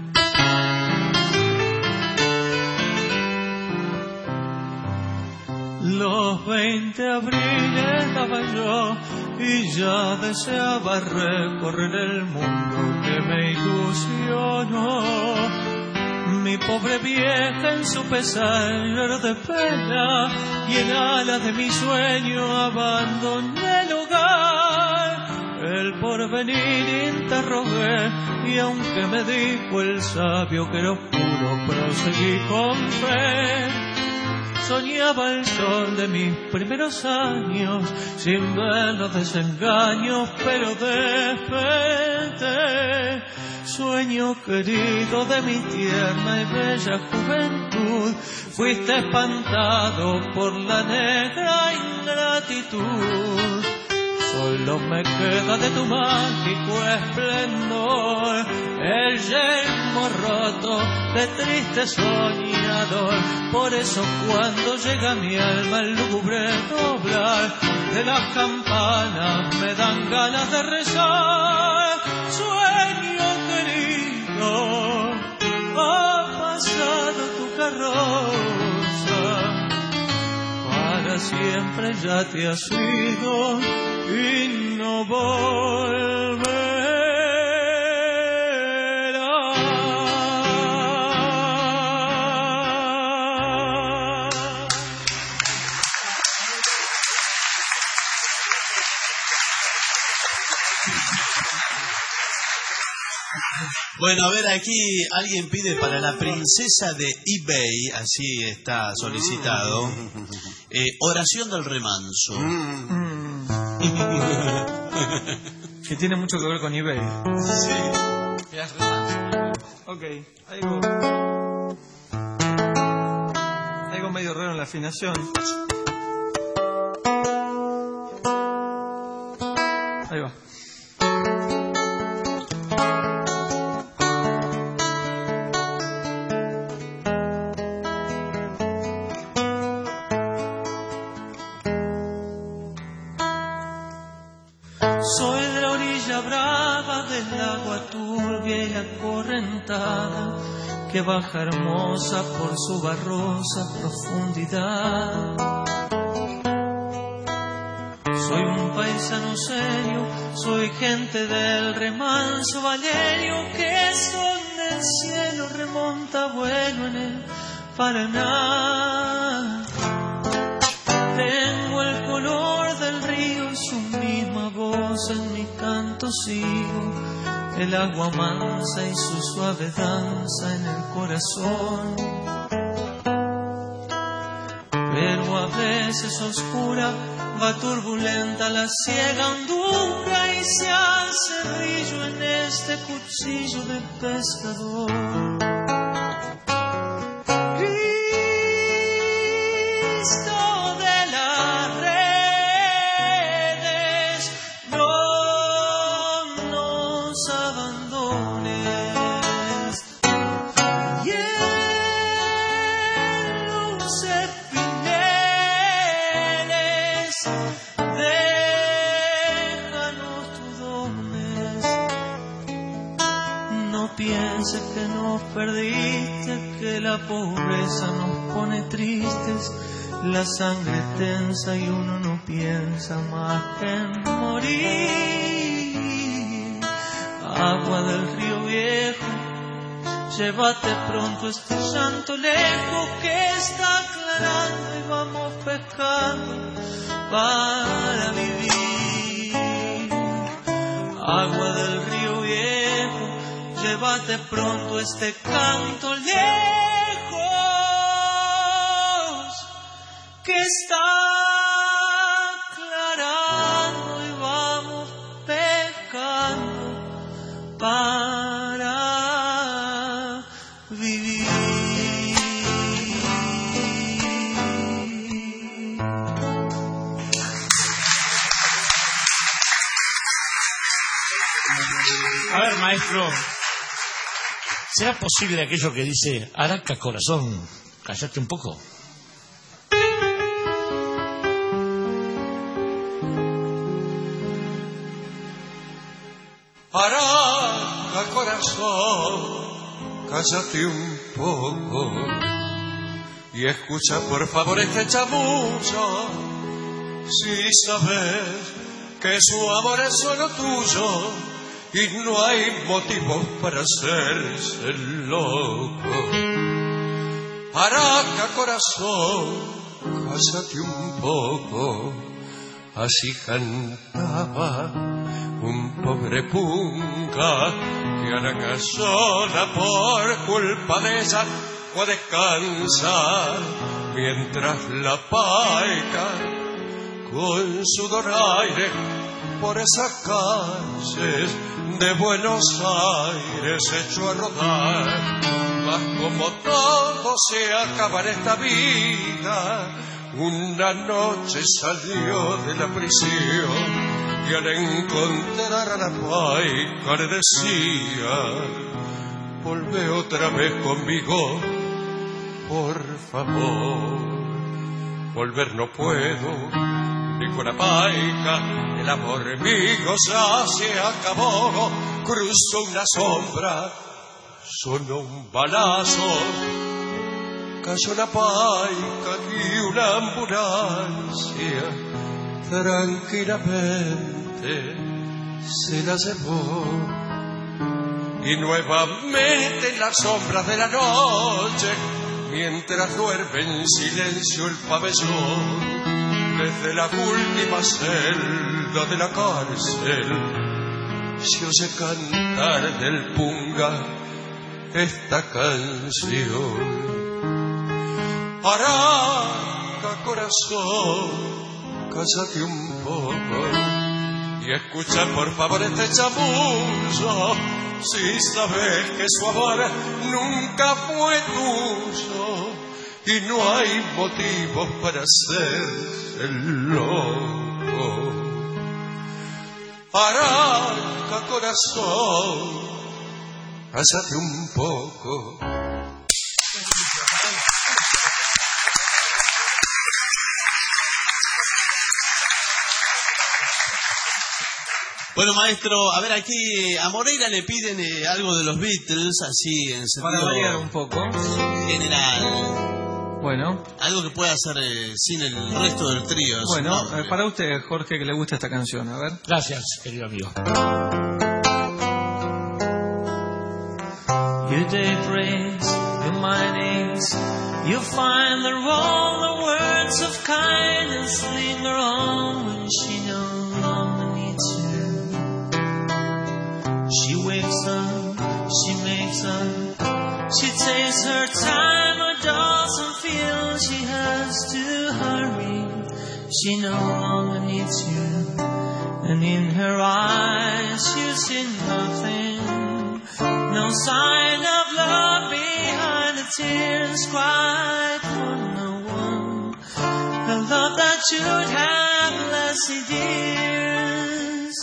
Los 20 abriles daba yo y ya deseaba recorrer el mundo que me ilusionó. Mi pobre vieja en su pesar lloró de pena y en alas de mi sueño abandoné el hogar. El porvenir interrogué y aunque me dijo el sabio que era oscuro, proseguí con fe. Soñaba el sol de mis primeros años, sin ver los desengaños, pero desperté. Sueño querido de mi tierna y bella juventud, fuiste espantado por la negra ingratitud. Solo me queda de tu mágico esplendor el yelmo roto de triste soñador. Por eso cuando llega a mi alma el lúgubre doblar de las campanas me dan ganas de rezar. Sueño querido, ha pasado siempre ya te has ido y no volverás. Bueno, a ver, aquí alguien pide para la princesa de eBay, así está solicitado, oración del remanso. Que tiene mucho que ver con eBay. Sí. Ok, algo medio raro en la afinación. Ahí va. Soy de la orilla brava del agua turbia y acorrentada que baja hermosa por su barrosa profundidad. Soy un paisano serio, soy gente del remanso valerio que esconde el cielo, remonta vuelo en el Paraná. Tengo el color del río y su misma voz en mi canto sigo, el agua mansa y su suave danza en el corazón. Pero a veces oscura va turbulenta la ciega hondura y se hace brillo en este cuchillo de pescador. Que nos perdiste, que la pobreza nos pone tristes, la sangre tensa y uno no piensa más que en morir. Agua del río viejo, llévate pronto este llanto lejos que está aclarando y vamos pescando para vivir. Agua del río viejo, llévate pronto este canto lejos que está aclarando y vamos pescando para vivir. A ver, maestro, ¿será posible aquello que dice Araca corazón, cállate un poco? Araca corazón, cállate un poco y escucha por favor este chamucho. Si sabes que su amor es solo tuyo y no hay motivos para hacerse loco. Araca corazón, cállate un poco. Así cantaba un pobre punca que Araca sola por culpa de ella fue a descansar, mientras la paica con su donaire por esas calles de Buenos Aires se echó a rodar. Mas como todo se acaba en esta vida, una noche salió de la prisión y al encontrar a la paica le decía: volvé otra vez conmigo, por favor. Volver no puedo, ni con la paica, el amor mío ya se acabó. Cruzó una sombra, sonó un balazo, cayó una paica y una ambulancia tranquilamente se la llevó. Y nuevamente en las sombras de la noche, mientras duerme en silencio el pabellón, desde la última celda de la cárcel se oye cantar del punga esta canción. Araca, corazón, cállate un poco y escucha por favor este chamullo. Si sabes que su amor nunca fue tuyo y no hay motivos para ser el loco. Araca, corazón, cállate un poco. Bueno, maestro, a ver, aquí a Moreira le piden algo de los Beatles, así en sentido... Para variar un poco. General. Bueno. Algo que pueda hacer sin el resto del trío. Bueno, para usted, Jorge, que le gusta esta canción, a ver. Gracias, querido amigo. Your day prays, your mind aches, you find that all the words of kindness linger on when she no longer needs you. She wakes up, she makes up, she takes her time, but doesn't feel she has to hurry. She no longer needs you, and in her eyes you see nothing, no sign of love behind the tears cried for no one. The love that should have lasted years.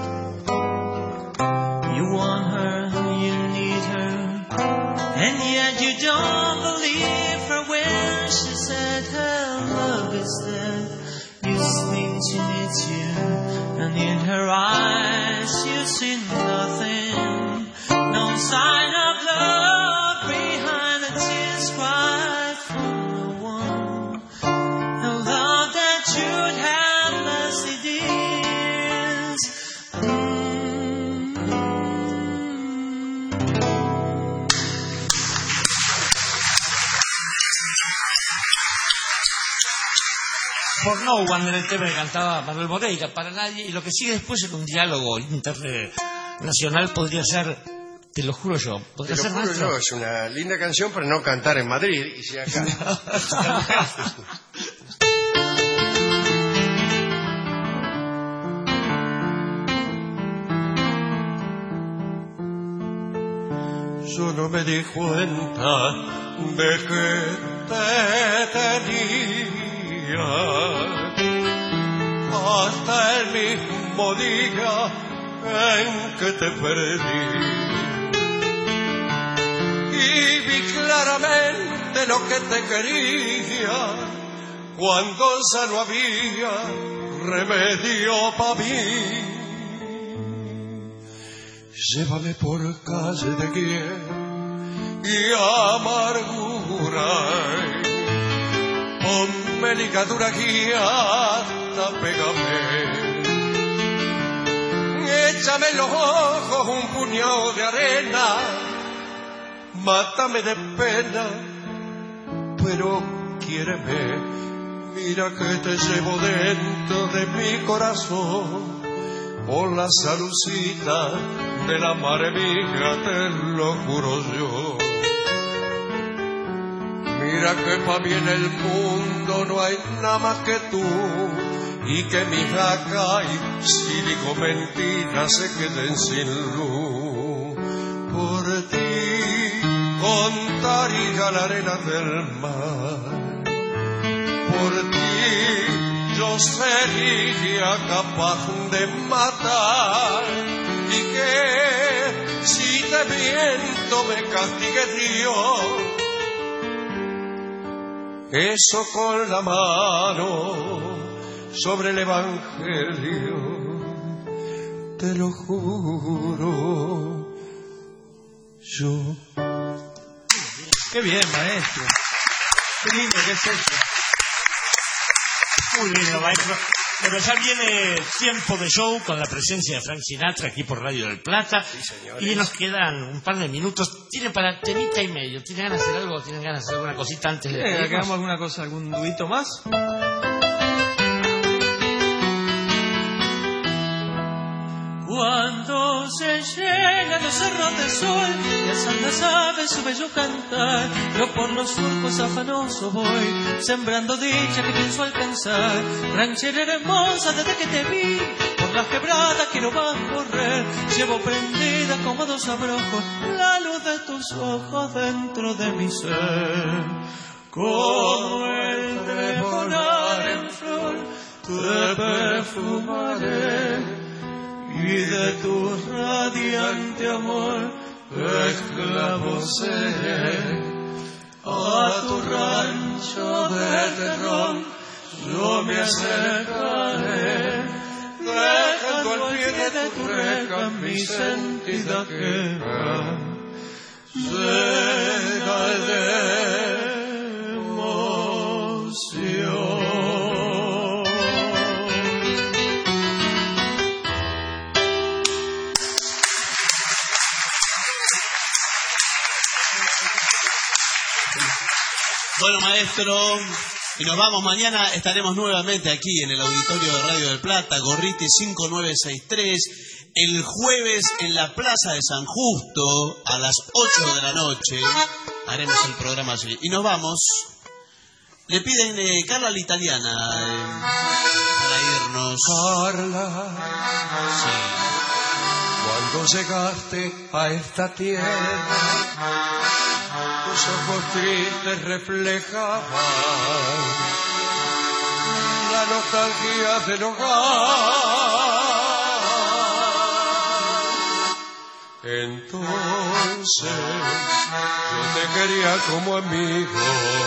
You want her, you need her, and yet you don't believe her when she said her love is dead. You think she needs you, and in her eyes you see nothing, no sign of love behind the tears cried from no one. The love that should have lasted years. Por No One, en el tema que cantaba Manuel Moreira, Para Nadie, y lo que sigue después en un diálogo internacional podría ser, te lo juro yo, podría ser Te lo juro yo, es una linda canción para no cantar en Madrid, y si acá. Yo no me di cuenta de que te tenía hasta el mismo día en que te perdí. Y vi claramente lo que te quería cuando ya no había remedio para mí. Llévame por calle de guía y amargura, ponme ligadura guía, pégame, échame en los ojos un puñado de arena, mátame de pena, pero quiéreme, mira que te llevo dentro de mi corazón, por la salucita de la madre mía, te lo juro yo. Mira que pa' mí en el mundo no hay nada más que tú, y que mi jaca y si digo mentiras se queden sin luz. Por ti contaría la arena del mar, por ti yo sería capaz de matar, y que si te miento me castigue Dios, eso con la mano sobre el Evangelio, te lo juro yo. Qué bien, maestro. qué lindo que es eso. Muy lindo, maestro. Pero ya viene tiempo de show con la presencia de Frank Sinatra aquí por Radio del Plata. Y nos quedan un par de minutos. ¿Tienen para temita y medio? ¿Tienen ganas de hacer algo? ¿Tienen ganas de hacer alguna cosita antes de irnos? ¿Hagamos alguna cosa, algún duito más? Cuando se llegan los cerros del sol y alzan las aves su bello cantar, yo por los surcos afanoso voy, sembrando dicha que pienso alcanzar. Ranchera hermosa desde que te vi, por las quebradas quiero más correr, llevo prendida como dos abrojos la luz de tus ojos dentro de mi ser. Como el trebonar en flor, te perfumaré, y de tu radiante amor esclavo seré. A tu rancho de terror yo me acercaré, dejando al pie de tu reja mi sentida queja. Llega de emoción. Bueno, maestro, y nos vamos. Mañana estaremos nuevamente aquí en el auditorio de Radio del Plata, Gorriti 5963. El jueves en la Plaza de San Justo a las 8 de la noche haremos el programa allí. Y nos vamos. Le piden Carla la Italiana para irnos. Carla, sí. Cuando llegaste a esta tierra, tus ojos tristes reflejaban la nostalgia del hogar. Entonces yo te quería como amigo.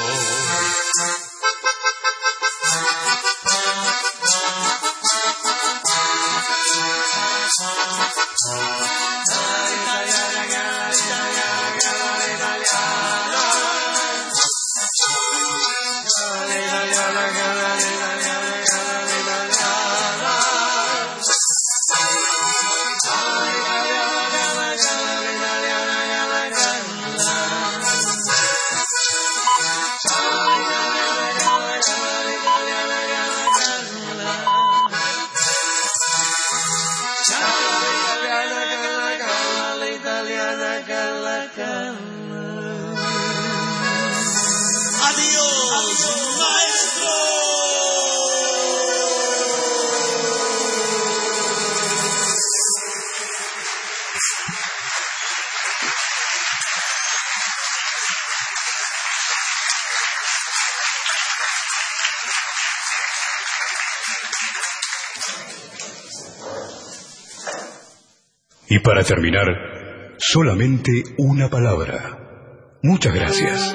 Y para terminar, solamente una palabra. Muchas gracias.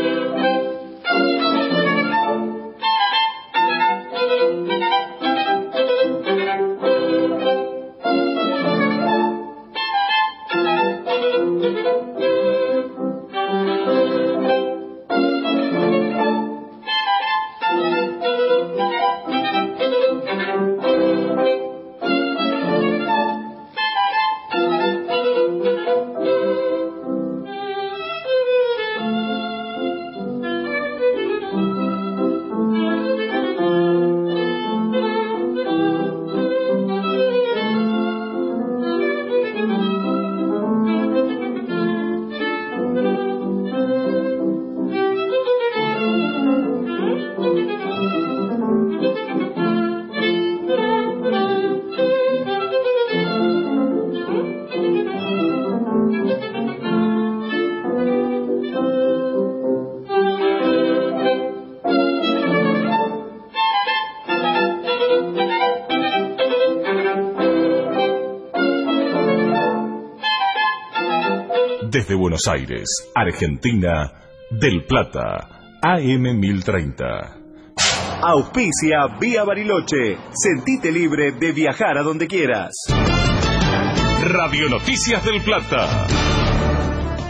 Desde Buenos Aires, Argentina, del Plata, AM 1030. Auspicia Vía Bariloche. Sentite libre de viajar a donde quieras. Radio Noticias del Plata.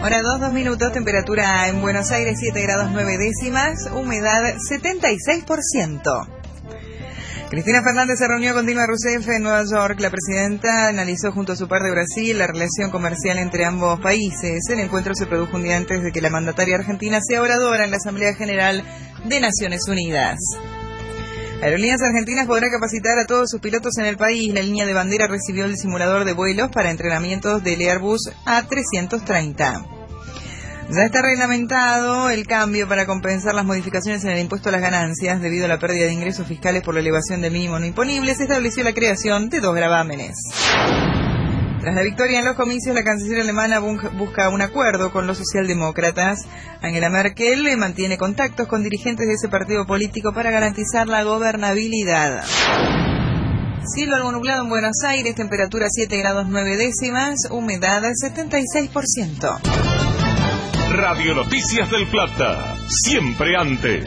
Hora 2 minutos, temperatura en Buenos Aires 7 grados 9 décimas, humedad 76%. Cristina Fernández se reunió con Dilma Rousseff en Nueva York. La presidenta analizó junto a su par de Brasil la relación comercial entre ambos países. El encuentro se produjo un día antes de que la mandataria argentina sea oradora en la Asamblea General de Naciones Unidas. Aerolíneas Argentinas podrá capacitar a todos sus pilotos en el país. La línea de bandera recibió el simulador de vuelos para entrenamientos del Airbus A330. Ya está reglamentado el cambio para compensar las modificaciones en el impuesto a las ganancias debido a la pérdida de ingresos fiscales por la elevación del mínimo no imponible. Se estableció la creación de 2 gravámenes. Tras la victoria en los comicios, la canciller alemana busca un acuerdo con los socialdemócratas. Angela Merkel mantiene contactos con dirigentes de ese partido político para garantizar la gobernabilidad. Cielo algo nublado en Buenos Aires, temperatura 7 grados 9 décimas, humedad 76%. Radio Noticias del Plata, siempre antes.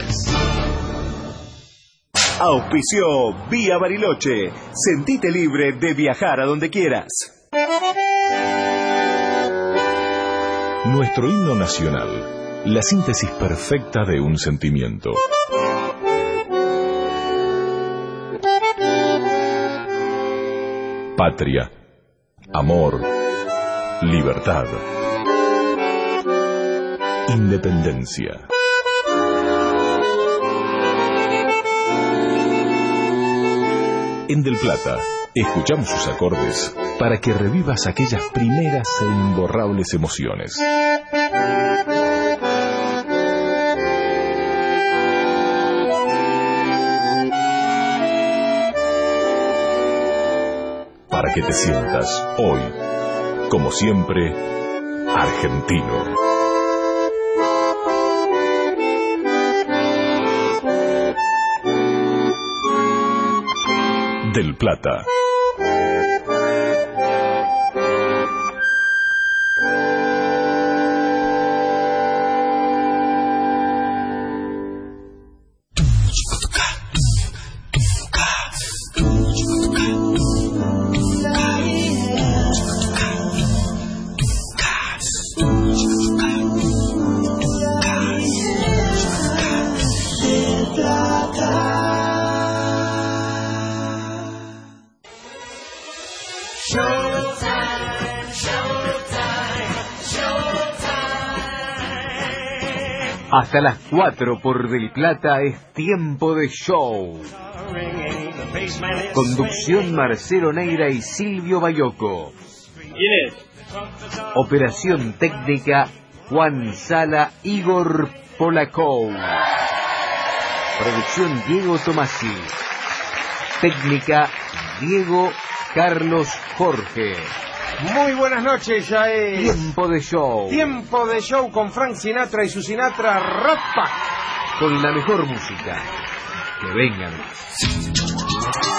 Auspició Vía Bariloche. Sentite libre de viajar a donde quieras. Nuestro himno nacional, la síntesis perfecta de un sentimiento. Patria, amor, libertad, independencia. En Del Plata, escuchamos sus acordes para que revivas aquellas primeras e imborrables emociones. Para que te sientas hoy, como siempre, argentino. Del Plata. Hasta las 4 por Del Plata es tiempo de show. Conducción Marcelo Neira y Silvio Bayoco. ¿Quién es? Operación técnica Juan Sala, Igor Polakov. Producción Diego Tomasi. Técnica Diego Carlos Jorge. Muy buenas noches, ya es Tiempo de show. Tiempo de show con Frank Sinatra y su Sinatra Rock Pack. Con la mejor música. Que vengan.